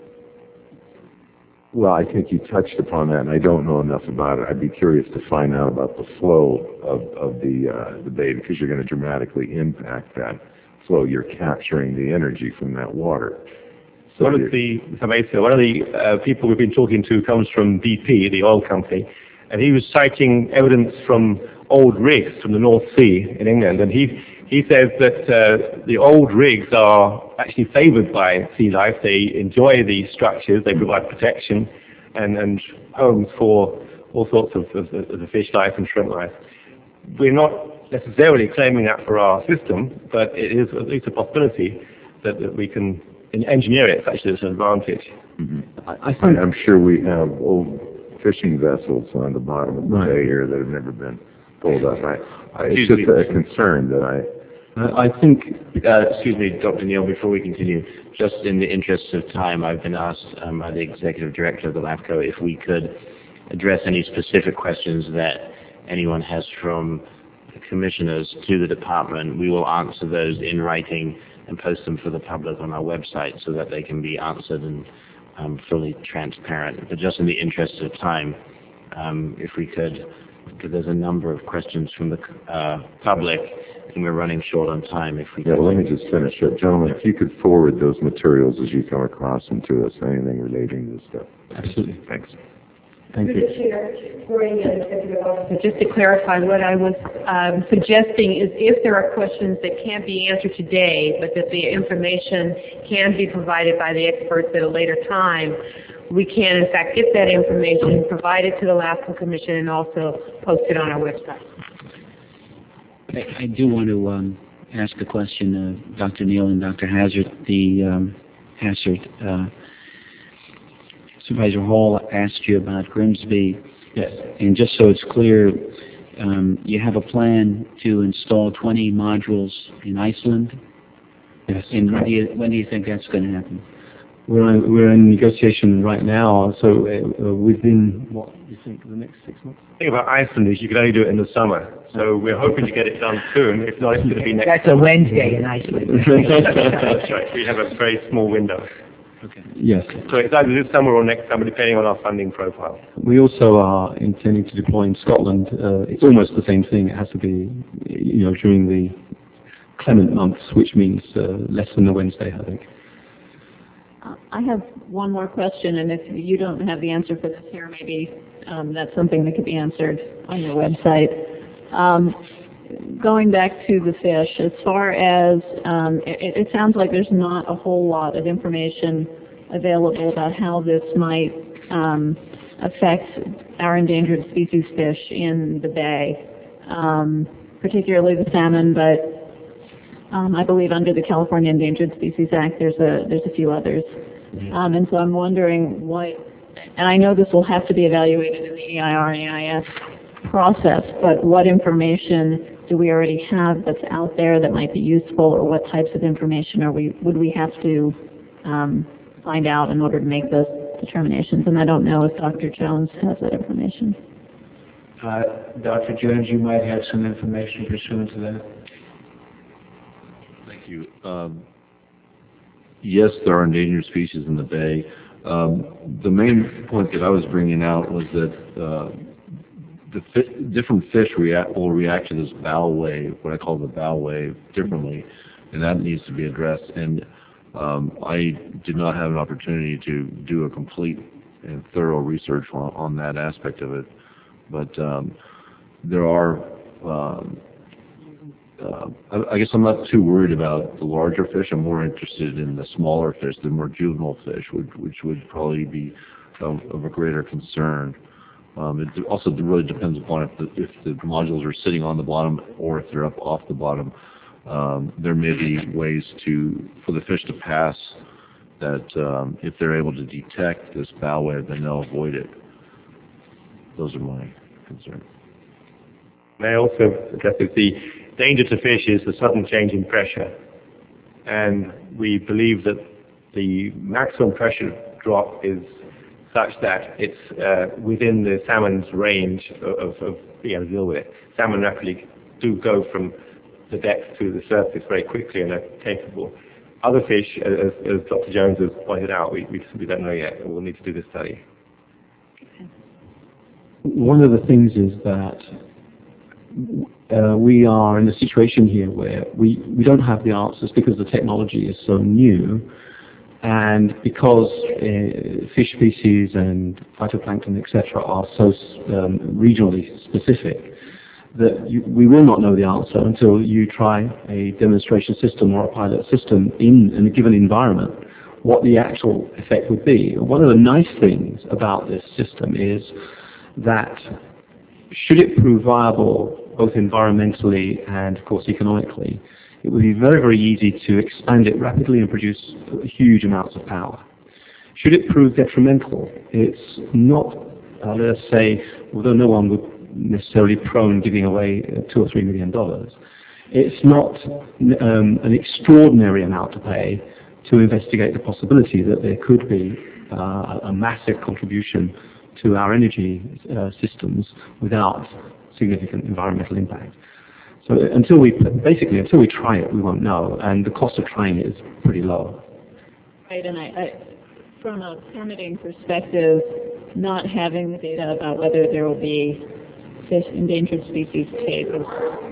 well, I think you touched upon that, and I don't know enough about it. I'd be curious to find out about the flow of, of the, uh, the bay, because you're going to dramatically impact that flow. You're capturing the energy from that water. So one of the, one of the uh, people we've been talking to comes from B P, the oil company, and he was citing evidence from old rigs from the North Sea in England, and he he says that uh, the old rigs are actually favored by sea life. They enjoy the structures, they provide protection and, and homes for all sorts of, of, of the fish life and shrimp life. We're not necessarily claiming that for our system, but it is at least a possibility that, that we can engineer it such that it's an advantage. Mm-hmm. I, I think I'm sure we have old fishing vessels on the bottom of the right. bay here that have never been pulled up. I, I, it's just a concern that I... Uh, I think, uh, excuse me, Doctor Neal, before we continue, just in the interest of time, I've been asked um, by the Executive Director of the LAFCO if we could address any specific questions that anyone has from the commissioners to the department. We will answer those in writing and post them for the public on our website so that they can be answered and um, fully transparent. But just in the interest of time, um, if we could, because there's a number of questions from the uh, public, and we're running short on time. If we yeah, could. Let me just finish up. Gentlemen, if you could forward those materials as you come across them to us, anything relating to this stuff. Absolutely. Thanks. Thank you. Chair, just to clarify, what I was um, suggesting is if there are questions that can't be answered today, but that the information can be provided by the experts at a later time, we can, in fact, get that information, provide it to the LAFCO Commission, and also post it on our website. I, I do want to um, ask a question of Doctor Neal and Doctor Hazard. The um, Hazard, uh, Supervisor Hall asked you about Grimsby. Yes. And just so it's clear, um, you have a plan to install twenty modules in Iceland? Yes. And when do you, when do you think that's going to happen? we're in, we're in negotiation right now. So uh, within what do you think the next six months? The thing about Iceland is you can only do it in the summer. So we're hoping to get it done soon. If not, it's going to be next. That's a Wednesday in Iceland. That's right. We have a very small window. Okay. Yes. So it's either this summer or next summer, depending on our funding profile. We also are intending to deploy in Scotland. Uh, it's almost the same thing. It has to be, you know, during the clement months, which means uh, less than a Wednesday, I think. Uh, I have one more question, and if you don't have the answer for this here, maybe um, that's something that could be answered on your website. Um, going back to the fish, as far as, um, it, it sounds like there's not a whole lot of information available about how this might um, affect our endangered species fish in the bay, um, particularly the salmon, but Um, I believe under the California Endangered Species Act, there's a there's a few others, um, and so I'm wondering what. And I know this will have to be evaluated in the E I R and E I S process, but what information do we already have that's out there that might be useful, or what types of information are we would we have to um, find out in order to make those determinations? And I don't know if Doctor Jones has that information. Uh, Doctor Jones, you might have some information pursuant to that. Thank you. Um, yes, there are endangered species in the bay. Um, the main point that I was bringing out was that uh, the fi different fish react, will react to this bow wave, what I call the bow wave, differently, and that needs to be addressed. And um, I did not have an opportunity to do a complete and thorough research on, on that aspect of it, but um, there are. Um, Uh, I, I guess I'm not too worried about the larger fish. I'm more interested in the smaller fish, the more juvenile fish, which, which would probably be of, of a greater concern. Um, it also really depends upon if the, if the modules are sitting on the bottom or if they're up off the bottom. Um, there may be ways to for the fish to pass that um, if they're able to detect this bow wave, then they'll avoid it. Those are my concerns. May I also address that the danger to fish is the sudden change in pressure, and we believe that the maximum pressure drop is such that it's uh, within the salmon's range of, of being able to deal with it. Salmon rapidly do go from the depth to the surface very quickly and are capable. Other fish, as, as Doctor Jones has pointed out, we, we simply don't know yet, and we'll need to do this study. One of the things is that Uh, we are in a situation here where we, we don't have the answers because the technology is so new, and because uh, fish species and phytoplankton, et cetera, are so um, regionally specific that you, we will not know the answer until you try a demonstration system or a pilot system in, in a given environment, what the actual effect would be. One of the nice things about this system is that should it prove viable both environmentally and, of course, economically, it would be very, very easy to expand it rapidly and produce huge amounts of power. Should it prove detrimental, it's not, uh, let us say, although no one would necessarily prone giving away two or three million dollars, it's not um, an extraordinary amount to pay to investigate the possibility that there could be uh, a massive contribution to our energy uh, systems without significant environmental impact. So until we, basically, until we try it, we won't know, and the cost of trying it is pretty low. Right, and I, I, from a permitting perspective, not having the data about whether there will be fish endangered species cases.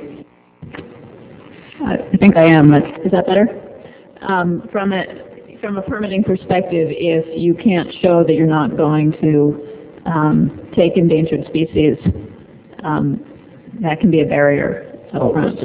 I think I am, but is that better? Um, from a from a permitting perspective, if you can't show that you're not going to um, take endangered species, Um, that can be a barrier up oh, front.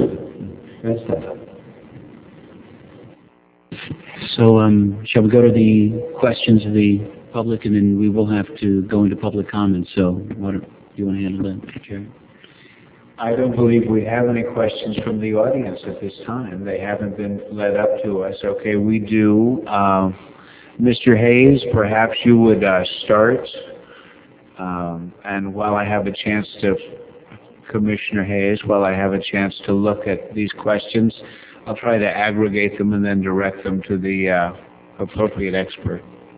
So um, shall we go to the questions of the public, and then we will have to go into public comments. So what do you want to handle that, Chair? I don't believe we have any questions from the audience at this time. They haven't been led up to us. Okay, we do. Uh, Mister Hayes, perhaps you would uh, start. Um, and while I have a chance to, Commissioner Hayes, while I have a chance to look at these questions, I'll try to aggregate them and then direct them to the uh, appropriate expert.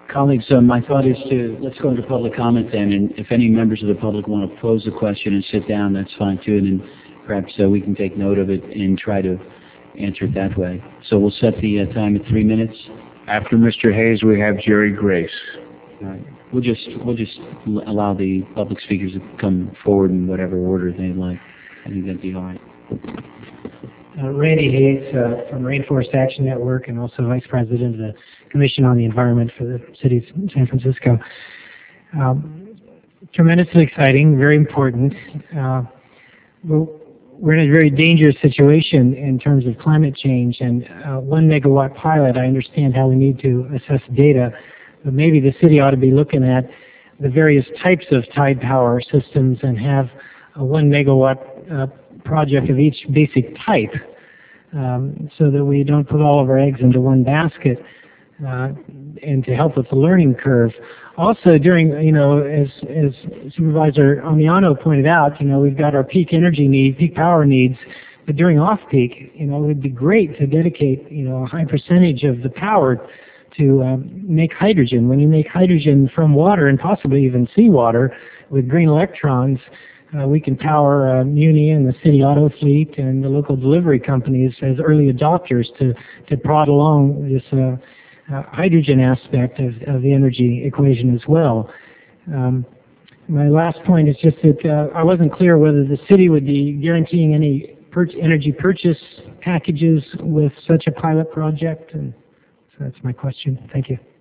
Colleagues, uh, my thought is to, let's go into public comment then, and if any members of the public want to pose a question and sit down, that's fine too, and then perhaps uh, we can take note of it and try to answer it that way. So we'll set the uh, time at three minutes. After Mister Hayes, we have Jerry Grace. Right. We'll just we'll just l- allow the public speakers to come forward in whatever order they like. I think that'd be all right. Uh, Randy Hayes uh, from Rainforest Action Network and also Vice President of the Commission on the Environment for the City of San Francisco. Um, tremendously exciting, very important. Uh, we're in a very dangerous situation in terms of climate change, and uh, one megawatt pilot, I understand how we need to assess data, but maybe the city ought to be looking at the various types of tide power systems and have a one megawatt uh, project of each basic type, um, so that we don't put all of our eggs into one basket, uh, and to help with the learning curve. Also, during, you know, as, as Supervisor Amiano pointed out, you know, we've got our peak energy need, peak power needs, but during off-peak, you know, it would be great to dedicate, you know, a high percentage of the power to um, make hydrogen. When you make hydrogen from water and possibly even seawater with green electrons, Uh, we can power uh, Muni and the city auto fleet and the local delivery companies as early adopters to, to prod along this uh, uh, hydrogen aspect of, of the energy equation as well. Um, my last point is just that uh, I wasn't clear whether the city would be guaranteeing any pur- energy purchase packages with such a pilot project, and so that's my question. Thank you.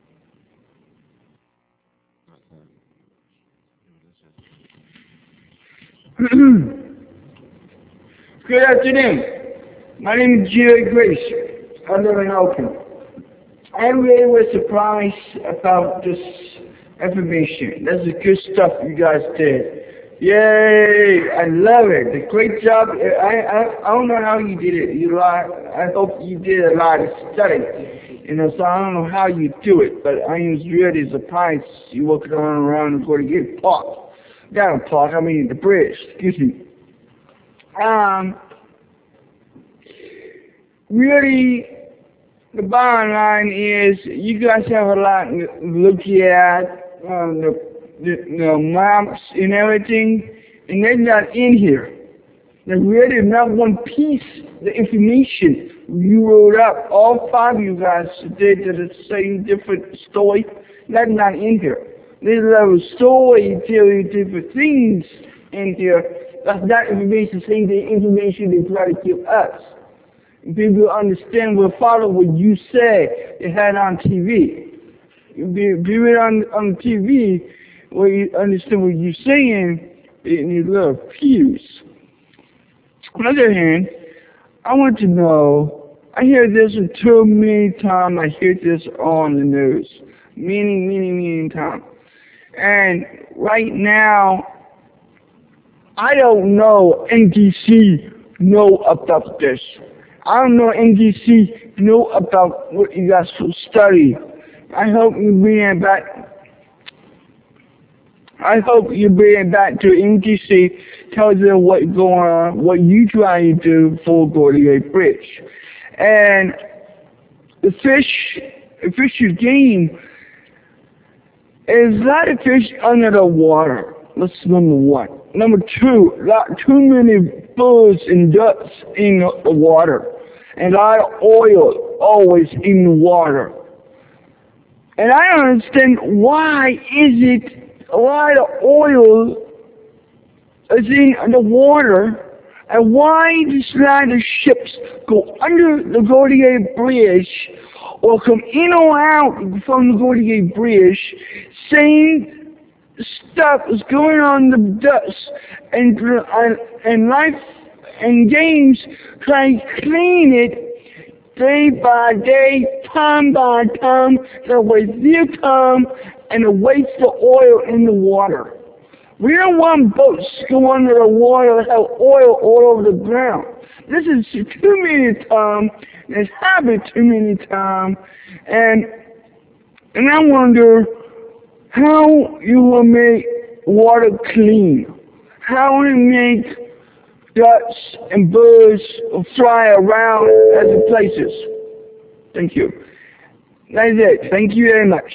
Good afternoon. My name is Jerry Grace. I live in Oakland. I really was surprised about this information. That's the good stuff you guys did. Yay! I love it. The great job. I, I I don't know how you did it. You lot, I hope you did a lot of study. You know, so I don't know how you do it, but I was really surprised you walking around and going to get Park. Down Park, I mean the bridge, excuse me. Um, really, the bottom line is you guys have a lot to look at, um, the, the, the maps and everything, and they're not in here. There's really not one piece, the information you wrote up, all five of you guys did the same different story, that's not in here. There's a story telling different things in here. That's not information, saying the information they try to give us. People understand will follow what you say they had on T V. People on on T V, where you understand what you're saying, and you love pews. On the other hand, I want to know, I hear this too many times, I hear this on the news. Many, many, many times. And right now, I don't know N D C know about this. I don't know N D C know about what you guys should study. I hope you bring it back. I hope you bring it back to N D C, tells them what's going on, what you try to do for Golden Gate Bridge. And the fish, the fish's game, there's a lot of fish under the water. That's number one. Number two, lot too many birds and ducks in the water. And a lot of oil always in the water. And I don't understand why is it a lot of oil is in the water, and why does a lot of ships go under the Golden Gate Bridge or come in or out from the Golden Gate Bridge, same stuff is going on the dust and and, and life and games trying to clean it day by day, time by time, to waste their time and to waste the oil in the water. We don't want boats to go under the water and have oil all over the ground. This is too many times. It's happened too many times. And and I wonder how you will make water clean. How will you make ducks and birds fly around other places? Thank you. That's it. Thank you very much.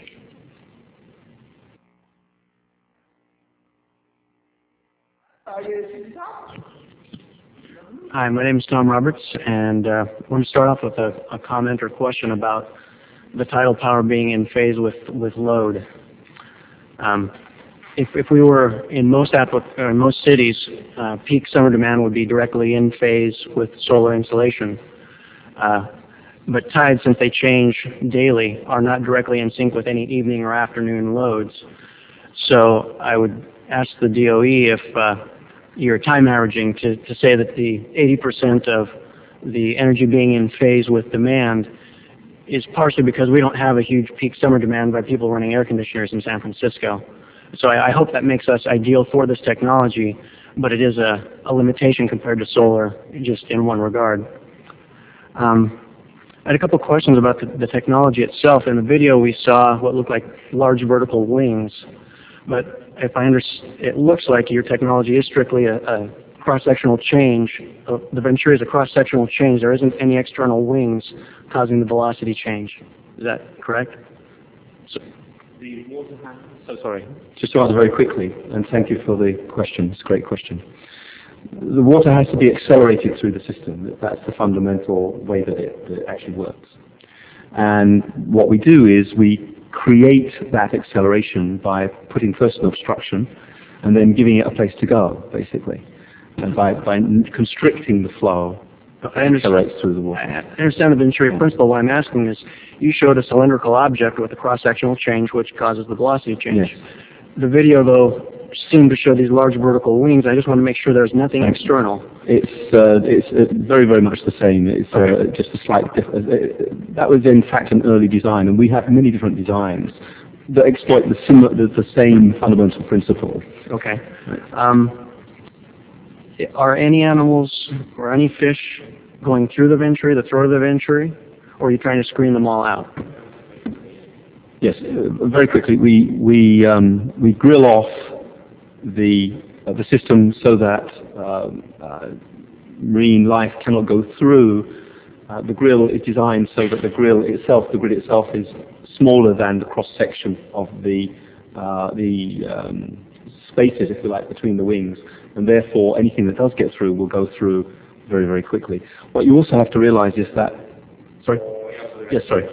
Hi, my name is Tom Roberts, and uh, I want to start off with a, a comment or question about the tidal power being in phase with, with load. Um, if, if we were in most applic- or in most cities, uh, peak summer demand would be directly in phase with solar installation. Uh, but tides, since they change daily, are not directly in sync with any evening or afternoon loads. So I would ask the D O E if uh, you're time averaging to, to say that the eighty percent of the energy being in phase with demand is partially because we don't have a huge peak summer demand by people running air conditioners in San Francisco. So I, I hope that makes us ideal for this technology, but it is a, a limitation compared to solar just in one regard. Um, I had a couple questions about the, the technology itself. In the video we saw what looked like large vertical wings, but if I understand, it looks like your technology is strictly a, a cross-sectional change. Uh, the Venturi is a cross-sectional change. There isn't any external wings causing the velocity change. Is that correct? So, the water has, so sorry, just to answer very quickly, and thank you for the question. It's a great question. The water has to be accelerated through the system. That's the fundamental way that it, that it actually works. And what we do is we create that acceleration by putting first an obstruction and then giving it a place to go, basically. And by, by constricting the flow, it accelerates through the water. I understand the Venturi principle. What I'm asking is, you showed a cylindrical object with a cross-sectional change which causes the velocity change. Yes. The video, though, seemed to show these large vertical wings. I just want to make sure there's nothing external. It's uh, it's uh, very, very much the same. It's uh, just a slight difference. Uh, that was, in fact, an early design, and we have many different designs that exploit the, similar, the, the same fundamental principle. Okay. Um, are any animals or any fish going through the Venturi, the throat of the Venturi, or are you trying to screen them all out? Yes, uh, very quickly, we we um, we grill off the uh, the system so that uh, uh, marine life cannot go through. Uh, the grill is designed so that the grill itself, the grid itself, is smaller than the cross section of the uh, the um, spaces, if you like, between the wings, and therefore anything that does get through will go through very, very quickly. What you also have to realize is that, sorry, yes, sorry.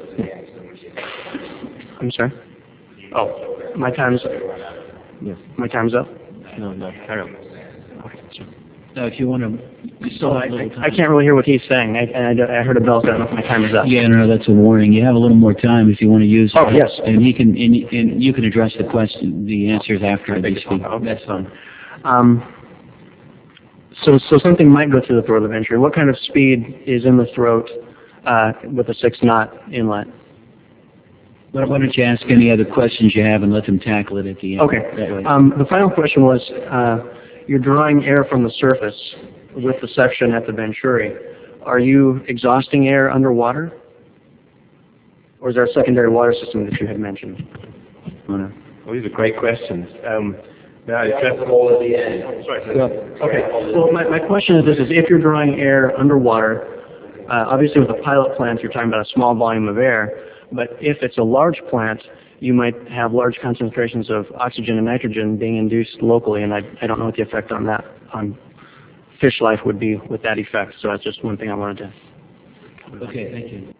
I'm sorry. Oh, my time's up. Yes. My time's up. No, no, carry on. Okay, sure. No, if you want to, you still have a little time. I can't really hear what he's saying. I, and I, I heard a bell, so I don't know if my time is up. Yeah, no, that's a warning. You have a little more time if you want to use. Oh, yes. And he can, and, and you can address the question, the answers after they speak. Oh, that's fine. Um, so, so something might go through the throat of the Venturi. What kind of speed is in the throat uh, with a six-knot inlet? Why don't you ask any other questions you have and let them tackle it at the end? Okay. Um, the final question was, uh, you're drawing air from the surface with the section at the Venturi. Are you exhausting air underwater? Or is there a secondary water system that you had mentioned? Well, these are great questions. Um, may I address them all at the end? Sorry. Okay. Well, my, my question is this, is if you're drawing air underwater, uh, obviously with a pilot plant you're talking about a small volume of air, but if it's a large plant, you might have large concentrations of oxygen and nitrogen being induced locally, and I, I don't know what the effect on that, on fish life would be with that effect. So that's just one thing I wanted to. Okay, thank you.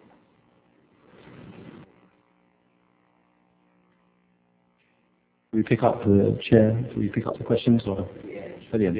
We pick up the chair. Do we pick up the questions or at the end?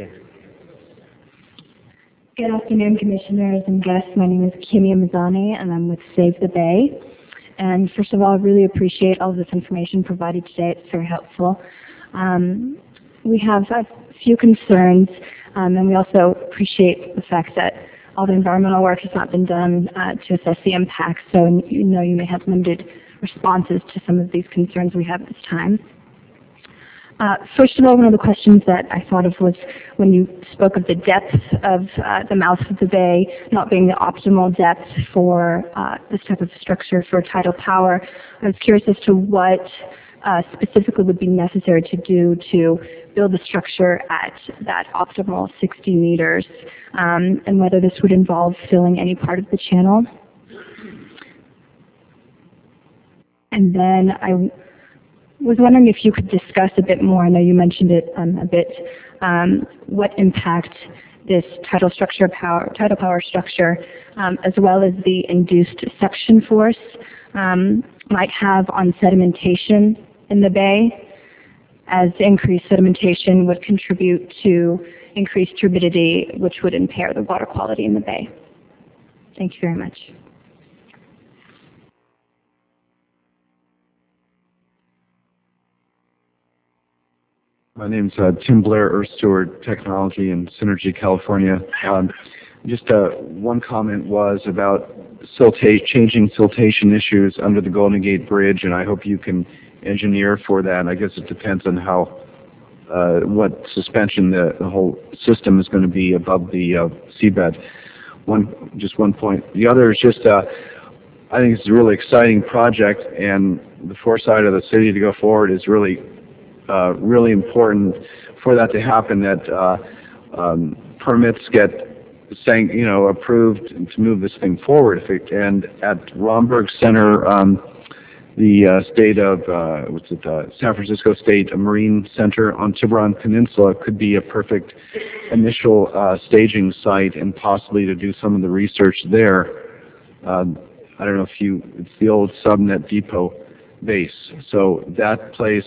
Good afternoon, commissioners and guests. My name is Kimmy Mazzani, and I'm with Save the Bay. And first of all, I really appreciate all of this information provided today. It's very helpful. Um, we have a few concerns, um, and we also appreciate the fact that all the environmental work has not been done uh, to assess the impacts. So you know you may have limited responses to some of these concerns we have at this time. Uh, first of all, one of the questions that I thought of was when you spoke of the depth of uh, the mouth of the bay not being the optimal depth for uh, this type of structure for tidal power. I was curious as to what uh, specifically would be necessary to do to build the structure at that optimal sixty meters, um, and whether this would involve filling any part of the channel. And then I was wondering if you could discuss a bit more, I know you mentioned it um, a bit, um, what impact this tidal structure power, tidal power structure, um, as well as the induced suction force, um, might have on sedimentation in the bay, as increased sedimentation would contribute to increased turbidity, which would impair the water quality in the bay. Thank you very much. My name's uh, Tim Blair, Earth Steward Technology in Synergy, California. Um, just uh, one comment was about siltation, changing siltation issues under the Golden Gate Bridge, and I hope you can engineer for that. I guess it depends on how, uh, what suspension the, the whole system is going to be above the uh, seabed. One, just one point. The other is just, uh, I think it's a really exciting project, and the foresight of the city to go forward is really Uh, really important for that to happen, that uh, um, permits get saying, you know, approved to move this thing forward. If it, and at Romberg Center, um, the uh, state of, uh, what's it, uh, San Francisco State Marine Center on Tiburon Peninsula could be a perfect initial uh, staging site, and possibly to do some of the research there. Uh, I don't know if you, it's the old Subnet Depot base. So that place,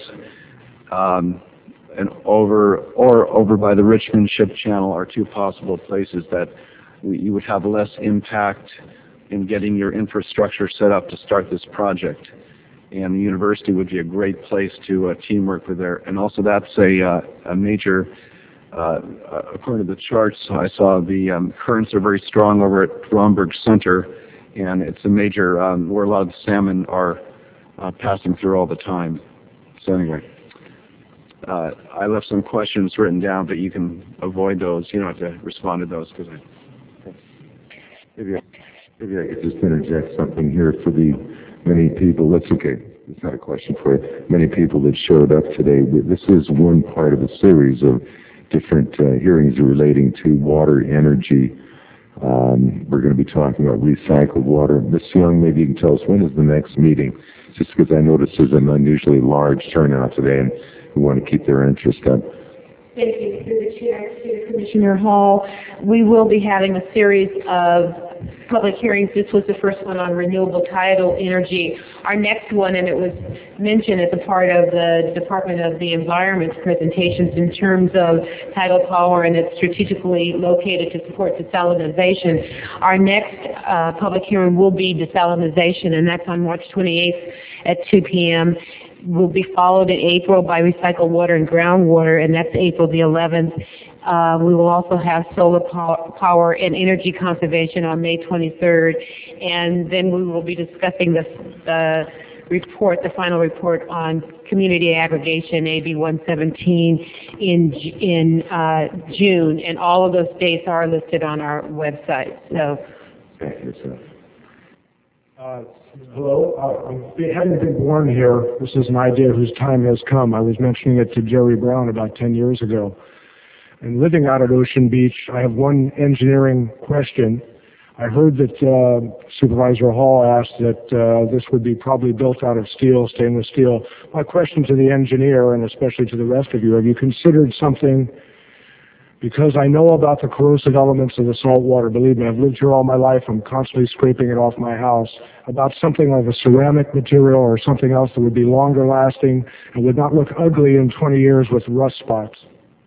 Um, and over or over by the Richmond Ship Channel are two possible places that we, you would have less impact in getting your infrastructure set up to start this project. And the university would be a great place to uh, teamwork with there. And also that's a, uh, a major, uh, according to the charts I saw, the um, currents are very strong over at Romberg Center, and it's a major, um, where a lot of the salmon are uh, passing through all the time. So anyway. Uh, I left some questions written down, but you can avoid those. You don't have to respond to those because I. Maybe I, maybe I could just interject something here for the many people. That's okay. It's not a question for you. Many people that showed up today. This is one part of a series of different uh, hearings relating to water energy. Um, we're going to be talking about recycled water. Miz Young, maybe you can tell us when is the next meeting? Just because I noticed there's an unusually large turnout today, and we want to keep their interest up. Thank you. Through the chair to Commissioner Hall, we will be having a series of public hearings. This was the first one on renewable tidal energy. Our next one, and it was mentioned as a part of the Department of the Environment's presentations in terms of tidal power, and it's strategically located to support desalinization. Our next uh, public hearing will be desalinization, and that's on March twenty-eighth at two p m will be followed in April by recycled water and groundwater, and that's April the eleventh. Uh, we will also have solar power, power and energy conservation on May twenty-third, and then we will be discussing the, the report, the final report on community aggregation, A B one seventeen, in in uh, June, and all of those dates are listed on our website. So. Thank you, sir. Uh, hello, uh, I'm, having been born here, this is an idea whose time has come. I was mentioning it to Jerry Brown about ten years ago. And living out at Ocean Beach, I have one engineering question. I heard that uh, Supervisor Hall asked that uh, this would be probably built out of steel, stainless steel. My question to the engineer, and especially to the rest of you, have you considered something? Because I know about the corrosive elements of the salt water. Believe me, I've lived here all my life. I'm constantly scraping it off my house. About something like a ceramic material or something else that would be longer lasting and would not look ugly in twenty years with rust spots.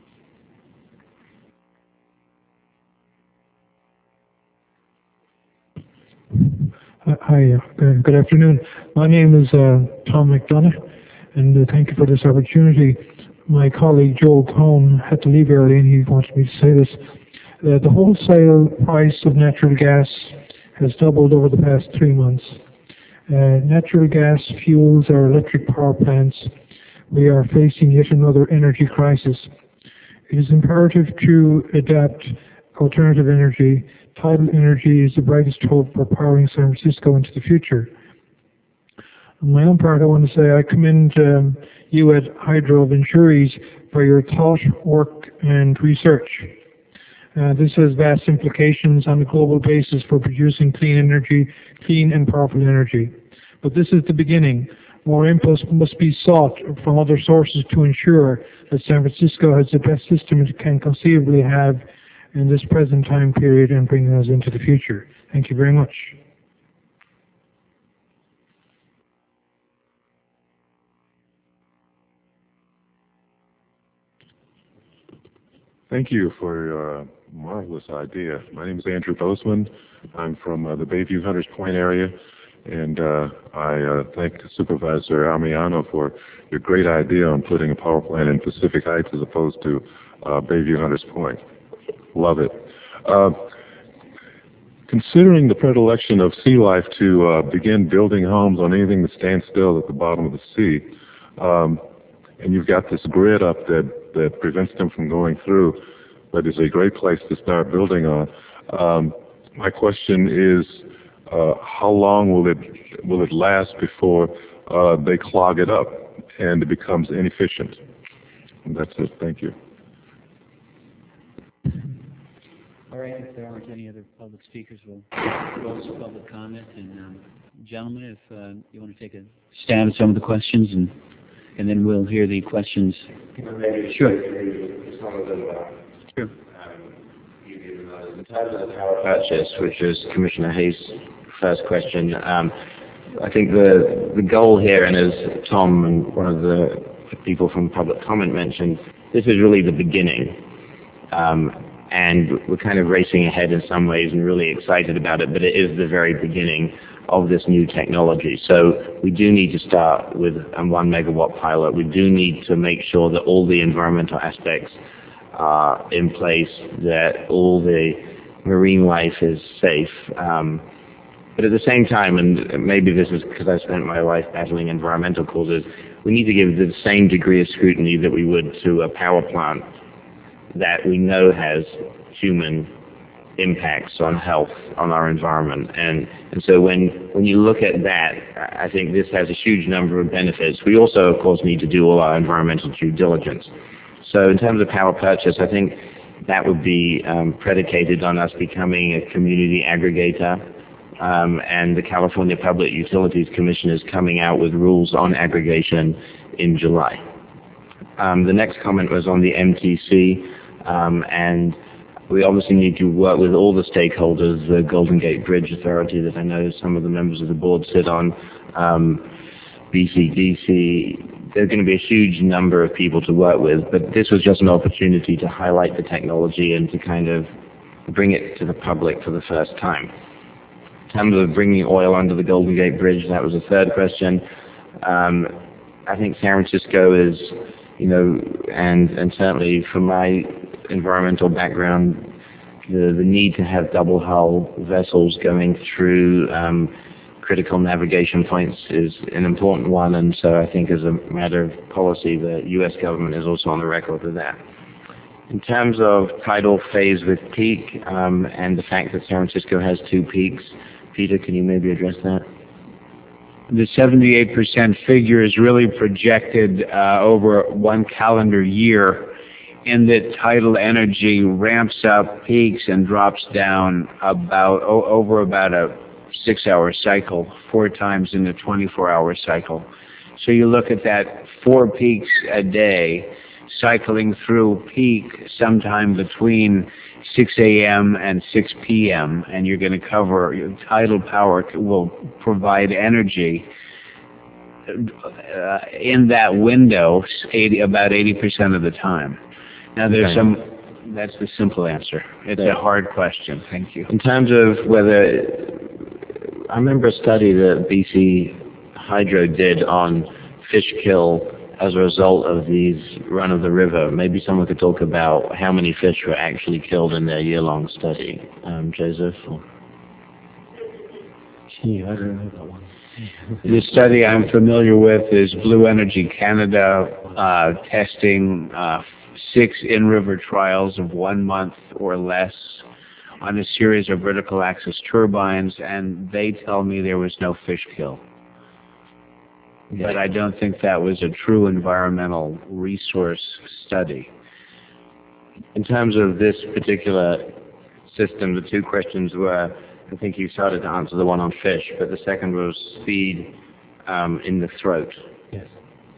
Hi, uh, good, good afternoon. My name is uh, Tom McDonough, and uh, thank you for this opportunity. My colleague Joe Cohn had to leave early, and he wanted me to say this. Uh, the wholesale price of natural gas has doubled over the past three months. Uh, natural gas fuels our electric power plants. We are facing yet another energy crisis. It is imperative to adapt alternative energy. Tidal energy is the brightest hope for powering San Francisco into the future. On my own part, I want to say I commend um, you at Hydro Ventures for your thought, work, and research. Uh, this has vast implications on a global basis for producing clean energy, clean and powerful energy. But this is the beginning. More inputs must be sought from other sources to ensure that San Francisco has the best system it can conceivably have in this present time period and bringing us into the future. Thank you very much. Thank you for your uh, marvelous idea. My name is Andrew Bozeman. I'm from uh, the Bayview Hunters Point area, and uh, I uh, thank Supervisor Amiano for your great idea on putting a power plant in Pacific Heights as opposed to uh, Bayview Hunters Point. Love it. Uh, considering the predilection of sea life to uh, begin building homes on anything that stands still at the bottom of the sea, um, and you've got this grid up that, that prevents them from going through, that is a great place to start building on. Um, my question is, uh, how long will it will it last before uh, they clog it up and it becomes inefficient? And that's it. Thank you. All right, if there aren't any other public speakers, we'll close the public comment. And um, gentlemen, if uh, you want to take a stab at some of the questions, and and then we'll hear the questions. Sure. Sure. In terms of the power purchase, which is Commissioner Hayes' first question, um, I think the the goal here, and as Tom and one of the people from public comment mentioned, this is really the beginning. Um, and we're kind of racing ahead in some ways and really excited about it, but it is the very beginning of this new technology. So we do need to start with a one megawatt pilot. We do need to make sure that all the environmental aspects are in place, that all the marine life is safe. Um, but at the same time, and maybe this is because I spent my life battling environmental causes, we need to give the same degree of scrutiny that we would to a power plant that we know has human impacts on health, on our environment. And, and so when, when you look at that, I think this has a huge number of benefits. We also, of course, need to do all our environmental due diligence. So in terms of power purchase, I think that would be um, predicated on us becoming a community aggregator. Um, and the California Public Utilities Commission is coming out with rules on aggregation in July. Um, the next comment was on the M T C, um, and we obviously need to work with all the stakeholders, the Golden Gate Bridge Authority that I know some of the members of the board sit on, um, B C D C. There's going to be a huge number of people to work with, but this was just an opportunity to highlight the technology and to kind of bring it to the public for the first time. In terms of bringing oil under the Golden Gate Bridge, that was a third question. Um, I think San Francisco is, you know, and, and certainly from my environmental background, the, the need to have double hull vessels going through um, critical navigation points is an important one, and so I think as a matter of policy, the U S government is also on the record with that. In terms of tidal phase with peak um, and the fact that San Francisco has two peaks, Peter, can you maybe address that? The seventy-eight percent figure is really projected uh, over one calendar year, in that tidal energy ramps up, peaks, and drops down about o over about a six-hour cycle, four times in a twenty-four hour cycle. So you look at that four peaks a day, cycling through peak sometime between six A M and six P M, and you're going to cover, tidal power will provide energy uh, in that window eighty, about eighty percent of the time. Now there's okay. some, that's the simple answer. It's yeah. a hard question. Thank you. In terms of whether, I remember a study that B C Hydro did on fish kill as a result of these run-of-the-river. Maybe someone could talk about how many fish were actually killed in their year-long study. Um, Joseph? Or? Gee, I don't know that one. The study I'm familiar with is Blue Energy Canada uh, testing uh, six in-river trials of one month or less on a series of vertical axis turbines, and they tell me there was no fish kill. But I don't think that was a true environmental resource study. In terms of this particular system, the two questions were, I think you started to answer the one on fish, but the second was speed um, in the throat. Yes.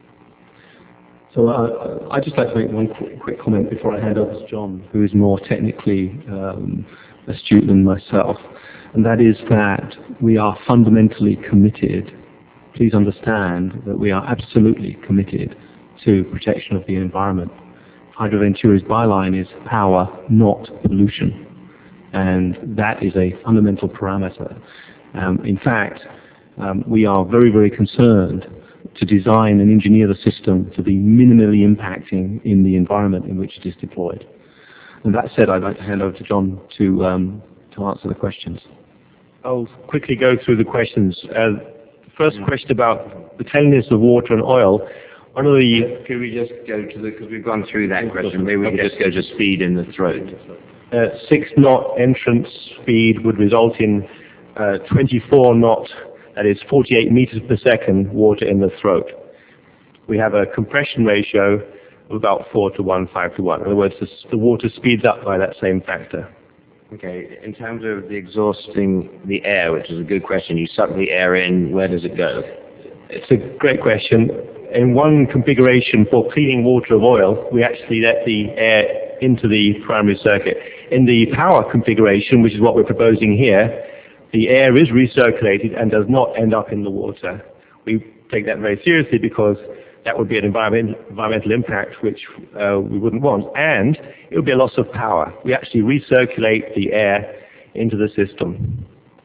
So uh, I'd just like to make one quick, quick comment before I hand over to John, who is more technically um, astute than myself, and that is that we are fundamentally committed. Please understand that we are absolutely committed to protection of the environment. Hydro Ventura's byline is power, not pollution, and that is a fundamental parameter. Um, in fact, um, we are very, very concerned to design and engineer the system to be minimally impacting in the environment in which it is deployed. And that said, I'd like to hand over to John to um, to answer the questions. I'll quickly go through the questions. Uh, first question about the cleanliness of water and oil. One of the could we just go to the, because we've gone through that question, maybe we okay. could just go to speed in the throat. Uh, six knot entrance speed would result in uh, twenty-four knot, that is forty-eight meters per second, water in the throat. We have a compression ratio of about four to one, five to one. In other words, the, the water speeds up by that same factor. Okay, in terms of the exhausting the air, which is a good question, you suck the air in, where does it go? It's a great question. In one configuration for cleaning water of oil, we actually let the air into the primary circuit. In the power configuration, which is what we're proposing here, the air is recirculated and does not end up in the water. We take that very seriously because that would be an environment, environmental impact which uh, we wouldn't want, and it would be a loss of power. We actually recirculate the air into the system.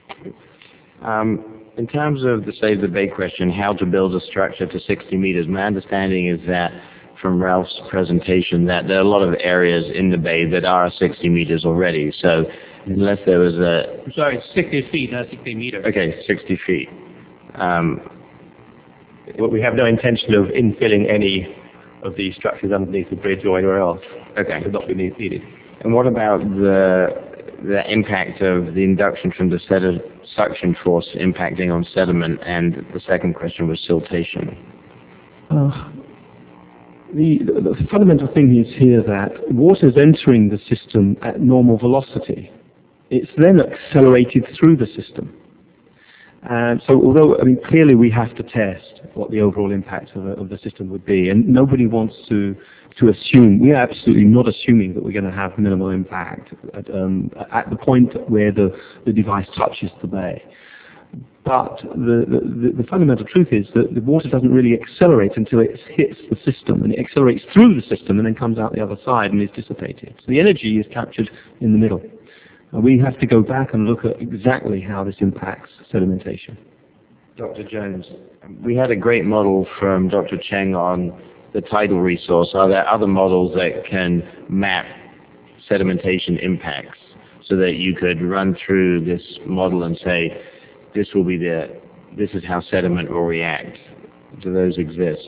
Um, in terms of the Save the Bay question, how to build a structure to sixty meters, my understanding is that from Ralph's presentation that there are a lot of areas in the bay that are sixty meters already. So unless there was a... I'm sorry, sixty feet, not sixty meters. Okay, sixty feet. Um, Well, we have no intention of infilling any of these structures underneath the bridge or anywhere else. Okay. It would not be needed. And what about the the impact of the induction from the set of suction force impacting on sediment? And the second question was siltation. Uh, the, the, the fundamental thing is here that water is entering the system at normal velocity. It's then accelerated through the system. And so although, I mean, clearly we have to test what the overall impact of, of the system would be, and nobody wants to, to assume, we are absolutely not assuming that we're going to have minimal impact at, um, at the point where the, the device touches the bay. But the, the, the fundamental truth is that the water doesn't really accelerate until it hits the system, and it accelerates through the system and then comes out the other side and is dissipated. So the energy is captured in the middle. We have to go back and look at exactly how this impacts sedimentation. Doctor Jones, we had a great model from Doctor Cheng on the tidal resource. Are there other models that can map sedimentation impacts so that you could run through this model and say, this will be the, this is how sediment will react? Do those exist?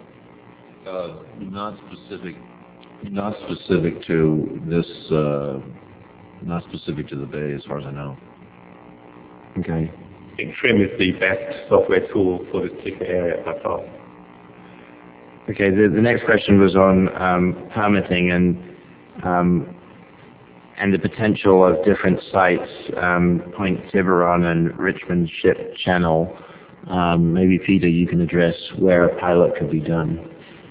Uh, not specific, not specific to this, uh, not specific to the bay, as far as I know. Okay. I think TRIM is the best software tool for this particular area by far. Okay, the, the next question was on um, permitting and um, and the potential of different sites, um, Point Tiburon and Richmond Ship Channel. Um, maybe Peter, you can address where a pilot could be done.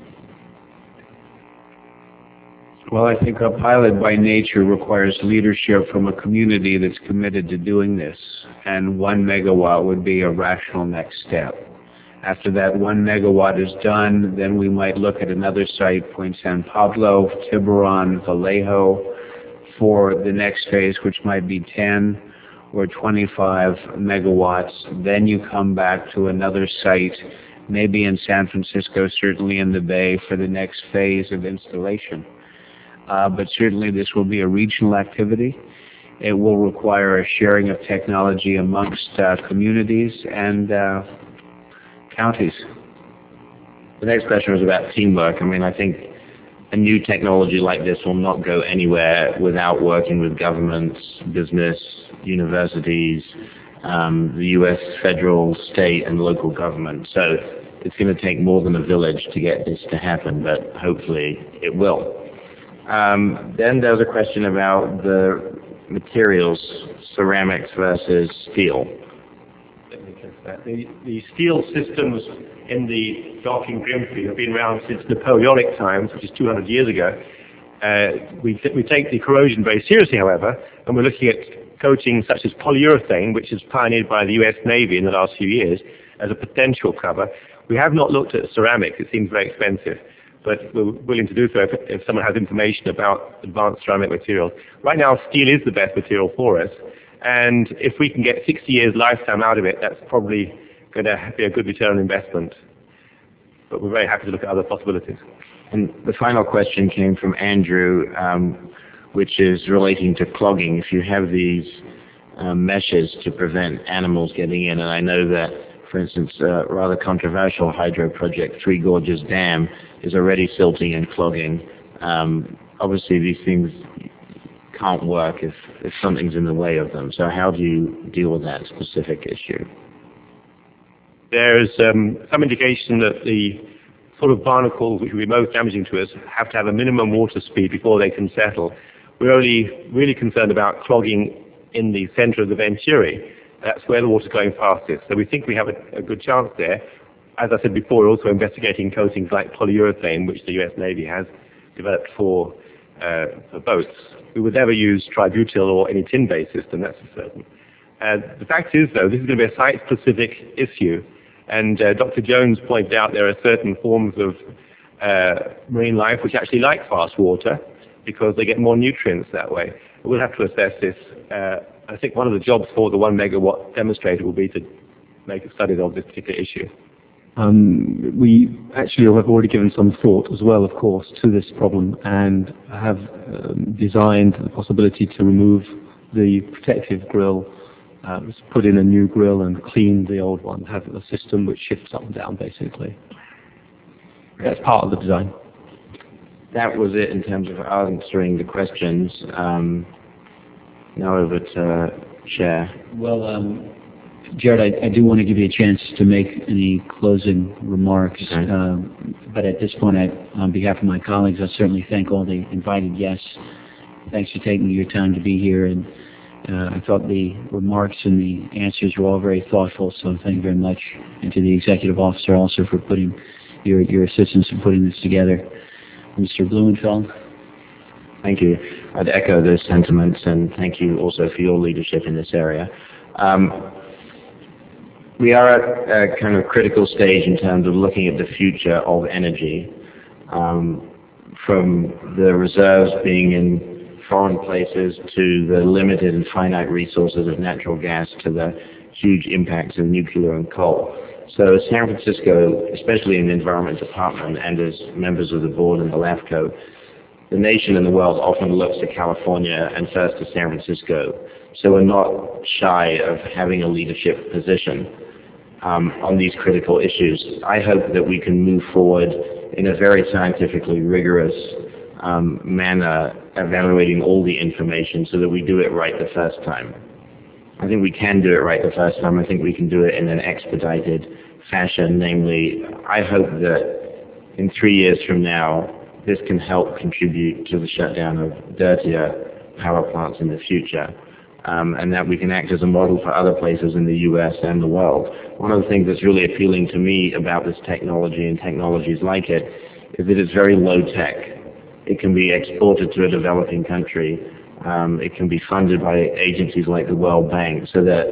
Well, I think a pilot by nature requires leadership from a community that's committed to doing this, and one megawatt would be a rational next step. After that one megawatt is done, then we might look at another site, Point San Pablo, Tiburon, Vallejo, for the next phase, which might be ten or twenty-five megawatts. Then you come back to another site, maybe in San Francisco, certainly in the Bay, for the next phase of installation. Uh, but certainly this will be a regional activity. It will require a sharing of technology amongst uh, communities and uh, counties. The next question was about teamwork. I mean, I think a new technology like this will not go anywhere without working with governments, business, universities, um, the U S federal, state, and local government. So it's going to take more than a village to get this to happen, but hopefully it will. Um, then there was a question about the materials, ceramics versus steel. let me address that. The, the steel systems in the docking Grimsby have been around since Napoleonic times, which is two hundred years ago. Uh, we, th- we take the corrosion very seriously, however, and we're looking at coatings such as polyurethane, which is pioneered by the U S Navy in the last few years, as a potential cover. We have not looked at ceramic. It seems very expensive, but we're willing to do so if, if someone has information about advanced ceramic materials. Right now, steel is the best material for us, and if we can get sixty years lifetime out of it, that's probably going to be a good return on investment. But we're very happy to look at other possibilities. And the final question came from Andrew, um, which is relating to clogging. If you have these um, meshes to prevent animals getting in, and I know that, for instance, a rather controversial hydro project, Three Gorges Dam, is already silting and clogging. Um, obviously, these things can't work if, if something's in the way of them. So how do you deal with that specific issue? There's um, some indication that the sort of barnacles which will be most damaging to us have to have a minimum water speed before they can settle. We're only really concerned about clogging in the center of the Venturi. That's where the water's going fastest. So we think we have a, a good chance there. As I said before, we're also investigating coatings like polyurethane, which the U S Navy has developed for, uh, for boats. We would never use tributyl or any tin-based system, that's for certain. Uh, the fact is, though, this is going to be a site-specific issue. And uh, Doctor Jones pointed out there are certain forms of uh, marine life which actually like fast water because they get more nutrients that way. We'll have to assess this. Uh, I think one of the jobs for the one megawatt demonstrator will be to make a study of this particular issue. Um, we actually have already given some thought as well, of course, to this problem and have um, designed the possibility to remove the protective grill, uh, put in a new grill and clean the old one, have a system which shifts up and down basically. That's part of the design. That was it in terms of answering the questions. Um, now over to Chair. Well, um, Jared, I, I do want to give you a chance to make any closing remarks, Okay. um, but at this point, I, on behalf of my colleagues, I certainly thank all the invited guests. Thanks for taking your time to be here, and uh, I thought the remarks and the answers were all very thoughtful, so thank you very much, and to the executive officer also for putting your, your assistance in putting this together. Mister Blumenfeld. Thank you. I'd echo those sentiments, and thank you also for your leadership in this area. Um, we are at a kind of critical stage in terms of looking at the future of energy, um, from the reserves being in foreign places to the limited and finite resources of natural gas to the huge impacts of nuclear and coal. So San Francisco, especially in the Environment Department and as members of the board and the LAFCO, the nation and the world often looks to California and first to San Francisco. So we're not shy of having a leadership position um, on these critical issues. I hope that we can move forward in a very scientifically rigorous um, manner, evaluating all the information so that we do it right the first time. I think we can do it right the first time. I think we can do it in an expedited fashion. Namely, I hope that in three years from now, this can help contribute to the shutdown of dirtier power plants in the future, um, and that we can act as a model for other places in the U S and the world. One of the things that's really appealing to me about this technology and technologies like it is that it's very low tech. It can be exported to a developing country. Um, it can be funded by agencies like the World Bank so that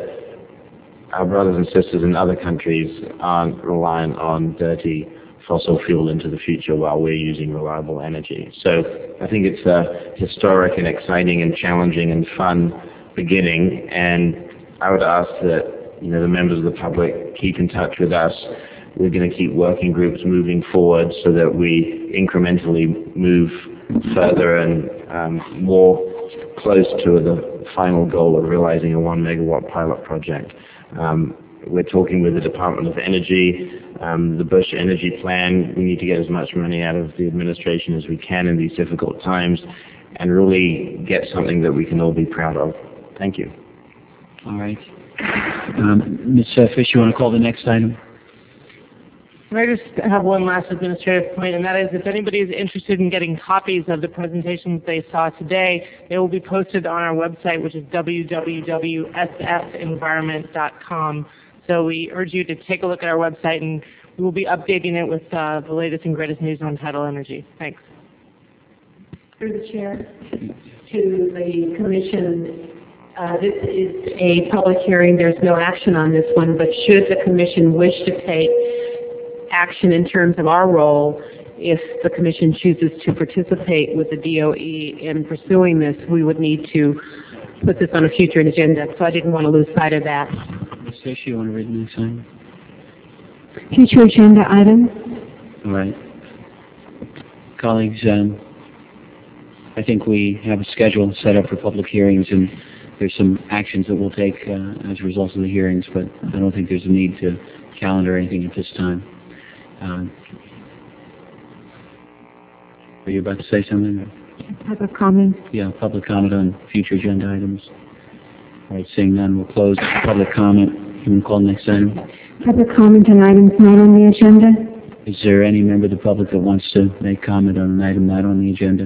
our brothers and sisters in other countries aren't reliant on dirty fossil fuel into the future while we're using reliable energy. So I think it's a historic and exciting and challenging and fun beginning, and I would ask that, you know, the members of the public keep in touch with us. We're going to keep working groups moving forward so that we incrementally move further and um, more close to the final goal of realizing a one megawatt pilot project. Um, we're talking with the Department of Energy, um, the Bush Energy Plan. We need to get as much money out of the administration as we can in these difficult times and really get something that we can all be proud of. Thank you. All right. Um, Miz Fish, you want to call the next item? Can I just have one last administrative point, and that is if anybody is interested in getting copies of the presentations they saw today, they will be posted on our website, which is w w w dot s f environment dot com So we urge you to take a look at our website, and we will be updating it with uh, the latest and greatest news on tidal energy. Thanks. Through the chair to the commission, uh, this is a public hearing. There's no action on this one, but should the commission wish to take action in terms of our role, if the commission chooses to participate with the D O E in pursuing this, we would need to put this on a future agenda. So I didn't want to lose sight of that. Miz Fisher, you want to read the next item? Future agenda item. All right. Colleagues, um, I think we have a schedule set up for public hearings, and there's some actions that we'll take uh, as a result of the hearings, but I don't think there's a need to calendar anything at this time. Um, are you about to say something? Public comment. Yeah, public comment on future agenda items. All right, seeing none, we'll close public comment. You want to call the next item? Public comment on items not on the agenda. Is there any member of the public that wants to make comment on an item not on the agenda?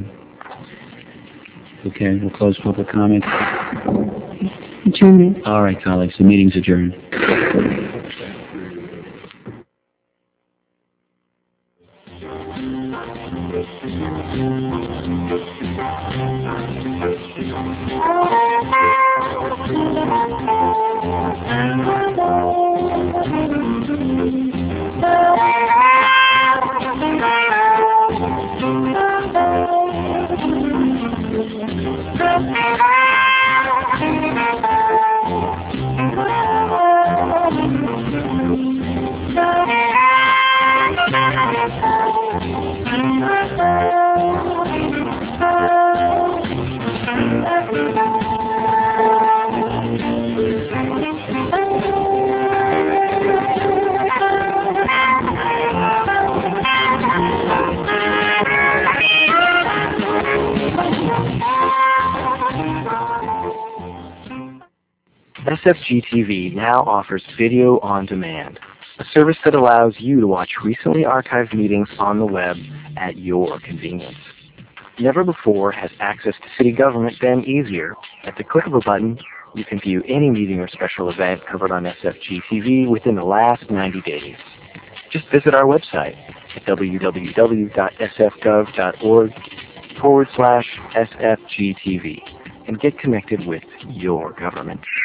Okay, we'll close public comment. Adjournment. All right, colleagues, the meeting's adjourned. S F G T V now offers video on demand, a service that allows you to watch recently archived meetings on the web at your convenience. Never before has access to city government been easier. At the click of a button, you can view any meeting or special event covered on S F G T V within the last ninety days. Just visit our website at www.sfgov.org forward slash SFGTV and get connected with your government.